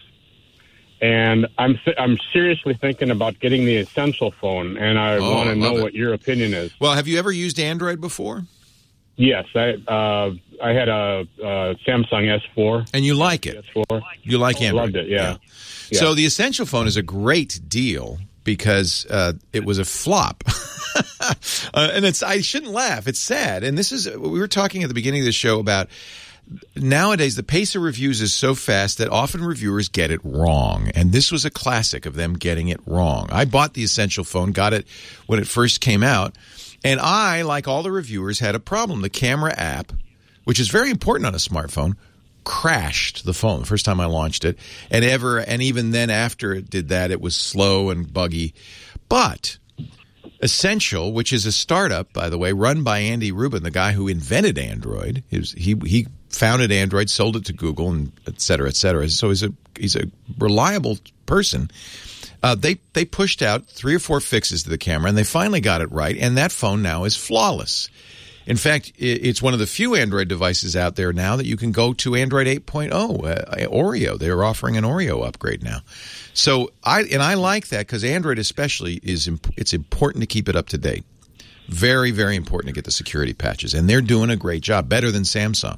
and I'm th- I'm seriously thinking about getting the Essential phone, and I Oh, want I to love know it. what your opinion is. Well, have you ever used Android before? Yes, I uh, I had a, uh Samsung S four. And you like it? S four. You like Android? Loved it, yeah. Yeah. So the Essential phone is a great deal because uh, it was a flop. uh, and it's I shouldn't laugh. It's sad. And this is we were talking at the beginning of the show about nowadays the pace of reviews is so fast that often reviewers get it wrong. And this was a classic of them getting it wrong. I bought the Essential phone, got it when it first came out. And I, like all the reviewers, had a problem. The camera app, which is very important on a smartphone, crashed the phone the first time I launched it. And ever, and even then after it did that, it was slow and buggy. But Essential, which is a startup, by the way, run by Andy Rubin, the guy who invented Android. He was, he, he founded Android, sold it to Google, and et cetera, et cetera. So he's a he's a reliable person. Uh, they they pushed out three or four fixes to the camera, and they finally got it right, and that phone now is flawless. In fact, it's one of the few Android devices out there now that you can go to Android eight point oh, uh, Oreo. They're offering an Oreo upgrade now. So I and I like that because Android especially is imp- it's important to keep it up to date. Very, very important to get the security patches, and they're doing a great job, better than Samsung.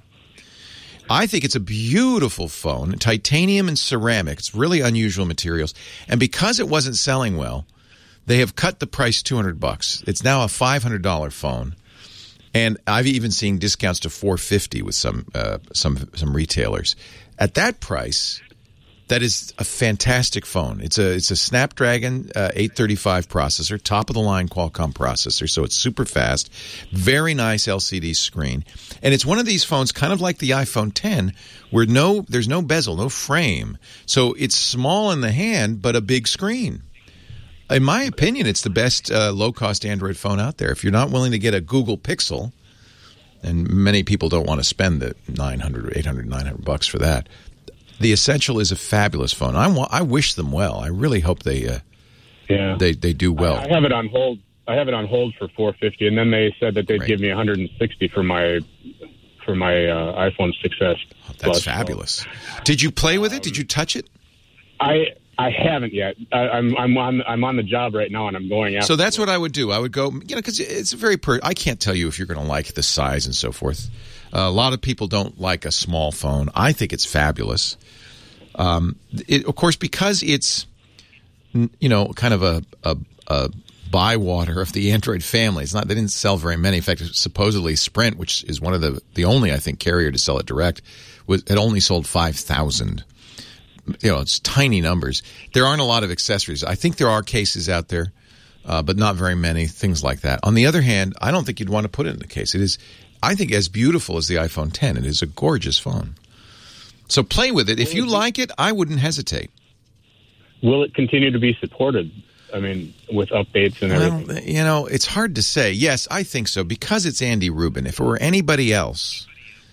I think it's a beautiful phone, titanium and ceramic. It's really unusual materials. And because it wasn't selling well, they have cut the price two hundred bucks. It's now a five hundred dollars phone. And I've even seen discounts to four hundred fifty dollars with some uh, some some retailers. At that price, that is a fantastic phone. It's a it's a Snapdragon uh, eight thirty-five processor, top of the line Qualcomm processor, so it's super fast. Very nice L C D screen, and it's one of these phones, kind of like the iPhone ten, where no there's no bezel, no frame, so it's small in the hand but a big screen. In my opinion, it's the best uh, low-cost Android phone out there. If you're not willing to get a Google Pixel, and many people don't want to spend the nine hundred, eight hundred, nine hundred bucks for that, the Essential is a fabulous phone. I want, I wish them well. I really hope they, uh, yeah, they they do well. I have it on hold. I have it on hold for four hundred fifty dollars, and then they said that they'd Great. give me one hundred sixty dollars for my for my uh, iPhone six S. Oh, that's Plus. fabulous. Did you play with it? Did you touch it? I I haven't yet. I, I'm I'm on I'm on the job right now, and I'm going after. So that's what I would do. I would go, you know, because it's a very per. I can't tell you if you're going to like the size and so forth. Uh, a lot of people don't like a small phone. I think it's fabulous. Um, it, of course, because it's, you know, kind of a, a, a bywater of the Android family. It's not, they didn't sell very many. In fact, supposedly Sprint, which is one of the, the only, I think, carrier to sell it direct, was, had only sold five thousand. You know, it's tiny numbers. There aren't a lot of accessories. I think there are cases out there, uh, but not very many, things like that. On the other hand, I don't think you'd want to put it in the case. It is, I think, as beautiful as the iPhone ten. It is a gorgeous phone. So play with it. If you like it, I wouldn't hesitate. Will it continue to be supported? I mean, with updates and everything? Well, you know, it's hard to say. Yes, I think so, because it's Andy Rubin. If it were anybody else,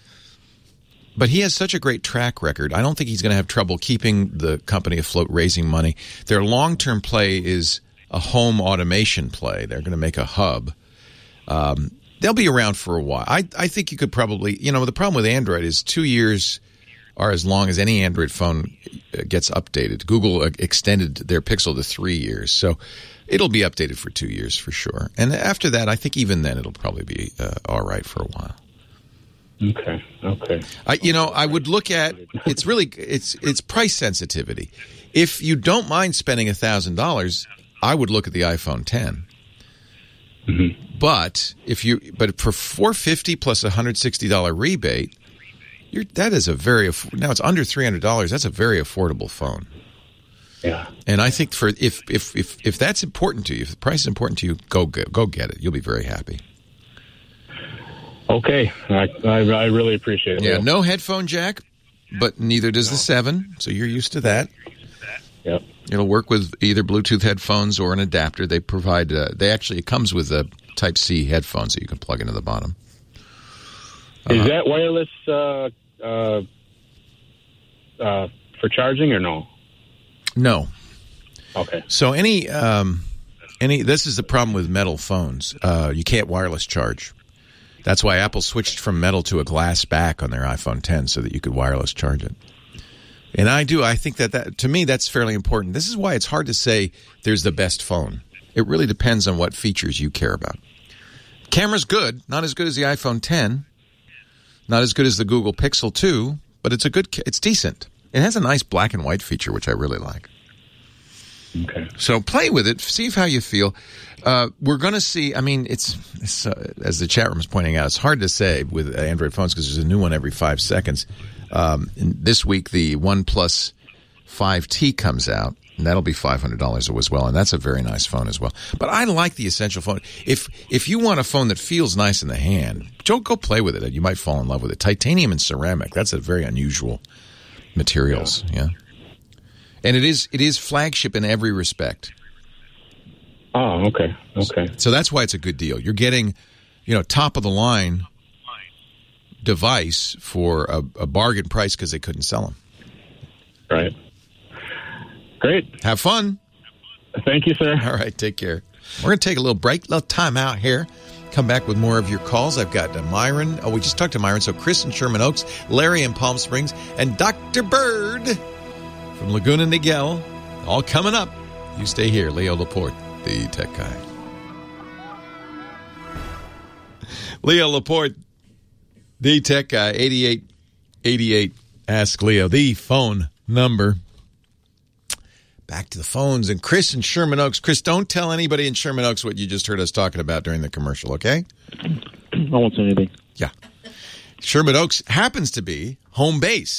but he has such a great track record, I don't think he's going to have trouble keeping the company afloat, raising money. Their long-term play is a home automation play. They're going to make a hub. Um, they'll be around for a while. I, I think you could probably, you know, the problem with Android is two years are as long as any Android phone gets updated. Google extended their Pixel to three years, so it'll be updated for two years for sure. And after that, I think even then it'll probably be uh, all right for a while. Okay. Okay. I, you know, I would look at it's really it's it's price sensitivity. If you don't mind spending a thousand dollars, I would look at the iPhone ten. Mm-hmm. But if you but for four hundred fifty dollars plus a one hundred sixty dollars rebate, you're, that is a very now it's under three hundred dollars. That's a very affordable phone. Yeah. And I think for if if if if that's important to you, if the price is important to you, go go get it. You'll be very happy. Okay, I, I, I really appreciate it. Yeah, no headphone jack, but neither does the seven, so you're used to that. Yep. It'll work with either Bluetooth headphones or an adapter. They provide. Uh, they actually it comes with a Type C headphones that you can plug into the bottom. Is Uh, that wireless uh, uh, uh, for charging or no? No. Okay. So any um, any this is the problem with metal phones. Uh, you can't wireless charge. That's why Apple switched from metal to a glass back on their iPhone ten so that you could wireless charge it. And I do. I think that, that to me, that's fairly important. This is why it's hard to say there's the best phone. It really depends on what features you care about. Camera's good. Not as good as the iPhone ten. Not as good as the Google Pixel two, but it's a good. It's decent. It has a nice black and white feature, which I really like. Okay. So play with it. See how you feel. Uh, we're going to see. I mean, it's, it's uh, as the chat room is pointing out, it's hard to say with Android phones because there's a new one every five seconds. Um, this week, the OnePlus five T comes out, and that'll be five hundred dollars as well, and that's a very nice phone as well. But I like the Essential phone. If if you want a phone that feels nice in the hand, don't go play with it. You might fall in love with it. Titanium and ceramic, that's a very unusual materials, yeah. yeah. And it is it is flagship in every respect. Oh, okay, okay. So that's why it's a good deal. You're getting, you know, top of the line device for a, a bargain price because they couldn't sell them. Right. Great. Have fun. Thank you, sir. All right, take care. We're going to take a little break, a little time out here. Come back with more of your calls. I've got uh, Myron. Oh, we just talked to Myron. So Chris in Sherman Oaks, Larry in Palm Springs, and Doctor Bird from Laguna Niguel. All coming up. You stay here. Leo Laporte, the tech guy. Leo Laporte, the tech guy, eighty-eight eighty-eight. Ask Leo, the phone number. Back to the phones. And Chris in Sherman Oaks. Chris, don't tell anybody in Sherman Oaks what you just heard us talking about during the commercial, okay? I won't say anything. Yeah. Sherman Oaks happens to be home base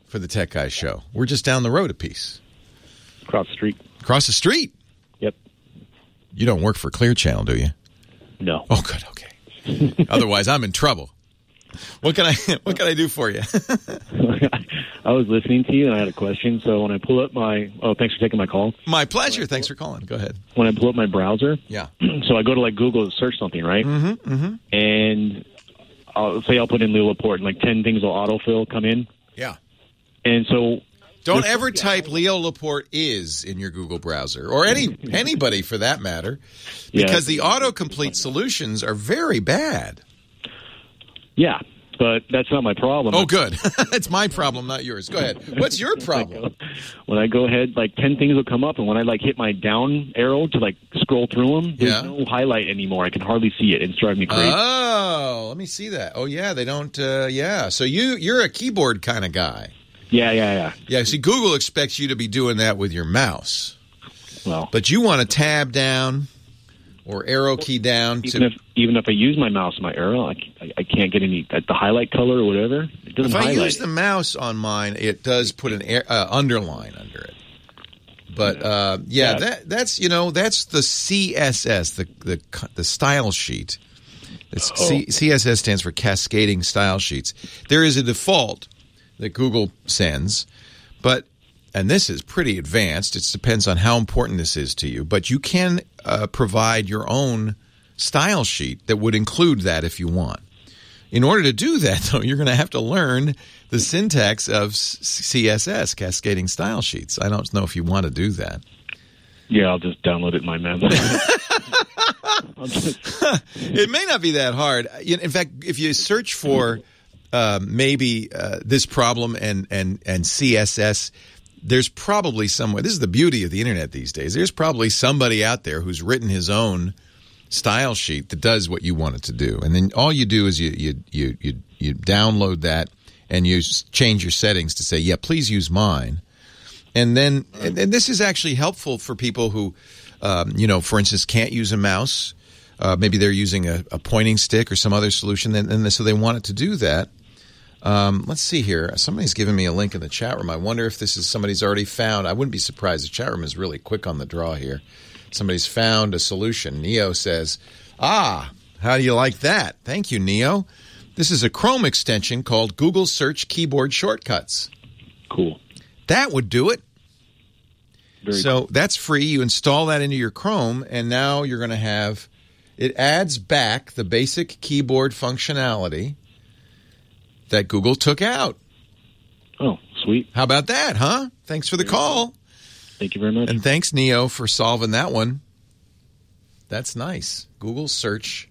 for the Tech Guy Show? We're just down the road a piece. Across the street. Across the street? Yep. You don't work for Clear Channel, do you? No. Oh, good. Okay. Otherwise, I'm in trouble. What can I What can I do for you? I was listening to you, and I had a question. So when I pull up my... Oh, thanks for taking my call. My pleasure. Thanks for calling. Go ahead. When I pull up my browser... Yeah. So I go to, like, Google to search something, right? Mm-hmm, mm-hmm. And I'll say I'll put in Leo Laporte, and, like, ten things will autofill come in. Yeah. And so... Don't ever type Leo Laporte is in your Google browser, or any anybody for that matter, because yeah. the autocomplete solutions are very bad. Yeah, but that's not my problem. Oh, good. It's my problem, not yours. Go ahead. What's your problem? When I go ahead, like ten things will come up, and when I like hit my down arrow to like scroll through them, there's yeah. no highlight anymore. I can hardly see it. It's driving me crazy. Oh, let me see that. Oh, yeah, they don't. Uh, yeah, so you you're a keyboard kind of guy. Yeah, yeah, yeah. Yeah, see, Google expects you to be doing that with your mouse. Well, but you want to tab down or arrow key down. Even to, if even if I use my mouse and my arrow, I, I can't get any the highlight color or whatever. It doesn't if I highlight. use the mouse on mine, it does put an air, uh, underline under it. But uh, yeah, yeah, that that's you know that's the C S S, the the the style sheet. It's oh. C, C S S stands for Cascading Style Sheets. There is a default that Google sends, but, and this is pretty advanced, it depends on how important this is to you, but you can uh, provide your own style sheet that would include that if you want. In order to do that, though, you're going to have to learn the syntax of C S S, Cascading Style Sheets. I don't know if you want to do that. Yeah, I'll just download it in my memory. It may not be that hard. In fact, if you search for Uh, maybe uh, this problem and, and, and C S S, there's probably somewhere. This is the beauty of the internet these days. There's probably somebody out there who's written his own style sheet that does what you want it to do. And then all you do is you you you you, you download that and you change your settings to say, yeah, please use mine. And then and, and this is actually helpful for people who, um, you know, for instance, can't use a mouse. Uh, maybe they're using a, a pointing stick or some other solution, and, and so they want it to do that. Um, let's see here. Somebody's given me a link in the chat room. I wonder if this is somebody's already found. I wouldn't be surprised. The chat room is really quick on the draw here. Somebody's found a solution. Neo says, ah, how do you like that? Thank you, Neo. This is a Chrome extension called Google Search Keyboard Shortcuts. Cool. That would do it. Very so cool. That's free. You install that into your Chrome, and now you're going to have, it adds back the basic keyboard functionality that Google took out. Oh, sweet. How about that, huh? Thanks for the call. Thank you very much. And thanks, Neo, for solving that one. That's nice. Google search.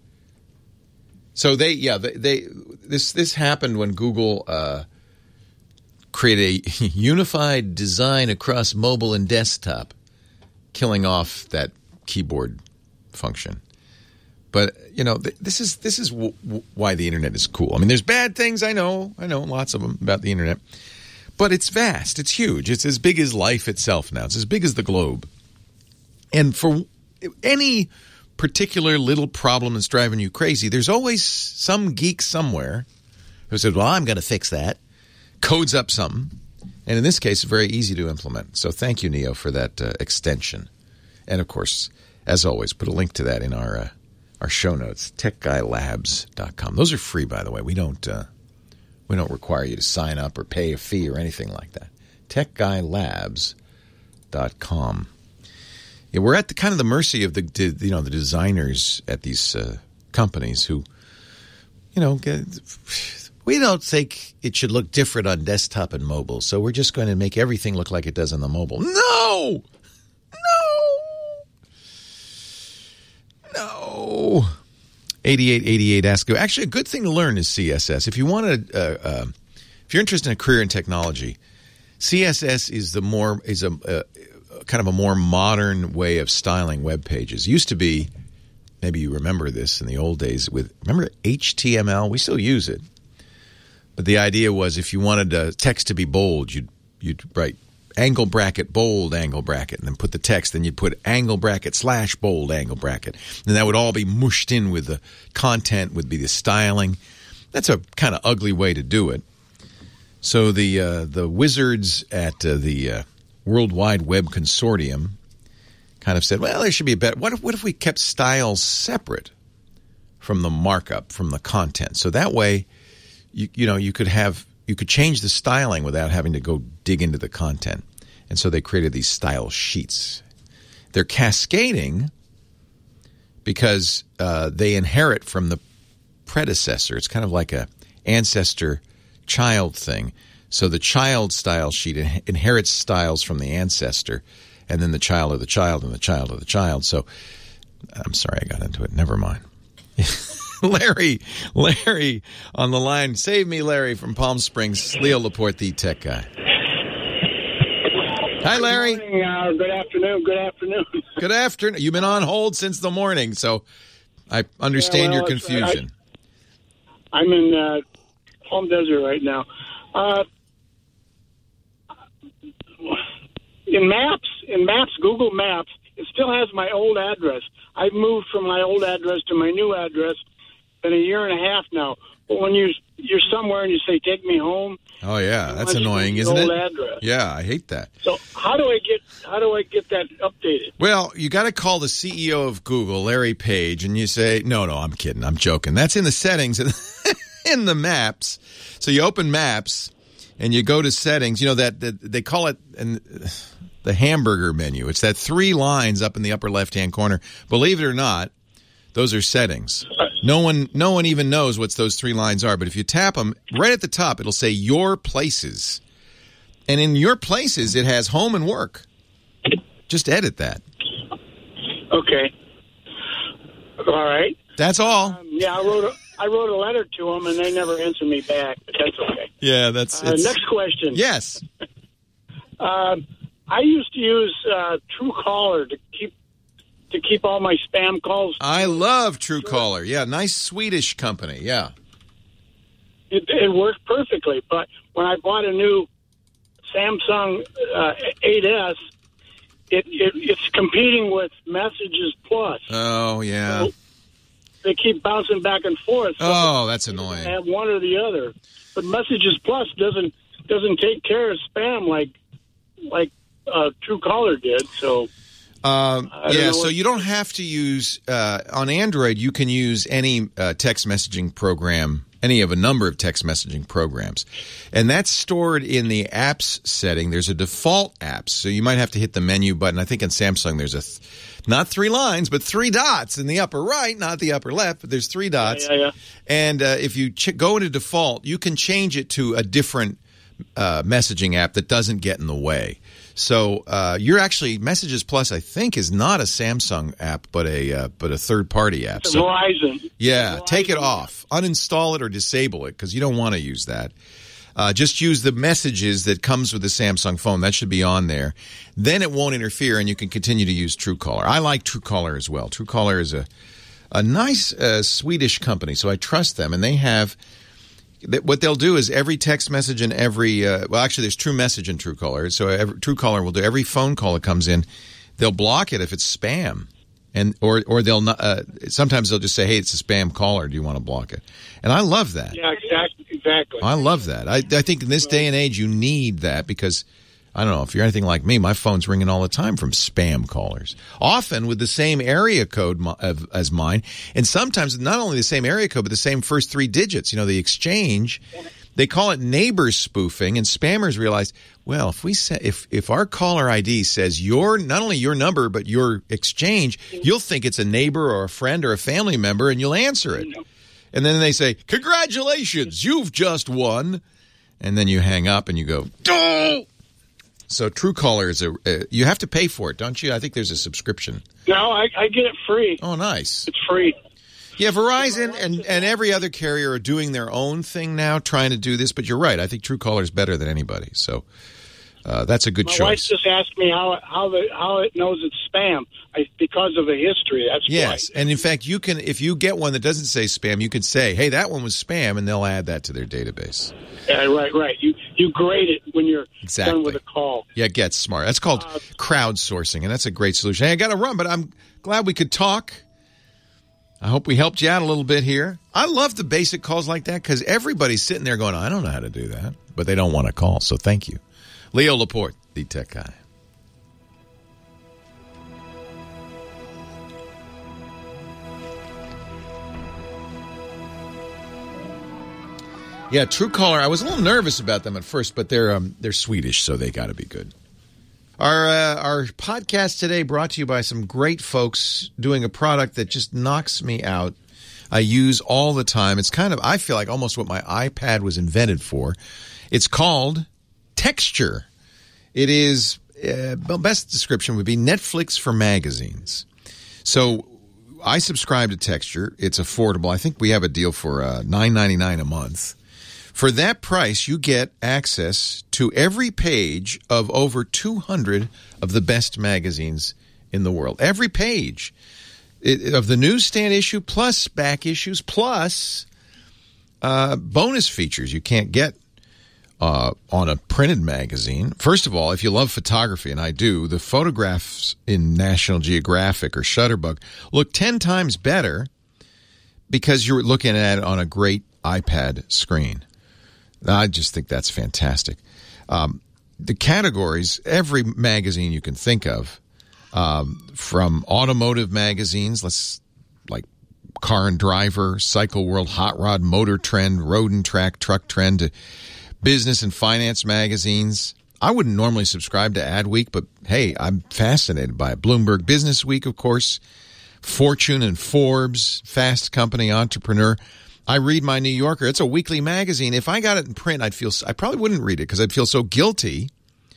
So they, yeah, they, they this this happened when Google uh, created a unified design across mobile and desktop, killing off that keyboard function. But, you know, th- this is this is w- w- why the internet is cool. I mean, there's bad things, I know. I know lots of them about the internet. But it's vast. It's huge. It's as big as life itself now. It's as big as the globe. And for any particular little problem that's driving you crazy, there's always some geek somewhere who says, well, I'm going to fix that, codes up something. And in this case, it's very easy to implement. So thank you, Neo, for that uh, extension. And, of course, as always, put a link to that in our uh, our show notes, tech guy labs dot com. Those are free, by the way. We don't uh, we don't require you to sign up or pay a fee or anything like that. tech guy labs dot com. Yeah, we're at the kind of the mercy of the you know the designers at these uh, companies who, you know, get, we don't think it should look different on desktop and mobile, so we're just going to make everything look like it does on the mobile. No! No! eighty-eight eighty-eight ask you. Actually, a good thing to learn is C S S. If you want to, uh, uh, if you're interested in a career in technology, C S S is the more is a uh, kind of a more modern way of styling web pages. It used to be, maybe you remember this in the old days with remember H T M L. We still use it, but the idea was if you wanted uh, text to be bold, you'd you'd write angle bracket, bold angle bracket, and then put the text. Then you'd put angle bracket slash bold angle bracket. And that would all be mushed in with the content, would be the styling. That's a kind of ugly way to do it. So the uh, the wizards at uh, the uh, World Wide Web Consortium kind of said, well, there should be a better. What if, what if we kept styles separate from the markup, from the content? So that way, you you know, you could have you could change the styling without having to go dig into the content. And so they created these style sheets. They're cascading because uh, they inherit from the predecessor. It's kind of like a ancestor-child thing. So the child style sheet in- inherits styles from the ancestor, and then the child of the child and the child of the child. So I'm sorry I got into it. Never mind. Larry, Larry on the line. Save me, Larry, from Palm Springs. Leo Laporte, the tech guy. Hi, Larry. Good morning, uh, good afternoon. Good afternoon. Good afternoon. You've been on hold since the morning, so I understand yeah, well, your confusion. I, I'm in uh, Palm Desert right now. Uh, in Maps, in Maps, Google Maps, it still has my old address. I've moved from my old address to my new address in a year and a half now. But when you you're somewhere and you say "take me home," oh yeah, that's annoying, isn't old it? Address. Yeah, I hate that. So how do I get how do I get that updated? Well, you got to call the C E O of Google, Larry Page, and you say, "No, no, I'm kidding, I'm joking." That's in the settings in the Maps. So you open Maps and you go to settings. You know that, that they call it in the hamburger menu. It's that three lines up in the upper left-hand corner. Believe it or not, those are settings. No one, no one even knows what those three lines are. But if you tap them, right at the top, it'll say Your Places. And in Your Places, it has home and work. Just edit that. Okay. All right. That's all. Um, yeah, I wrote a, I wrote a letter to them, and they never answered me back, but that's okay. Yeah, that's Uh, it's, next question. Yes. Um, I used to use uh, Truecaller to keep to keep all my spam calls. I love Truecaller. Yeah, nice Swedish company. Yeah. It, it worked perfectly, but when I bought a new Samsung uh, eight S, it, it it's competing with Messages Plus. Oh, yeah. So they keep bouncing back and forth. So Oh, that's annoying. have one or the other, but Messages Plus doesn't doesn't take care of spam like like uh, Truecaller did. So. Um, yeah, so what- you don't have to use uh, on Android. You can use any uh, text messaging program, any of a number of text messaging programs, and that's stored in the apps setting. There's a default apps, so you might have to hit the menu button. I think in Samsung there's a th- not three lines, but three dots in the upper right, not the upper left, but there's three dots. Yeah, yeah, yeah. And uh, if you ch- go into default, you can change it to a different uh, messaging app that doesn't get in the way. So uh, you're actually Messages Plus, I think, is not a Samsung app, but a uh, but a third party app. It's So Verizon. yeah, Verizon. take it off, uninstall it, or disable it because you don't want to use that. Uh, just use the messages that comes with the Samsung phone. That should be on there. Then it won't interfere, and you can continue to use Truecaller. I like Truecaller as well. Truecaller is a a nice uh, Swedish company, so I trust them, and they have. What they'll do is every text message and every uh, well, actually, there's True Message and Truecaller. So every, Truecaller will do every phone call that comes in. They'll block it if it's spam, and or or they'll not. Uh, sometimes they'll just say, "Hey, it's a spam caller. Do you want to block it?" And I love that. Yeah, exactly. Exactly. I love that. I, I think in this day and age, you need that because. I don't know, if you're anything like me, my phone's ringing all the time from spam callers, often with the same area code mo- of, as mine, and sometimes not only the same area code, but the same first three digits. You know, the exchange, they call it neighbor spoofing, and spammers realize, well, if we say, if if our caller I D says your not only your number but your exchange, you'll think it's a neighbor or a friend or a family member, and you'll answer it. And then they say, congratulations, you've just won. And then you hang up and you go, oh! So Truecaller is a uh, you have to pay for it, don't you? I think there's a subscription. No, I, I get it free. Oh, nice. It's free. Yeah, Verizon and, and every other carrier are doing their own thing now, trying to do this. But you're right. I think Truecaller is better than anybody. So uh, that's a good My choice. wife just asked me how how the how it knows it's spam I, because of the history. That's Yes, why. and in fact, you can if you get one that doesn't say spam, you can say, "Hey, that one was spam," and they'll add that to their database. Yeah, right, right. You you grade it when you're Exactly. done with a call. Yeah, it gets smart. That's called Uh, crowdsourcing, and that's a great solution. Hey, I got to run, but I'm glad we could talk. I hope we helped you out a little bit here. I love the basic calls like that because everybody's sitting there going, I don't know how to do that. But they don't want to call, so thank you. Leo Laporte, the tech guy. Yeah, Truecaller. I was a little nervous about them at first, but they're um, they're Swedish, so they got to be good. Our uh, our podcast today brought to you by some great folks doing a product that just knocks me out. I use all the time. It's kind of, I feel like almost what my iPad was invented for. It's called Texture. It is, uh, well, best description would be Netflix for magazines. So I subscribe to Texture. It's affordable. I think we have a deal for uh, nine ninety-nine a month. For that price, you get access to every page of over two hundred of the best magazines in the world. Every page it, of the newsstand issue, plus back issues, plus uh, bonus features you can't get uh, on a printed magazine. First of all, if you love photography, and I do, the photographs in National Geographic or Shutterbug look ten times better because you're looking at it on a great iPad screen. I just think that's fantastic. Um, the categories, every magazine you can think of, um, from automotive magazines, let's like Car and Driver, Cycle World, Hot Rod, Motor Trend, Road and Track, Truck Trend, to business and finance magazines. I wouldn't normally subscribe to Adweek, but hey, I'm fascinated by it. Bloomberg Business Week, of course, Fortune and Forbes, Fast Company, Entrepreneur. I read my New Yorker. It's a weekly magazine. If I got it in print, I'd feel I probably wouldn't read it because I'd feel so guilty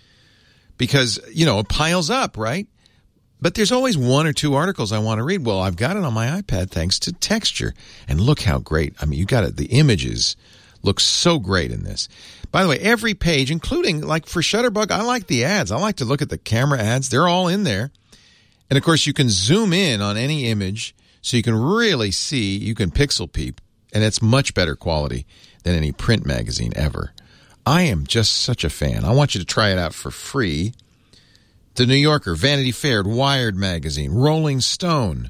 because, you know, it piles up, right? But there's always one or two articles I want to read. Well, I've got it on my iPad thanks to Texture. And look how great. I mean, you got it. The images look so great in this. By the way, every page, including like for Shutterbug, I like the ads. I like to look at the camera ads. They're all in there. And, of course, you can zoom in on any image so you can really see, you can pixel peep. And it's much better quality than any print magazine ever. I am just such a fan. I want you to try it out for free. The New Yorker, Vanity Fair, Wired Magazine, Rolling Stone,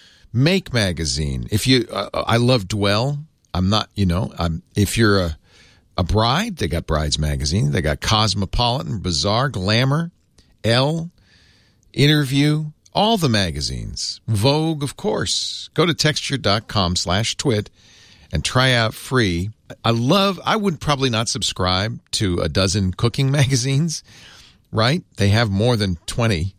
Make Magazine. If you, uh, I love Dwell. I'm not, you know, I'm, if you're a, a bride, they got Brides Magazine. They got Cosmopolitan, Bazaar, Glamour, Elle, Interview, all the magazines. Vogue, of course. Go to texture.com slash twit. And try out free. I love, I would probably not subscribe to a dozen cooking magazines, right? They have more than twenty.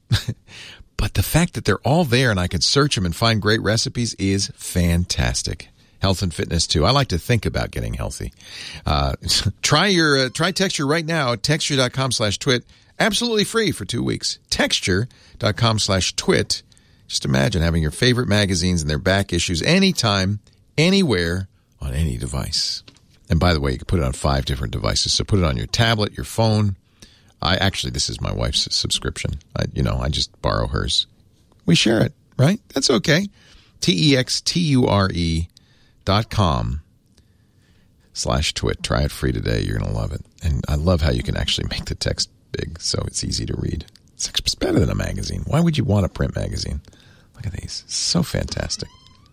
But the fact that they're all there and I can search them and find great recipes is fantastic. Health and fitness, too. I like to think about getting healthy. Uh, try your, uh, try Texture right now at texture.com slash twit. Absolutely free for two weeks. Texture.com slash twit. Just imagine having your favorite magazines and their back issues anytime, anywhere, on any device. And by the way, you can put it on five different devices. So put it on your tablet, your phone. I actually, this is my wife's subscription. I, you know, I just borrow hers. We share it, right? That's okay. T E X T U R E dot com slash twit. Try it free today. You're going to love it. And I love how you can actually make the text big so it's easy to read. It's better than a magazine. Why would you want a print magazine? Look at these. So fantastic.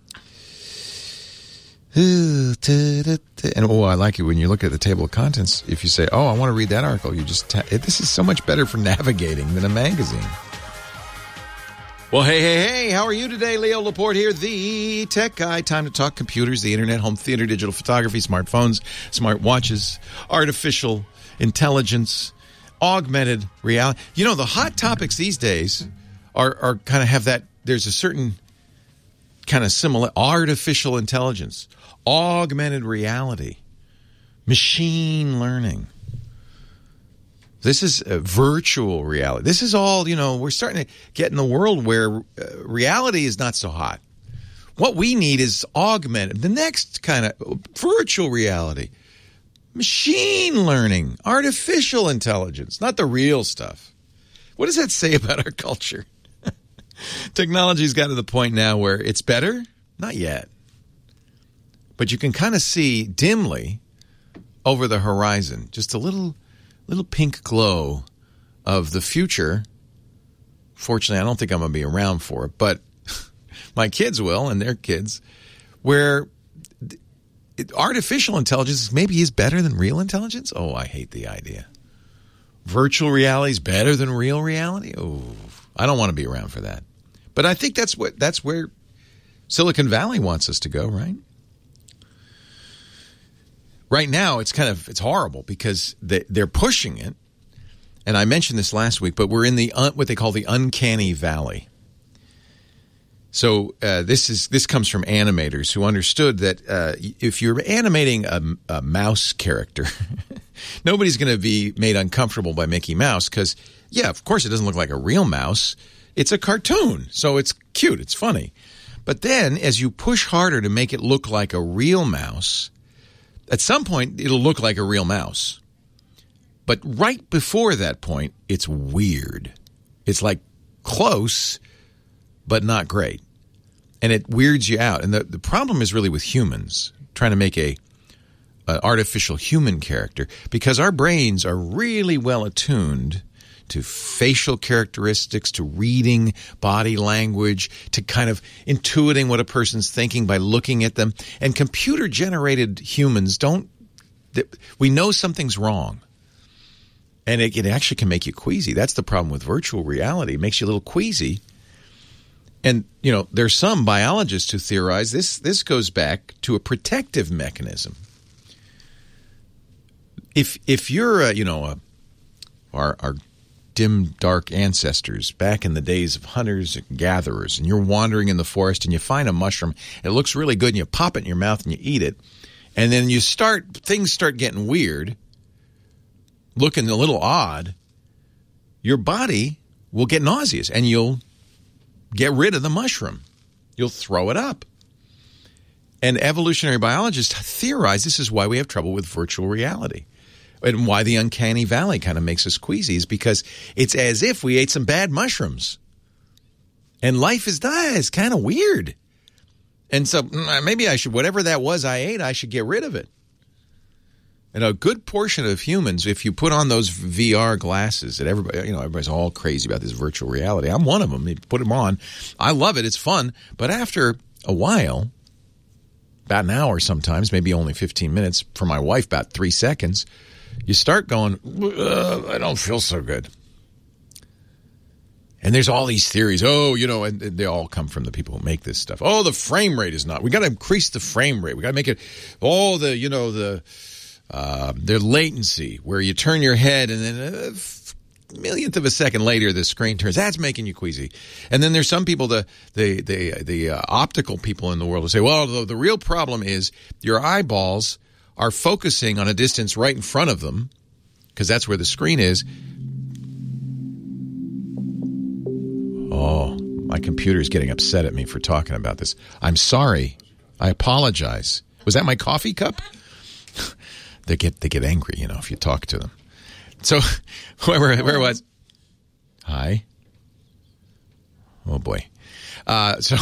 And oh, I like it when you look at the table of contents. If you say, oh, I want to read that article, you just ta- this is so much better for navigating than a magazine. Well, hey, hey, hey, how are you today? Leo Laporte here, the tech guy. Time to talk computers, the internet, home theater, digital photography, smartphones, smart watches, artificial intelligence, augmented reality. You know, the hot topics these days are, are kind of have that, there's a certain kind of similar, artificial intelligence, augmented reality, machine learning. This is a virtual reality. This is all, you know, we're starting to get in the world where uh, reality is not so hot. What we need is augmented, the next kind of virtual reality, machine learning, artificial intelligence, not the real stuff. What does that say about our culture? Technology's got to the point now where it's better? Not yet. But you can kind of see dimly over the horizon, just a little little pink glow of the future. Fortunately, I don't think I'm going to be around for it, but my kids will, and their kids, where artificial intelligence maybe is better than real intelligence. Oh, I hate the idea. Virtual reality is better than real reality. Oh, I don't want to be around for that. But I think that's what that's where Silicon Valley wants us to go, right? Right now, it's kind of it's horrible because they, they're pushing it. And I mentioned this last week, but we're in the un, what they call the uncanny valley. So uh, this is this comes from animators who understood that uh, if you're animating a, a mouse character, nobody's going to be made uncomfortable by Mickey Mouse because, yeah, of course it doesn't look like a real mouse. It's a cartoon, so it's cute, it's funny. But then as you push harder to make it look like a real mouse, at some point it'll look like a real mouse. But right before that point, it's weird. It's like close, but not great. And it weirds you out. And the, the problem is really with humans, trying to make a an artificial human character, because our brains are really well attuned to facial characteristics, to reading body language, to kind of intuiting what a person's thinking by looking at them. And computer-generated humans don't – we know something's wrong. And it, it actually can make you queasy. That's the problem with virtual reality. It makes you a little queasy. And, you know, there's some biologists who theorize this this goes back to a protective mechanism. If if you're, a, you know, a, our, our dim, dark ancestors back in the days of hunters and gatherers, and you're wandering in the forest and you find a mushroom, and it looks really good, and you pop it in your mouth and you eat it, and then you start, things start getting weird, looking a little odd, your body will get nauseous and you'll get rid of the mushroom. You'll throw it up. And evolutionary biologists theorize this is why we have trouble with virtual reality and why the uncanny valley kind of makes us queasy is because it's as if we ate some bad mushrooms. And life is, is kind of weird. And so maybe I should, whatever that was I ate, I should get rid of it. And a good portion of humans, if you put on those V R glasses that everybody, you know, everybody's all crazy about this virtual reality. I'm one of them. You put them on. I love it. It's fun. But after a while, about an hour sometimes, maybe only fifteen minutes, for my wife, about three seconds, you start going, I don't feel so good. And there's all these theories. Oh, you know, and they all come from the people who make this stuff. Oh, the frame rate is not. We got to increase the frame rate. We got to make it, oh, the, you know, the, Uh, their latency, where you turn your head and then a millionth of a second later the screen turns. That's making you queasy. And then there's some people, the the the, the uh, optical people in the world, who say, well, the, the real problem is your eyeballs are focusing on a distance right in front of them, because that's where the screen is. Oh, my computer is getting upset at me for talking about this. I'm sorry. I apologize. Was that my coffee cup? They get they get angry, you know, if you talk to them. So, where where was? Hi. Oh boy. Uh, so,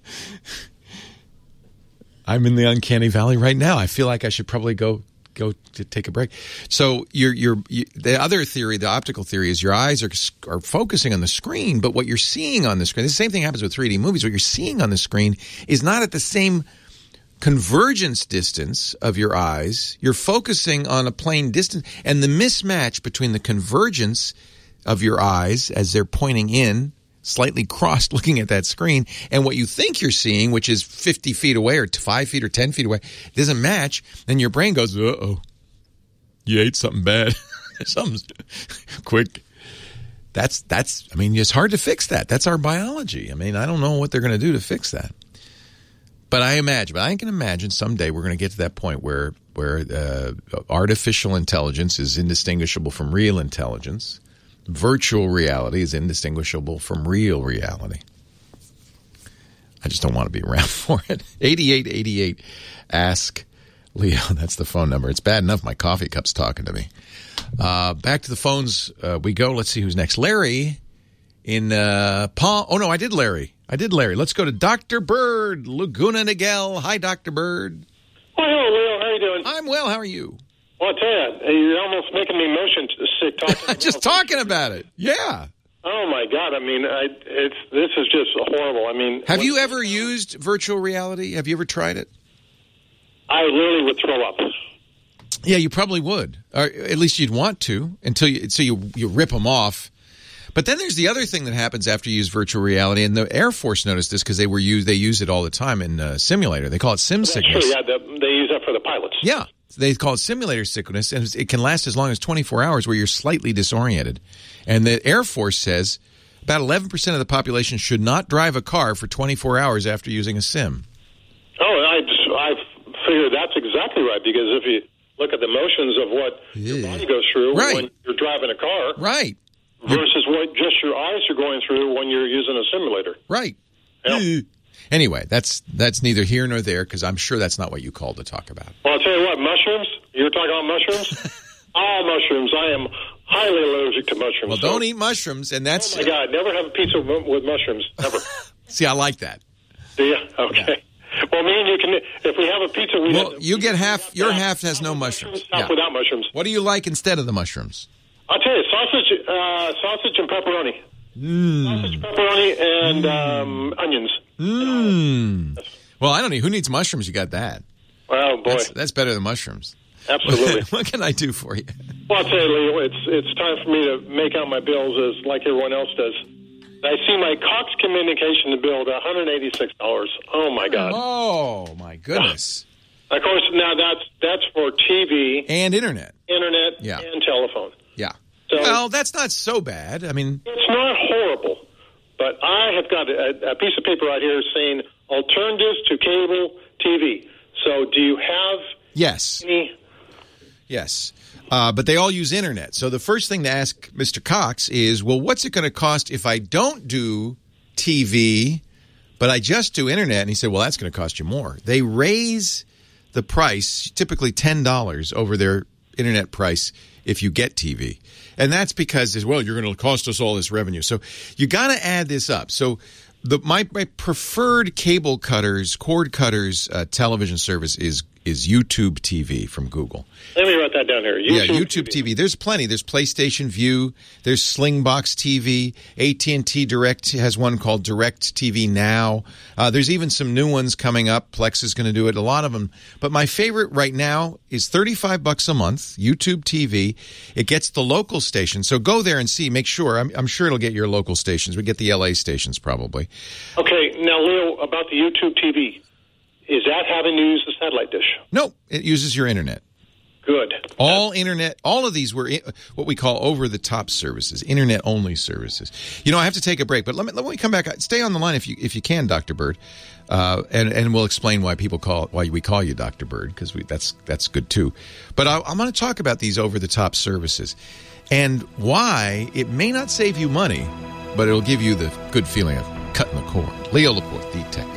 I'm in the uncanny valley right now. I feel like I should probably go go to take a break. So, you're you're you, the other theory, the optical theory, is your eyes are are focusing on the screen, but what you're seeing on the screen. The same thing happens with three D movies. What you're seeing on the screen is not at the same convergence distance of your eyes. You're focusing on a plane distance, and the mismatch between the convergence of your eyes as they're pointing in, slightly crossed looking at that screen, and what you think you're seeing, which is fifty feet away or five feet or ten feet away, doesn't match. Then your brain goes, uh-oh, you ate something bad. Something's quick. That's, that's, I mean, it's hard to fix that. That's our biology. I mean, I don't know what they're going to do to fix that. But I imagine, but I can imagine someday we're going to get to that point where where uh, artificial intelligence is indistinguishable from real intelligence. Virtual reality is indistinguishable from real reality. I just don't want to be around for it. eighty-eight eighty-eight, ask Leo. That's the phone number. It's bad enough my coffee cup's talking to me. Uh, back to the phones uh, we go. Let's see who's next. Larry in uh, Palm. Oh, no, I did Larry. I did, Larry. Let's go to Doctor Bird, Laguna Niguel. Hi, Doctor Bird. Oh, hello, Leo. How are you doing? I'm well. How are you? Well, I tell you, you're almost making me motion sick talking about Just talking about it. Yeah. Oh my God! I mean, I, it's this is just horrible. I mean, have you ever used virtual reality? Have you ever tried it? I literally would throw up. Yeah, you probably would, or at least you'd want to until you so you you rip them off. But then there's the other thing that happens after you use virtual reality, and the Air Force noticed this because they were use they use it all the time in uh, simulator. They call it sim That's sickness. true. Yeah, the, they use that for the pilots. Yeah. They call it simulator sickness, and it can last as long as twenty-four hours where you're slightly disoriented. And the Air Force says about eleven percent of the population should not drive a car for twenty-four hours after using a sim. Oh, I, just, I figure that's exactly right, because if you look at the motions of what yeah. your body goes through right. when you're driving a car right. versus what just your eyes are going through when you're using a simulator. Right. Yeah. Anyway, that's that's neither here nor there, because I'm sure that's not what you called to talk about. Well, I'll tell you what, mushrooms? You were talking about mushrooms? All mushrooms. I am highly allergic to mushrooms. Well, don't so. eat mushrooms, and that's... Oh, my God. Never have a pizza with mushrooms. Never. See, I like that. Do you? Okay. Yeah. Well, me and you can... If we have a pizza... We well, have, you get half... half Your half has no mushrooms. mushrooms half yeah. without mushrooms. What do you like instead of the mushrooms? I'll tell you, sausage uh, sausage and pepperoni. Mm. Sausage, pepperoni, and mm. um, onions. Mm. Well, I don't need... Who needs mushrooms? You got that. Oh, boy. That's, that's better than mushrooms. Absolutely. What can I do for you? Well, I'll tell you, Leo, it's, it's time for me to make out my bills as like everyone else does. I see my Cox Communication bill at one hundred eighty-six dollars. Oh, my God. Oh, my goodness. Of course, now that's that's for T V. And internet. Internet yeah. and telephone. Yeah. So, well, that's not so bad. I mean... It's not horrible, but I have got a, a piece of paper right here saying alternatives to cable T V. So do you have yes. any... Yes. Uh, but they all use internet. So the first thing to ask Mister Cox is, well, what's it going to cost if I don't do T V, but I just do internet? And he said, well, that's going to cost you more. They raise the price, typically ten dollars over their internet price if you get T V. And that's because, well, you're going to cost us all this revenue. So you got to add this up. So the my, my preferred cable cutters, cord cutters uh, television service is is YouTube T V from Google. Let me write that down here. YouTube yeah, YouTube T V. T V. There's plenty. There's PlayStation View. There's Slingbox T V. A T and T Direct has one called Direct T V Now. Uh, there's even some new ones coming up. Plex is going to do it. A lot of them. But my favorite right now is thirty-five bucks a month, YouTube T V. It gets the local stations. So go there and see. Make sure. I'm, I'm sure it'll get your local stations. We get the L A stations probably. Okay. Now, Leo, about the YouTube T V. Is that having to use the satellite dish? No, it uses your internet. Good. All internet, all of these were what we call over-the-top services, internet-only services. You know, I have to take a break, but let me let me come back. Stay on the line if you if you can, Doctor Bird, uh, and and we'll explain why people call why we call you Doctor Bird, because that's that's good too. But I, I'm going to talk about these over-the-top services and why it may not save you money, but it'll give you the good feeling of cutting the cord. Leo Laporte, the tech guy.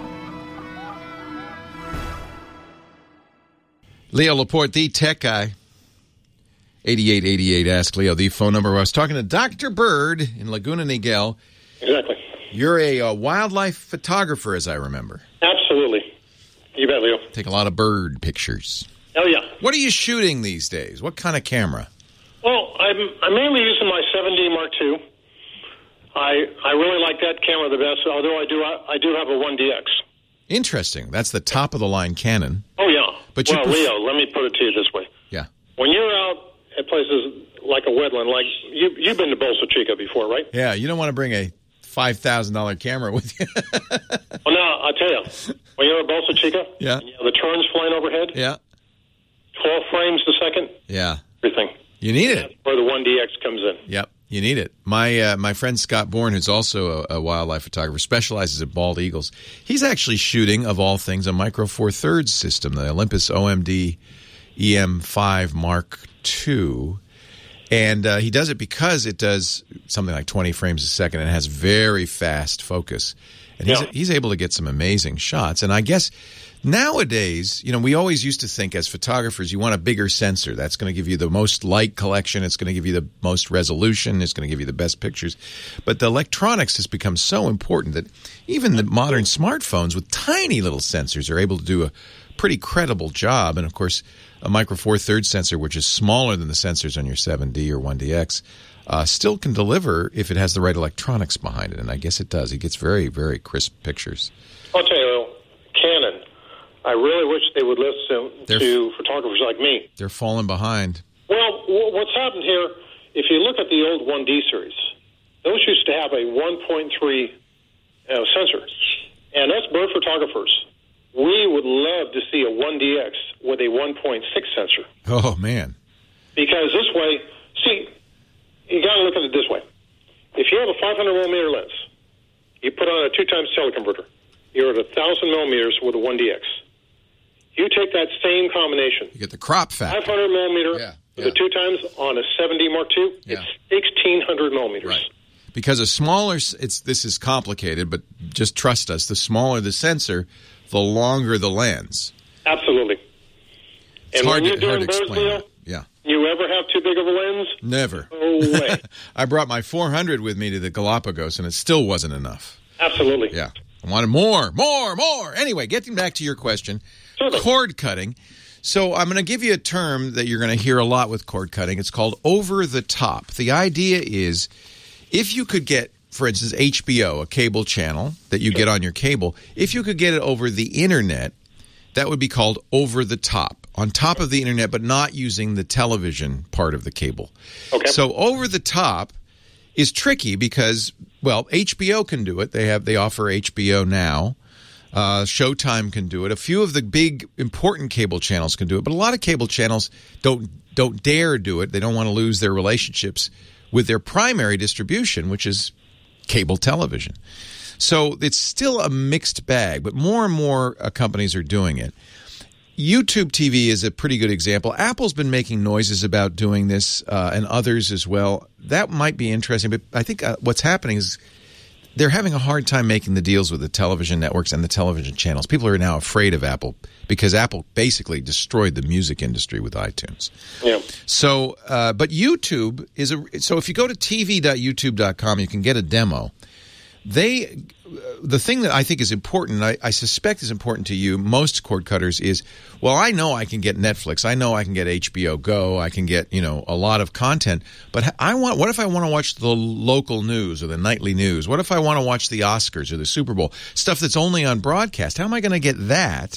Leo Laporte, the tech guy. eighty-eight eighty-eight, Ask Leo, the phone number. I was talking to Doctor Bird in Laguna Niguel. Exactly. You're a, a wildlife photographer, as I remember. Absolutely. You bet, Leo. Take a lot of bird pictures. Oh, yeah. What are you shooting these days? What kind of camera? Well, I'm, I'm mainly using my seven D Mark two. I I really like that camera the best, although I do I, I do have a one D X. Interesting. That's the top-of-the-line Canon. Oh, yeah. But well, you pref- Leo, let me put it to you this way. Yeah. When you're out at places like a wetland, like you, you've been to Bolsa Chica before, right? Yeah, you don't want to bring a five thousand dollars camera with you. Well, now, I'll tell you, when you're at Bolsa Chica, yeah. and you have the terns flying overhead, yeah. twelve frames a second, yeah. everything. You need it. That's where the one D X comes in. Yep. You need it. My uh, my friend Scott Bourne, who's also a, a wildlife photographer, specializes at bald eagles. He's actually shooting, of all things, a Micro Four Thirds system, the Olympus O M D E M five Mark two. And uh, he does it because it does something like twenty frames a second and has very fast focus. And he's, yeah. he's able to get some amazing shots. And I guess nowadays, you know, we always used to think as photographers, you want a bigger sensor. That's going to give you the most light collection. It's going to give you the most resolution. It's going to give you the best pictures. But the electronics has become so important that even the modern smartphones with tiny little sensors are able to do a pretty credible job. And, of course, a Micro Four Thirds sensor, which is smaller than the sensors on your seven D or one D X, uh, still can deliver if it has the right electronics behind it, and I guess it does. It gets very, very crisp pictures. I'll tell you, Canon, I really wish they would listen They're, to photographers like me. They're falling behind. Well, what's happened here, if you look at the old one D series, those used to have a one point three uh, sensor. And us bird photographers, we would love to see a one D X with a one point six sensor. Oh, man. Because this way, see, you got to look at it this way. If you have a five hundred millimeter lens, you put on a two times teleconverter, you're at one thousand millimeters with a one D X. You take that same combination. You get the crop factor. five hundred millimeter yeah, with yeah. a two times on a seven D Mark two, yeah. it's sixteen hundred millimeters. Right. Because a smaller, it's this is complicated, but just trust us. The smaller the sensor, the longer the lens. Absolutely. It's and hard when to, you're hard doing to birds, explain Leo, that. Yeah. You ever have too big of a lens? Never. No way. I brought my four hundred with me to the Galapagos, and it still wasn't enough. Absolutely. Yeah. I wanted more, more, more. Anyway, getting back to your question, Certainly. cord cutting. So I'm going to give you a term that you're going to hear a lot with cord cutting. It's called over the top. The idea is if you could get, for instance, H B O, a cable channel that you get on your cable, if you could get it over the internet, that would be called over the top, on top of the internet, but not using the television part of the cable. Okay. So over the top is tricky because, well, H B O can do it. They have they offer H B O now. Uh, Showtime can do it. A few of the big important cable channels can do it, but a lot of cable channels don't don't dare do it. They don't want to lose their relationships with their primary distribution, which is cable television. So it's still a mixed bag, but more and more uh, companies are doing it. YouTube T V is a pretty good example. Apple's been making noises about doing this, uh, and others as well. That might be interesting, but I think uh, what's happening is they're having a hard time making the deals with the television networks and the television channels. People are now afraid of Apple because Apple basically destroyed the music industry with iTunes. Yeah. So, uh, but YouTube is a so if you go to t v dot youtube dot com, you can get a demo. They, the thing that I think is important, I, I suspect is important to you, most cord cutters, is, well, I know I can get Netflix, I know I can get H B O Go, I can get, you know, a lot of content, but I want, what if I want to watch the local news or the nightly news? What if I want to watch the Oscars or the Super Bowl? Stuff that's only on broadcast. How am I going to get that?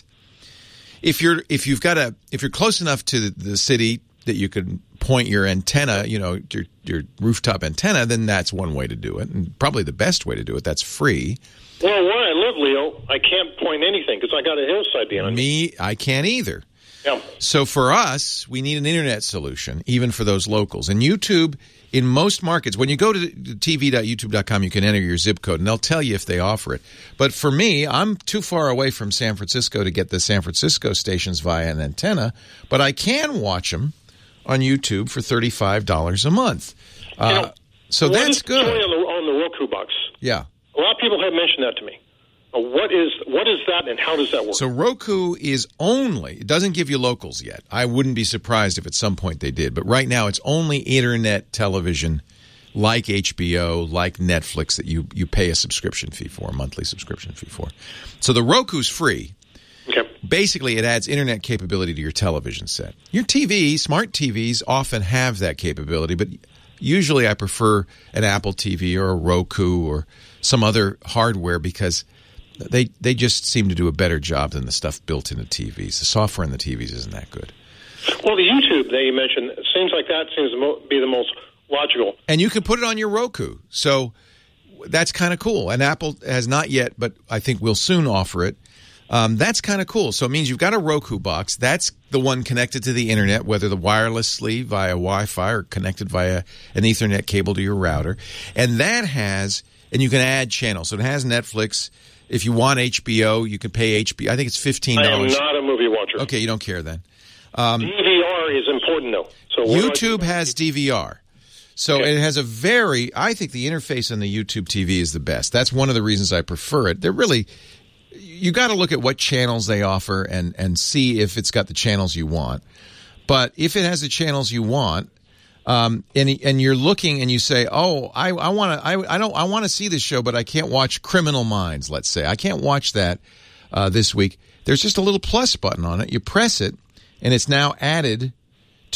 If you're, if you've got a, if you're close enough to the, the city that you can point your antenna, you know, your, your rooftop antenna, then that's one way to do it, and probably the best way to do it. That's free. Well, where I live, Leo, I can't point anything because I got a hillside behind me. Me, I can't either. Yeah. So for us, we need an internet solution, even for those locals. And YouTube, in most markets, when you go to t v dot youtube dot com, you can enter your zip code, and they'll tell you if they offer it. But for me, I'm too far away from San Francisco to get the San Francisco stations via an antenna, but I can watch them on YouTube for thirty-five dollars a month. Uh, you know, so that's good. On the, on the Roku box. Yeah. A lot of people have mentioned that to me. Uh, What is what is that, and how does that work? So Roku is only, it doesn't give you locals yet. I wouldn't be surprised if at some point they did. But right now it's only internet television like H B O, like Netflix that you, you pay a subscription fee for, a monthly subscription fee for. So the Roku's free. Okay. Basically, it adds internet capability to your television set. Your T V, smart T Vs often have that capability, but usually I prefer an Apple T V or a Roku or some other hardware because they they just seem to do a better job than the stuff built into T Vs. The software in the T Vs isn't that good. Well, the YouTube that you mentioned, it seems like that seems to mo- be the most logical. And you can put it on your Roku. So that's kind of cool. And Apple has not yet, but I think will soon offer it. Um, that's kind of cool. So it means you've got a Roku box. That's the one connected to the internet, whether the wirelessly via Wi-Fi or connected via an Ethernet cable to your router. And that has, and you can add channels. So it has Netflix. If you want H B O, you can pay H B O. I think it's fifteen dollars. I am not a movie watcher. Okay, you don't care then. Um, D V R is important, though. So YouTube has D V R. So okay. It has a very, I think the interface on the YouTube T V is the best. That's one of the reasons I prefer it. They're really, you got to look at what channels they offer and, and see if it's got the channels you want. But if it has the channels you want, um, and and you're looking and you say, oh, I I want to I I don't I want to see this show, but I can't watch Criminal Minds. Let's say I can't watch that uh, this week. There's just a little plus button on it. You press it, and it's now added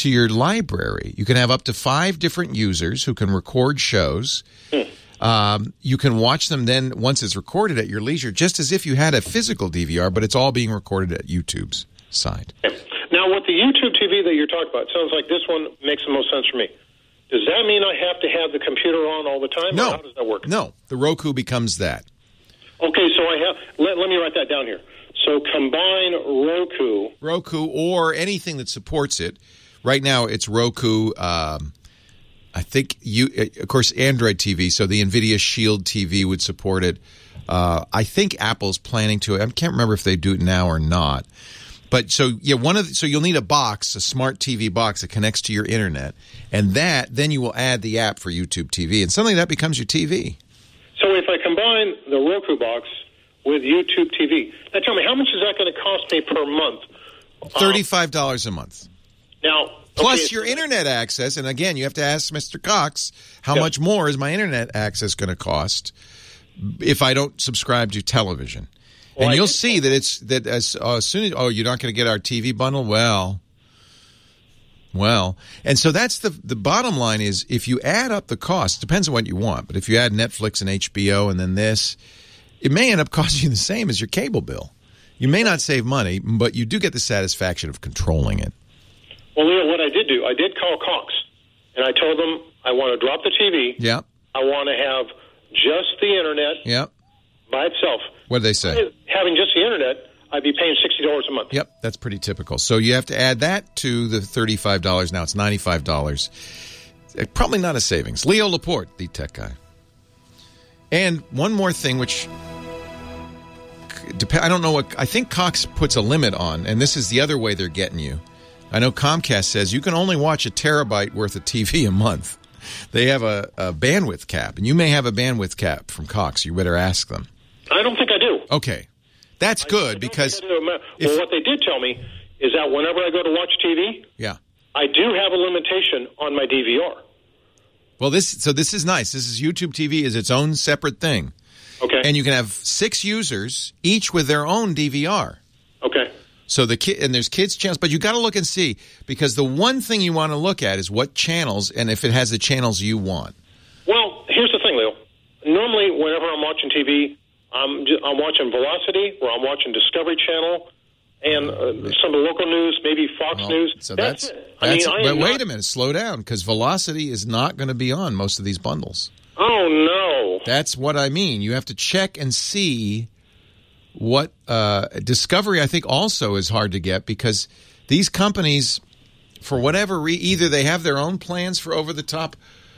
to your library. You can have up to five different users who can record shows. Hmm. Um, you can watch them then once it's recorded at your leisure, just as if you had a physical D V R, but it's all being recorded at YouTube's side. Now, with the YouTube T V that you're talking about, it sounds like this one makes the most sense for me. Does that mean I have to have the computer on all the time? No. Or how does that work? No. The Roku becomes that. Okay, so I have. Let, let me write that down here. So combine Roku. Roku or anything that supports it. Right now, it's Roku. Um, I think you, of course, Android T V. So the NVIDIA Shield T V would support it. Uh, I think Apple's planning to. I can't remember if they do it now or not. But so yeah, one of the, so you'll need a box, a smart T V box that connects to your internet, and that then you will add the app for YouTube T V, and suddenly that becomes your T V. So if I combine the Roku box with YouTube T V, now tell me, how much is that going to cost me per month? Thirty-five dollars a month. Now, plus okay, your internet access, and again, you have to ask Mister Cox how Yep. much more is my internet access going to cost if I don't subscribe to television. Well, and I you'll did- see that it's that as, uh, as soon as oh you're not going to get our T V bundle. Well, well, and so that's the the bottom line is if you add up the cost, depends on what you want, but if you add Netflix and H B O and then this, it may end up costing you the same as your cable bill. You may not save money, but you do get the satisfaction of controlling it. Well, Leo, what I did do, I did call Cox, and I told them I want to drop the T V. Yeah, I want to have just the internet yeah. by itself. What did they say? Having just the internet, I'd be paying sixty dollars a month. Yep, that's pretty typical. So you have to add that to the thirty-five dollars. Now it's ninety-five dollars. Probably not a savings. Leo Laporte, the tech guy. And one more thing, which I don't know what, I think Cox puts a limit on, and this is the other way they're getting you. I know Comcast says you can only watch a terabyte worth of T V a month. They have a, a bandwidth cap, and you may have a bandwidth cap from Cox. You better ask them. I don't think I do. Okay. That's good I, I don't because... think I do. Well, if- what they did tell me is that whenever I go to watch T V, Yeah. I do have a limitation on my D V R. Well, this so this is nice. This is YouTube T V is its own separate thing. Okay. And you can have six users, each with their own D V R. Okay. So the kid and there's kids channels, but you got to look and see because the one thing you want to look at is what channels and if it has the channels you want. Well, here's the thing, Leo. Normally, whenever I'm watching T V, I'm ju- I'm watching Velocity, or I'm watching Discovery Channel, and uh, some of the local news, maybe Fox Well, News. So that's, that's, it. I that's mean, I but am wait not- a minute, slow down because Velocity is not going to be on most of these bundles. Oh no. That's what I mean. You have to check and see what uh, Discovery. I think also is hard to get because these companies, for whatever reason, either they have their own plans for over the top,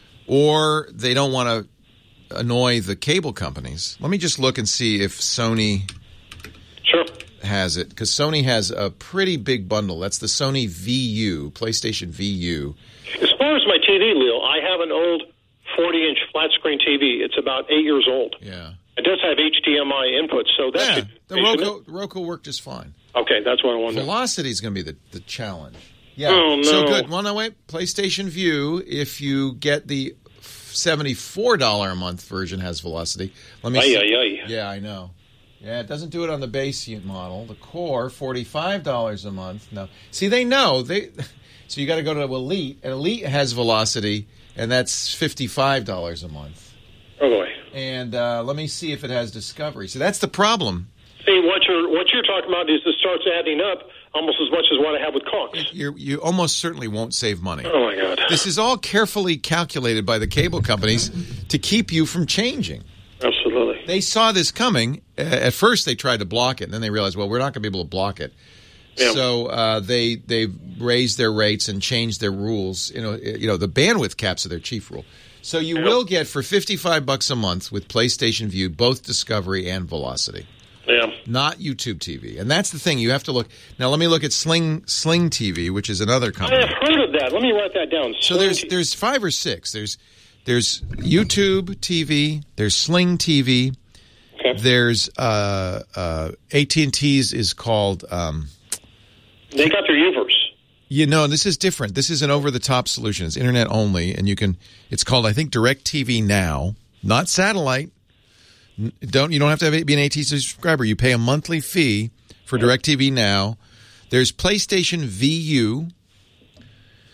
or they don't want to annoy the cable companies. Let me just look and see if Sony Sure. has it because Sony has a pretty big bundle. That's the Sony V U, PlayStation V U. As far as my T V, Leo, I have an old forty-inch flat-screen T V. It's about eight years old. Yeah. It does have H D M I input, so that Yeah, should... the shouldn't Roku, it? the Roku worked just fine. Okay, that's what I wanted. Velocity is going to be the, the challenge. Yeah. Oh, no. So good. Well, no, wait. PlayStation View, if you get the seventy-four dollars a month version, has Velocity. Let me Ay, see. ay, ay. Yeah, I know. Yeah, it doesn't do it on the base unit model. The Core, forty-five dollars a month. No. See, they know. They. So you got to go to Elite, and Elite has Velocity, and that's fifty-five dollars a month. Oh, boy. And uh, let me see if it has Discovery. So that's the problem. See, what you're, what you're talking about is it starts adding up almost as much as what I have with Cox. You're, you almost certainly won't save money. Oh, my God. This is all carefully calculated by the cable companies to keep you from changing. Absolutely. They saw this coming. Uh, At first, they tried to block it, and then they realized, well, we're not going to be able to block it. Yeah. So uh, they they raised their rates and changed their rules. You know, you know the bandwidth caps are their chief rule. So you Yeah. will get for fifty-five bucks a month with PlayStation View both Discovery and Velocity. Yeah. Not YouTube T V, and that's the thing. You have to look now. Let me look at Sling Sling T V, which is another I company. have heard of that. Let me write that down. So there's there's five or six. There's there's YouTube T V. There's Sling T V. Okay. There's uh, uh, A T and T's is called. Um, They got their Uverse. you know, this is different. This is an over-the-top solution. It's internet only, and you can. It's called, I think, DirecTV Now, not satellite. N- Don't you don't have to have, be an A T and T subscriber. You pay a monthly fee for DirecTV Now. There's PlayStation V U.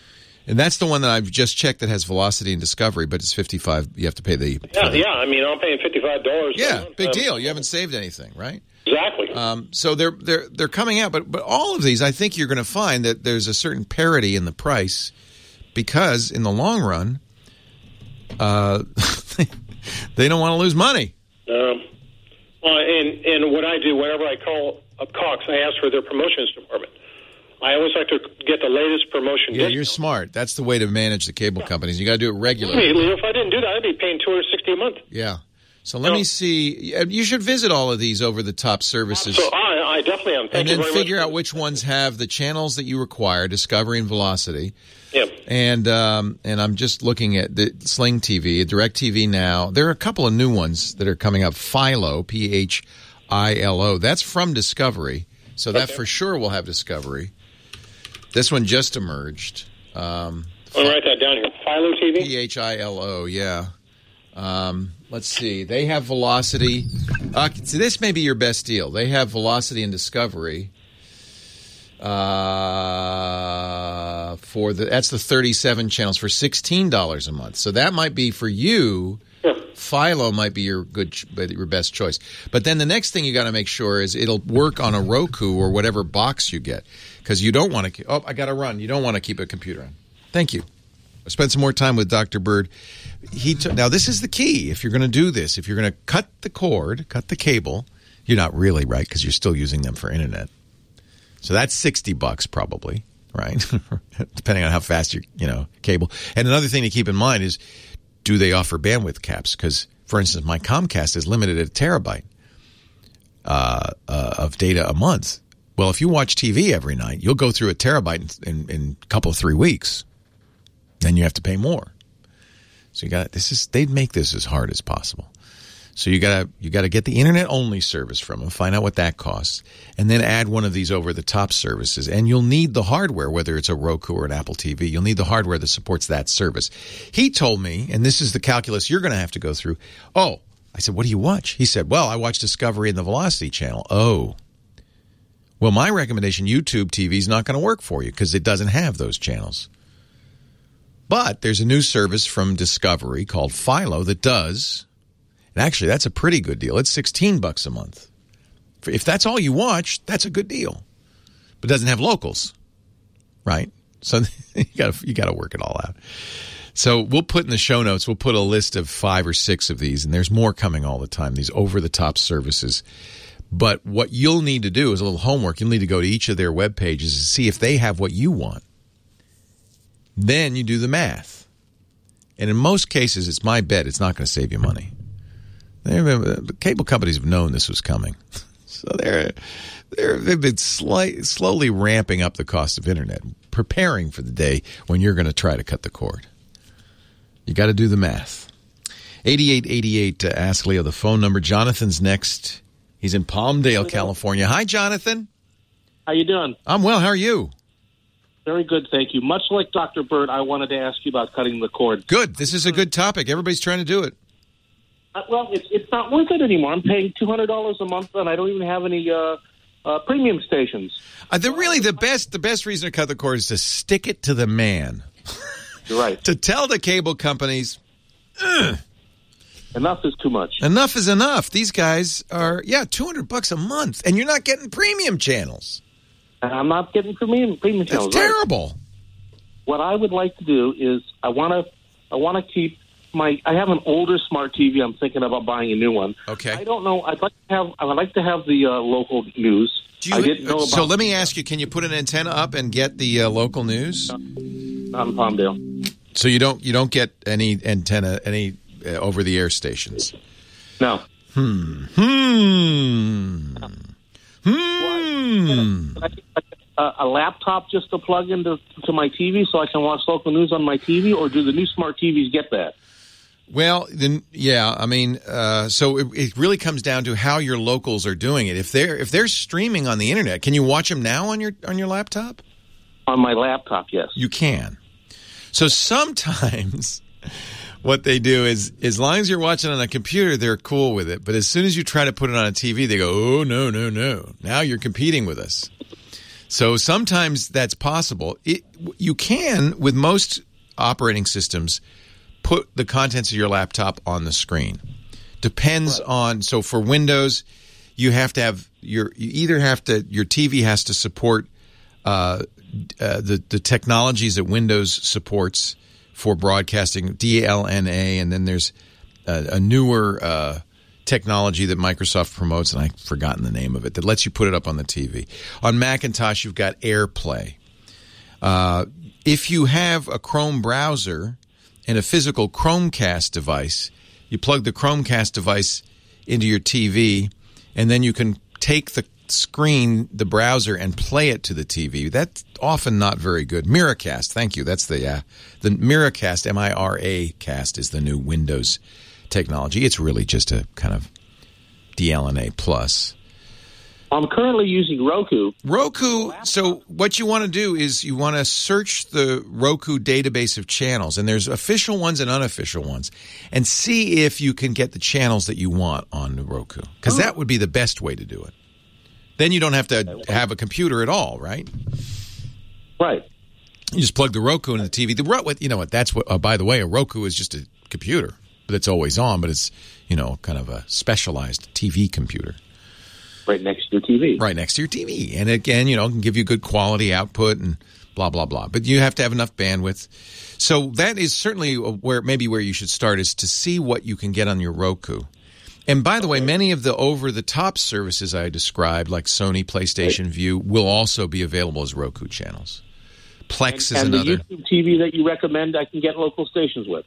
And that's the one that I've just checked that has Velocity and Discovery, but it's fifty-five dollars. You have to pay the... Yeah, yeah. I mean, I'm paying fifty-five dollars. Yeah, big deal. You haven't saved anything, right? Exactly. Um, so they're they're they're coming out, but but all of these, I think you're going to find that there's a certain parity in the price because in the long run, uh, they don't want to lose money. Um, well, and and what I do whenever I call up Cox, I ask for their promotions department. I always like to get the latest promotion. Yeah, discount. you're smart. That's the way to manage the cable companies. You got to do it regularly. I mean, if I didn't do that, I'd be paying two hundred sixty dollars a month. Yeah. So let me see. You should visit all of these over-the-top services. So I, I definitely am. Thank and you then very figure much. out which ones have the channels that you require, Discovery and Velocity. Yeah. And um, and I'm just looking at the Sling T V, DirecTV Now. There are a couple of new ones that are coming up. Philo, P H I L O. That's from Discovery. So that Okay. for sure will have Discovery. This one just emerged. Um, I'll write that down here. Philo T V? P H I L O, yeah. Um, let's see. They have Velocity. Uh, so this may be your best deal. They have Velocity and Discovery. Uh, for the that's the thirty-seven channels for sixteen dollars a month. So that might be for you. Philo might be your good, your best choice. But then the next thing you got to make sure is it'll work on a Roku or whatever box you get, because you don't want to. Oh, I got to run. You don't want to keep a computer on. Thank you. I spent some more time with Doctor Bird. He t- now this is the key. If you're going to do this, if you're going to cut the cord, cut the cable, you're not really right because you're still using them for internet. So that's sixty bucks probably, right? Depending on how fast your you know cable. And another thing to keep in mind is, do they offer bandwidth caps? Because, for instance, my Comcast is limited at a terabyte uh, uh, of data a month. Well, if you watch T V every night, you'll go through a terabyte in, in, in a couple of three weeks. Then you have to pay more. So you got this is they'd make this as hard as possible. So you got to you got to get the internet only service from them, find out what that costs, and then add one of these over the top services. And you'll need the hardware, whether it's a Roku or an Apple T V. You'll need the hardware that supports that service. He told me, and this is the calculus you're going to have to go through. Oh, I said, what do you watch? He said, well, I watch Discovery and the Velocity channel. Oh, well, my recommendation, YouTube T V is not going to work for you because it doesn't have those channels. But there's a new service from Discovery called Philo that does. And actually, that's a pretty good deal. It's sixteen bucks a month. If that's all you watch, that's a good deal. But it doesn't have locals, right? So you got you got to work it all out. So we'll put in the show notes, we'll put a list of five or six of these, and there's more coming all the time, these over-the-top services. But what you'll need to do is a little homework. You'll need to go to each of their web pages and see if they have what you want. Then you do the math. And in most cases, it's my bet it's not going to save you money. The cable companies have known this was coming. So they're, they're, they've been slight, slowly ramping up the cost of internet, preparing for the day when you're going to try to cut the cord. You got to do the math. eighty-eight eighty-eight to ask Leo the phone number. Jonathan's next. He's in Palmdale, California. Hi, Jonathan. How you doing? I'm well. How are you? Very good, thank you. Much like Doctor Bird, I wanted to ask you about cutting the cord. Good. This is a good topic. Everybody's trying to do it. Uh, well, it's it's not worth it anymore. I'm paying two hundred dollars a month, and I don't even have any uh, uh, premium stations. Uh, the really the best the best reason to cut the cord is to stick it to the man. You're right. To tell the cable companies, ugh, enough is too much. Enough is enough. These guys are yeah, two hundred bucks a month, and you're not getting premium channels. And I'm not getting premium premium That's channels. terrible. Right? What I would like to do is I want to I want to keep my. I have an older smart T V. I'm thinking about buying a new one. Okay. I don't know. I'd like to have. I would like to have the uh, local news. Do you, I didn't know about. So let me ask you: can you put an antenna up and get the uh, local news? Not in Palmdale. So you don't you don't get any antenna any uh, over the air stations. No. Hmm. Hmm. Hmm. A, a laptop just to plug into to my T V so I can watch local news on my T V, or do the new smart T Vs get that? Well, then, yeah. I mean, uh, so it, it really comes down to how your locals are doing it. If they're if they're streaming on the internet, can you watch them now on your on your laptop? On my laptop, yes. You can. So sometimes what they do is, as long as you're watching on a computer, they're cool with it. But as soon as you try to put it on a T V, they go, "Oh no, no, no! Now you're competing with us." So sometimes that's possible. It, you can, with most operating systems, put the contents of your laptop on the screen. Depends right. on, so for Windows, you have to have your, you either have to, your T V has to support uh, uh, the, the technologies that Windows supports for broadcasting, D L N A, and then there's a, a newer uh, technology that Microsoft promotes, and I've forgotten the name of it, that lets you put it up on the T V. On Macintosh, you've got AirPlay. Uh, if you have a Chrome browser and a physical Chromecast device, you plug the Chromecast device into your T V, and then you can take the screen, the browser, and play it to the T V. That's often not very good. Miracast, thank you. That's the uh, the Miracast, M I R A cast, is the new Windows technology. It's really just a kind of D L N A plus. I'm currently using Roku. Roku, so what you want to do is you want to search the Roku database of channels, and there's official ones and unofficial ones, and see if you can get the channels that you want on the Roku, because that would be the best way to do it. Then you don't have to have a computer at all, right? Right. You just plug the Roku into the T V. The Ro- you know what? That's what. Uh, by the way, a Roku is just a computer that's always on, but it's, you know, kind of a specialized T V computer. Right next to your T V. Right next to your T V. And again, you know, it can give you good quality output and blah, blah, blah. But you have to have enough bandwidth. So that is certainly where maybe where you should start, is to see what you can get on your Roku. And by the way, many of the over-the-top services I described, like Sony, PlayStation right. View, will also be available as Roku channels. Plex and, is and another. And the YouTube T V that you recommend I can get local stations with?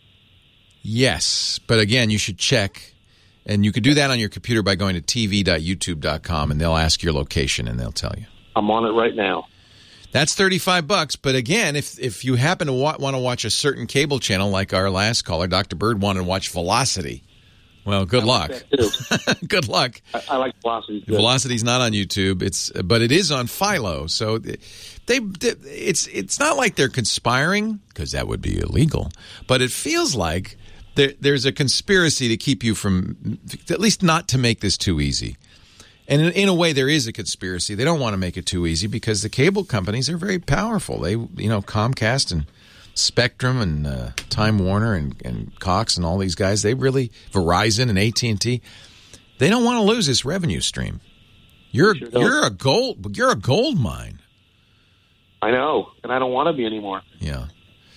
Yes. But again, you should check. And you could do that on your computer by going to t v dot youtube dot com, and they'll ask your location, and they'll tell you. I'm on it right now. That's thirty-five bucks. But again, if if you happen to wa- want to watch a certain cable channel, like our last caller, Doctor Bird, wanted to watch Velocity, well, good I luck. Like that too. Good luck. I, I like Velocity. Too. Velocity's not on YouTube. It's but it is on Philo. So they, they it's it's not like they're conspiring, because that would be illegal. But it feels like There, there's a conspiracy to keep you from, at least not to make this too easy. And in, in a way, there is a conspiracy. They don't want to make it too easy because the cable companies are very powerful. They, you know, Comcast and Spectrum and uh, Time Warner and, and Cox and all these guys, they really, Verizon and A T and T, they don't want to lose this revenue stream. You're sure you're a gold you're a gold mine. I know, and I don't want to be anymore. Yeah.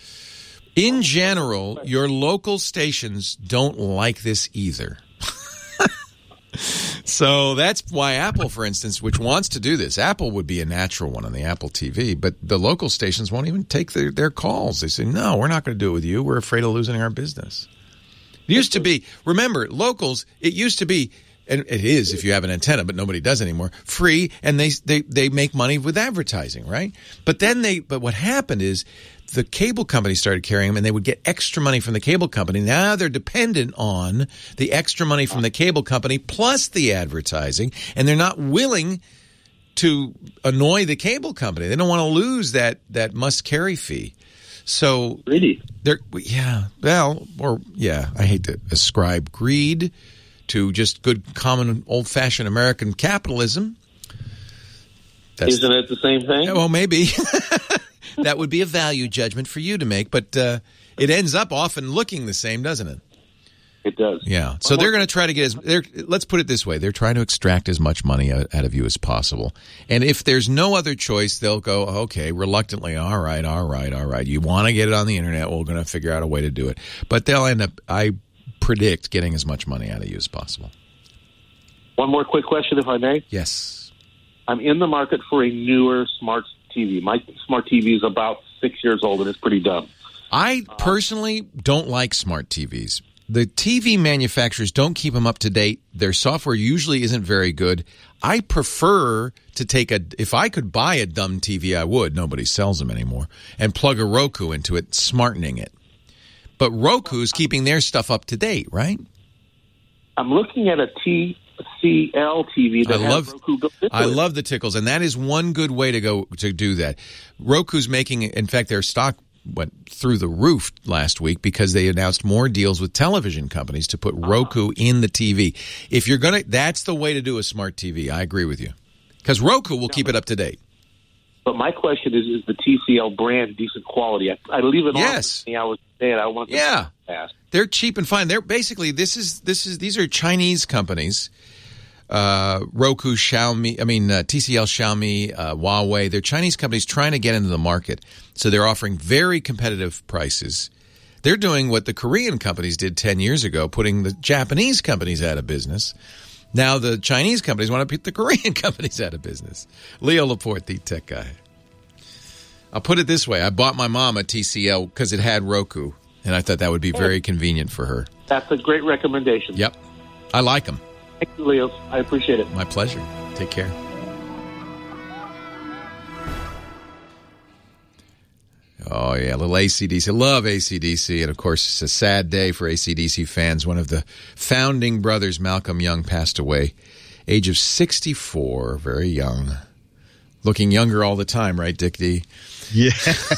In general, your local stations don't like this either. So that's why Apple, for instance, which wants to do this, Apple would be a natural one on the Apple T V, but the local stations won't even take their, their calls. They say, no, we're not going to do it with you. We're afraid of losing our business. It used to be, remember, locals, it used to be, and it is if you have an antenna, but nobody does anymore, free, and they they they make money with advertising, right? But then they, but what happened is, the cable company started carrying them, and they would get extra money from the cable company. Now they're dependent on the extra money from the cable company plus the advertising, and they're not willing to annoy the cable company. They don't want to lose that, that must-carry fee. So really, they're yeah, well, or yeah, I hate to ascribe greed to just good, common, old-fashioned American capitalism. That's, Isn't it the same thing? Well, maybe. That would be a value judgment for you to make, but uh, it ends up often looking the same, doesn't it? It does. Yeah. So they're going to try to get as they're, let's put it this way. They're trying to extract as much money out of you as possible. And if there's no other choice, they'll go, okay, reluctantly, all right, all right, all right. You want to get it on the internet, we're going to figure out a way to do it. But they'll end up, I predict, getting as much money out of you as possible. One more quick question, if I may. Yes. I'm in the market for a newer smart T V. My smart T V is about six years old, and it's pretty dumb. I personally don't like smart T Vs. The T V manufacturers don't keep them up to date. Their software usually isn't very good. I prefer to take a, if I could buy a dumb T V, I would. Nobody sells them anymore. And plug a Roku into it, smartening it. But Roku's keeping their stuff up to date, right? I'm looking at a T C L T V that I has love, Roku built into I it. love the tickles, and that is one good way to go to do that. Roku's making, in fact, their stock went through the roof last week because they announced more deals with television companies to put Roku in the T V. If you're gonna, that's the way to do a smart T V. I agree with you, because Roku will keep it up to date. But my question is: is the T C L brand decent quality? I, I leave it Yes. on. I was saying I want. Them Yeah. to fast. They're cheap and fine. They're basically this is this is these are Chinese companies. Uh, Roku, Xiaomi, I mean uh, T C L, Xiaomi, uh, Huawei. They're Chinese companies trying to get into the market, so they're offering very competitive prices. They're doing what the Korean companies did ten years ago, putting the Japanese companies out of business. Now the Chinese companies want to put the Korean companies out of business. Leo Laporte, the tech guy. I'll put it this way: I bought my mom a T C L because it had Roku, and I thought that would be very convenient for her. That's a great recommendation. Yep, I like them. Thank you, Leo. I appreciate it. My pleasure. Take care. Oh, yeah, a little A C D C. I love A C D C. And, of course, it's a sad day for A C D C fans. One of the founding brothers, Malcolm Young, passed away, age of sixty-four, very young. Looking younger all the time, right, Dick D? Yeah.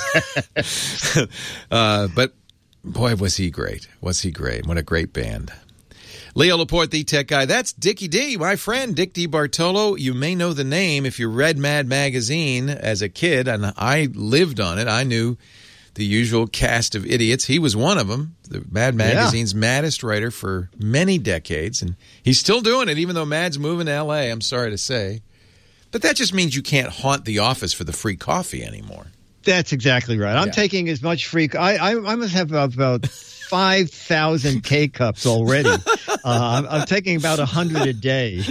uh, but, boy, was he great. Was he great. What a great band. Leo Laporte, the tech guy. That's Dickie D, my friend, Dick D. Bartolo. You may know the name if you read Mad Magazine as a kid, and I lived on it. I knew the usual cast of idiots. He was one of them, the Mad Magazine's yeah. maddest writer for many decades, and he's still doing it, even though Mad's moving to L A, I'm sorry to say. But that just means you can't haunt the office for the free coffee anymore. That's exactly right. I'm Yeah. taking as much free. I I, I must have about five thousand K cups already. Uh, I'm, I'm taking about a hundred a day.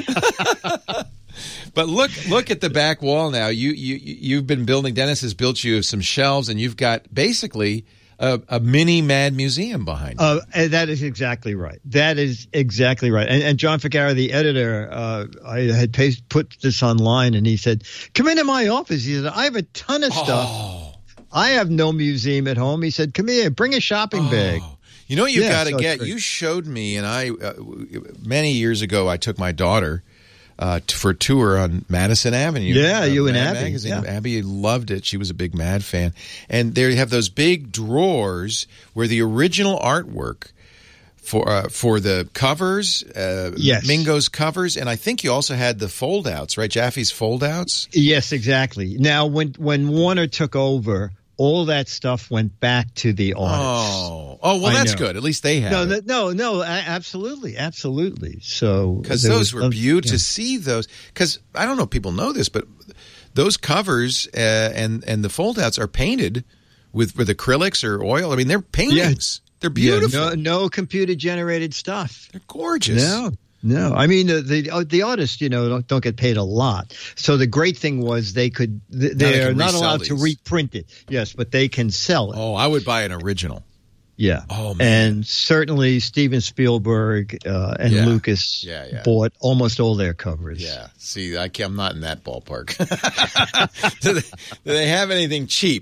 But look, look at the back wall now. You you you've been building. Dennis has built you some shelves, and you've got basically a, a mini Mad Museum behind you. Uh, and that is exactly right. That is exactly right. And, and John Figara, the editor, uh, I had paste, put this online, and he said, "Come into my office." He said, "I have a ton of stuff. Oh. I have no museum at home." He said, "Come here, bring a shopping Oh. bag." You know what you've Yeah, got to so it's get? great. You showed me, and I uh, many years ago, I took my daughter uh, t- for a tour on Madison Avenue. Yeah, uh, you and Mad Abby, Magazine. yeah. Abby loved it. She was a big Mad fan. And they have those big drawers where the original artwork for uh, for the covers, uh, Yes. Mingo's covers, and I think you also had the foldouts, right? Jaffe's foldouts. Yes, exactly. Now, when when Warner took over, all that stuff went back to the artists. Oh, oh, well, I that's know. good. At least they have No, it. no, no, no, a- absolutely, absolutely. So Because there those was- were beautiful. yeah. To see those, because I don't know if people know this, but those covers uh, and and the foldouts are painted with with acrylics or oil. I mean, they're paintings. They're beautiful. Yeah, no, no computer generated stuff. They're gorgeous. No, no. I mean, the the, the artists, you know, don't, don't get paid a lot. So the great thing was they could. Th- they they're can not resell allowed to these. reprint it. Yes, but they can sell it. Oh, I would buy an original. Yeah. Oh, man. And certainly Steven Spielberg uh, and Yeah. Lucas Yeah, yeah. bought almost all their covers. Yeah. See, I can't, I'm not in that ballpark. do, they, do they have anything cheap?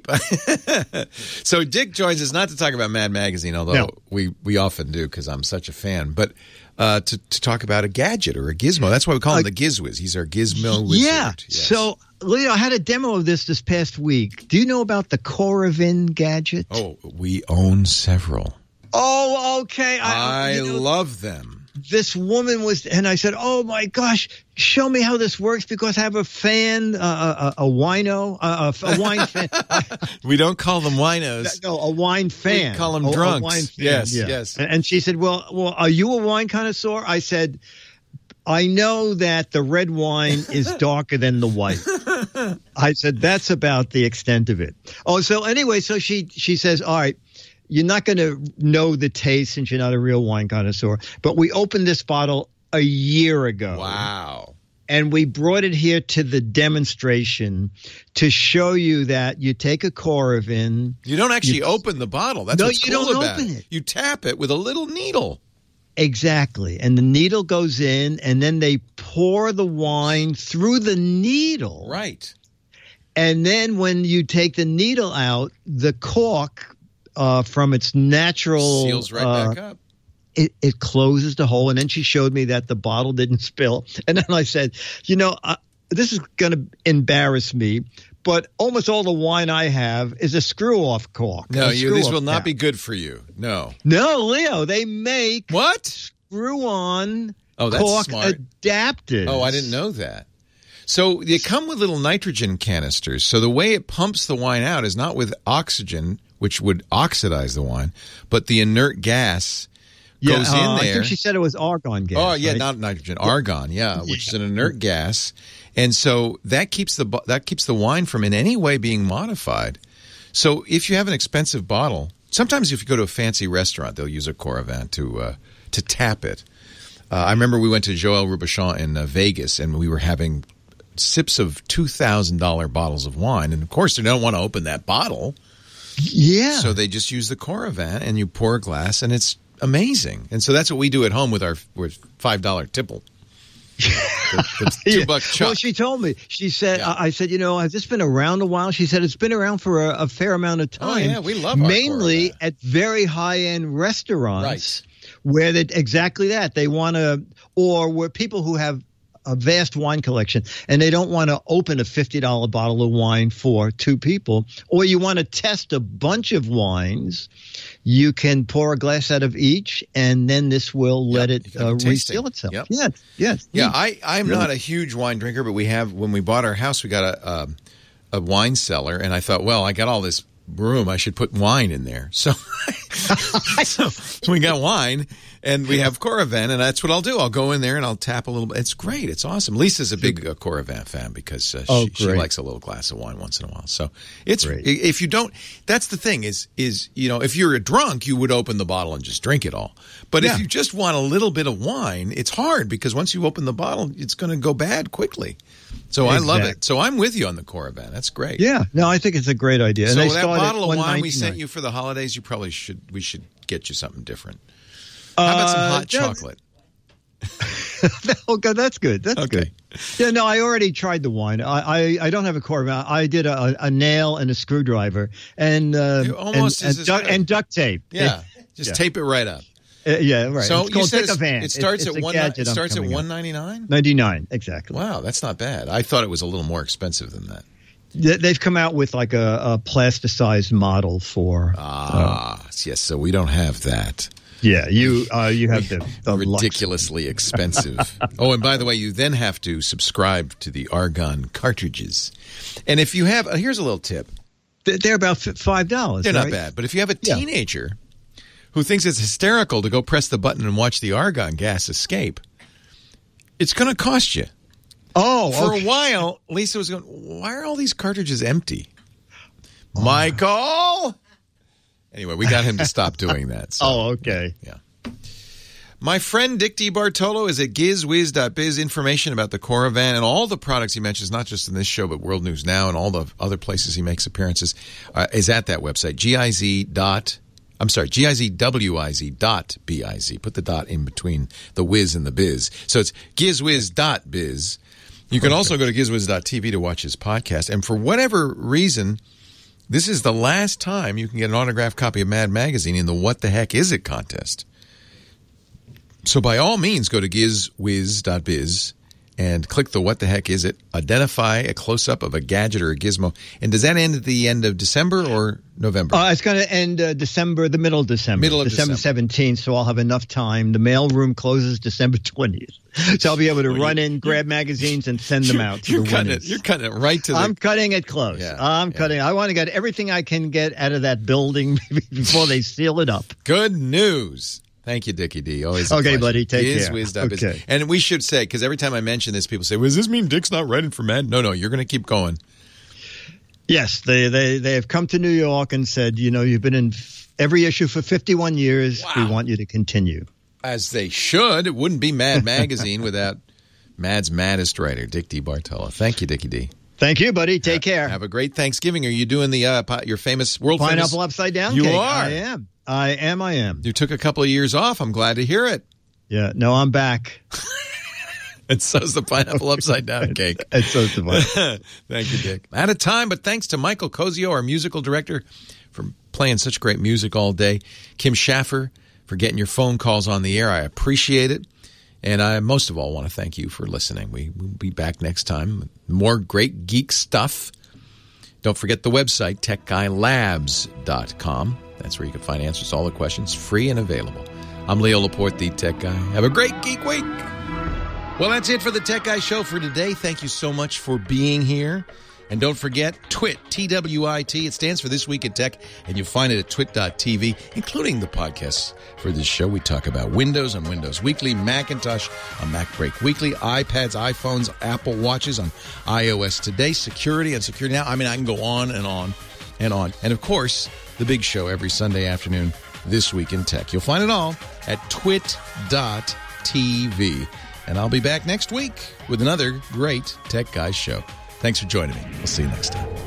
So Dick joins us not to talk about Mad Magazine, although No. we, we often do because I'm such a fan, but uh, to, to talk about a gadget or a gizmo. That's why we call him Uh, the Gizwiz. He's our gizmo wizard. Yeah. Yes. So, Leo, I had a demo of this this past week. Do you know about the Coravin gadget? Oh, we own several. Oh, okay. I you know, love them. This woman was, and I said, "Oh my gosh, show me how this works," because I have a fan, uh, a, a wino, uh, a, a wine fan. We don't call them winos. No, a wine fan. We call them A- a drunks. wine fan, Yes, yeah. yes. And, and she said, "Well, well, are you a wine connoisseur?" I said, "I know that the red wine is darker than the white." I said, "That's about the extent of it." Oh, so anyway, so she she says, "All right, you're not going to know the taste since you're not a real wine connoisseur, but we opened this bottle a year ago." Wow. And we brought it here to the demonstration to show you that you take a Coravin. You don't actually you- open the bottle. That's No, what's you cool don't about open it. it. You tap it with a little needle. Exactly. And the needle goes in, and then they pour the wine through the needle. Right. And then when you take the needle out, the cork uh, from its natural Seals right uh, back up. It, it closes the hole. And then she showed me that the bottle didn't spill. And then I said, you know, uh, this is going to embarrass me, but almost all the wine I have is a screw-off cork. No, a you, this screw-off will not cap. be good for you. No. No, Leo, they make What? screw-on Oh, that's cork smart. adapters. Oh, I didn't know that. So they come with little nitrogen canisters. So the way it pumps the wine out is not with oxygen, which would oxidize the wine, but the inert gas yeah, goes uh, in there. I think she said it was argon gas. Oh, yeah, right? not nitrogen, argon, yeah, which Yeah. is an inert gas. And so that keeps the bo- that keeps the wine from in any way being modified. So if you have an expensive bottle, sometimes if you go to a fancy restaurant, they'll use a Coravin to uh, to tap it. Uh, I remember we went to Joël Robuchon in uh, Vegas, and we were having sips of two thousand dollars bottles of wine. And, of course, they don't want to open that bottle. Yeah. So they just use the Coravin, and you pour a glass, and it's amazing. And so that's what we do at home with our with five dollars tipple. The, the two Yeah. buck chuck. Well, she told me. She said, Yeah. I I said, you know, has this been around a while? She said, it's been around for a, a fair amount of time. Oh, yeah, we love our Mainly Coravin. at very high-end restaurants. Right. Where they, exactly that. They want to, or where people who have a vast wine collection and they don't want to open a fifty dollars bottle of wine for two people, or you want to test a bunch of wines, you can pour a glass out of each, and then this will let Yep, it you can have uh, a tasting. reseal itself. Yep. Yes, yes. Yeah, Mm. I, I'm Really? not a huge wine drinker, but we have, when we bought our house, we got a, a, a wine cellar, and I thought, well, I got all this room, I should put wine in there. So, so we got wine, and we have Coravin, and that's what I'll do. I'll go in there, and I'll tap a little bit. It's great. It's awesome. Lisa's a big uh, Coravin fan because uh, Oh, she, she great. likes a little glass of wine once in a while. So it's, Great. if you don't, that's the thing is, is, you know, if you're a drunk, you would open the bottle and just drink it all. But Yeah. if you just want a little bit of wine, it's hard because once you open the bottle, it's going to go bad quickly. So I love it. Exact- So I'm with you on the Coravin. That's great. Yeah, no, I think it's a great idea. So and they that start at bottle of wine we one ninety-nine. sent you for the holidays, you probably should. We should get you something different. How about some Uh, hot that- chocolate? Oh, God, that's good. That's Okay. good. Yeah, no, I already tried the wine. I I, I don't have a Coravin. I did a, a nail and a screwdriver and uh, You almost and, is and, as duct, good. and duct tape. Yeah, just Yeah. tape it right up. Uh, yeah, right. So it's you called said Pick it's- a Van. it starts it's, at it's a one. gadget It I'm starts at coming up. one ninety nine. ninety-nine, exactly. Wow, that's not bad. I thought it was a little more expensive than that. They- They've come out with like a, a plasticized model for. Ah, yes. So we don't have that. Yeah, you uh, you have the, the Lux. Ridiculously expensive. Oh, and by the way, you then have to subscribe to the Argon cartridges. And if you have, uh, here's a little tip. They- They're about f- five dollars. They're right? not bad. But if you have a Yeah. teenager who thinks it's hysterical to go press the button and watch the argon gas escape, it's going to cost you. Oh, For okay. a while, Lisa was going, why are all these cartridges empty? Michael! Anyway, we got him to stop doing that. So. Oh, okay. Yeah. My friend Dick DiBartolo is at gizwiz dot biz. Information about the Coravin and all the products he mentions, not just in this show, but World News Now and all the other places he makes appearances, uh, is at that website, giz dot I'm sorry, gizwiz dot biz. Put the dot in between the whiz and the biz. So it's gizwiz dot biz. You can also go to gizwiz dot t v to watch his podcast. And for whatever reason, this is the last time you can get an autographed copy of Mad Magazine in the What the Heck Is It contest. So by all means, go to gizwiz dot biz and click the What the Heck Is It. Identify a close-up of a gadget or a gizmo. And does that end at the end of December or November? Uh, it's going to end uh, December, the middle of December. Middle of December December. seventeenth, so I'll have enough time. The mail room closes December twentieth. So I'll be able to run in, grab magazines, and send them out to you're, the cutting winners. it, you're cutting it right to the... I'm cutting it close. Yeah, I'm yeah. cutting. I want to get everything I can get out of that building before they seal it up. Good news. Thank you, Dickie D. Always a Okay, pleasure. buddy. Take care. Gizwiz dot biz. Okay. And we should say, because every time I mention this, people say, well, does this mean Dick's not writing for Mad? No, no, you're going to keep going. Yes, they, they they have come to New York and said, you know, you've been in f- every issue for fifty-one years. We want you to continue. As they should. It wouldn't be Mad Magazine without Mad's maddest writer, Dick DiBartolo. Thank you, Dickie D. Thank you, buddy. Take Ha- care. Have a great Thanksgiving. Are you doing the uh, pi- your famous world famous Pineapple upside down You cake. are. I am. I am. I am. You took a couple of years off. I'm glad to hear it. Yeah. No, I'm back. And so's the pineapple upside down cake. And so's the pineapple. Thank you, Dick. Out of time, but thanks to Michael Cozio, our musical director, for playing such great music all day. Kim Schaffer for getting your phone calls on the air. I appreciate it. And I most of all want to thank you for listening. We, we'll be back next time with more great geek stuff. Don't forget the website, tech guy labs dot com. That's where you can find answers to all the questions, free and available. I'm Leo Laporte, the Tech Guy. Have a great geek week. Well, that's it for the Tech Guy Show for today. Thank you so much for being here. And don't forget, Twit, T W I T. It stands for This Week in Tech, and you'll find it at twit dot t v, including the podcasts for this show. We talk about Windows on Windows Weekly, Macintosh on Mac Break Weekly, iPads, iPhones, Apple Watches on iOS Today, security on Security Now. I mean, I can go on and on and on. And, of course, the big show every Sunday afternoon, This Week in Tech. You'll find it all at twit dot t v. And I'll be back next week with another great Tech Guys show. Thanks for joining me. We'll see you next time.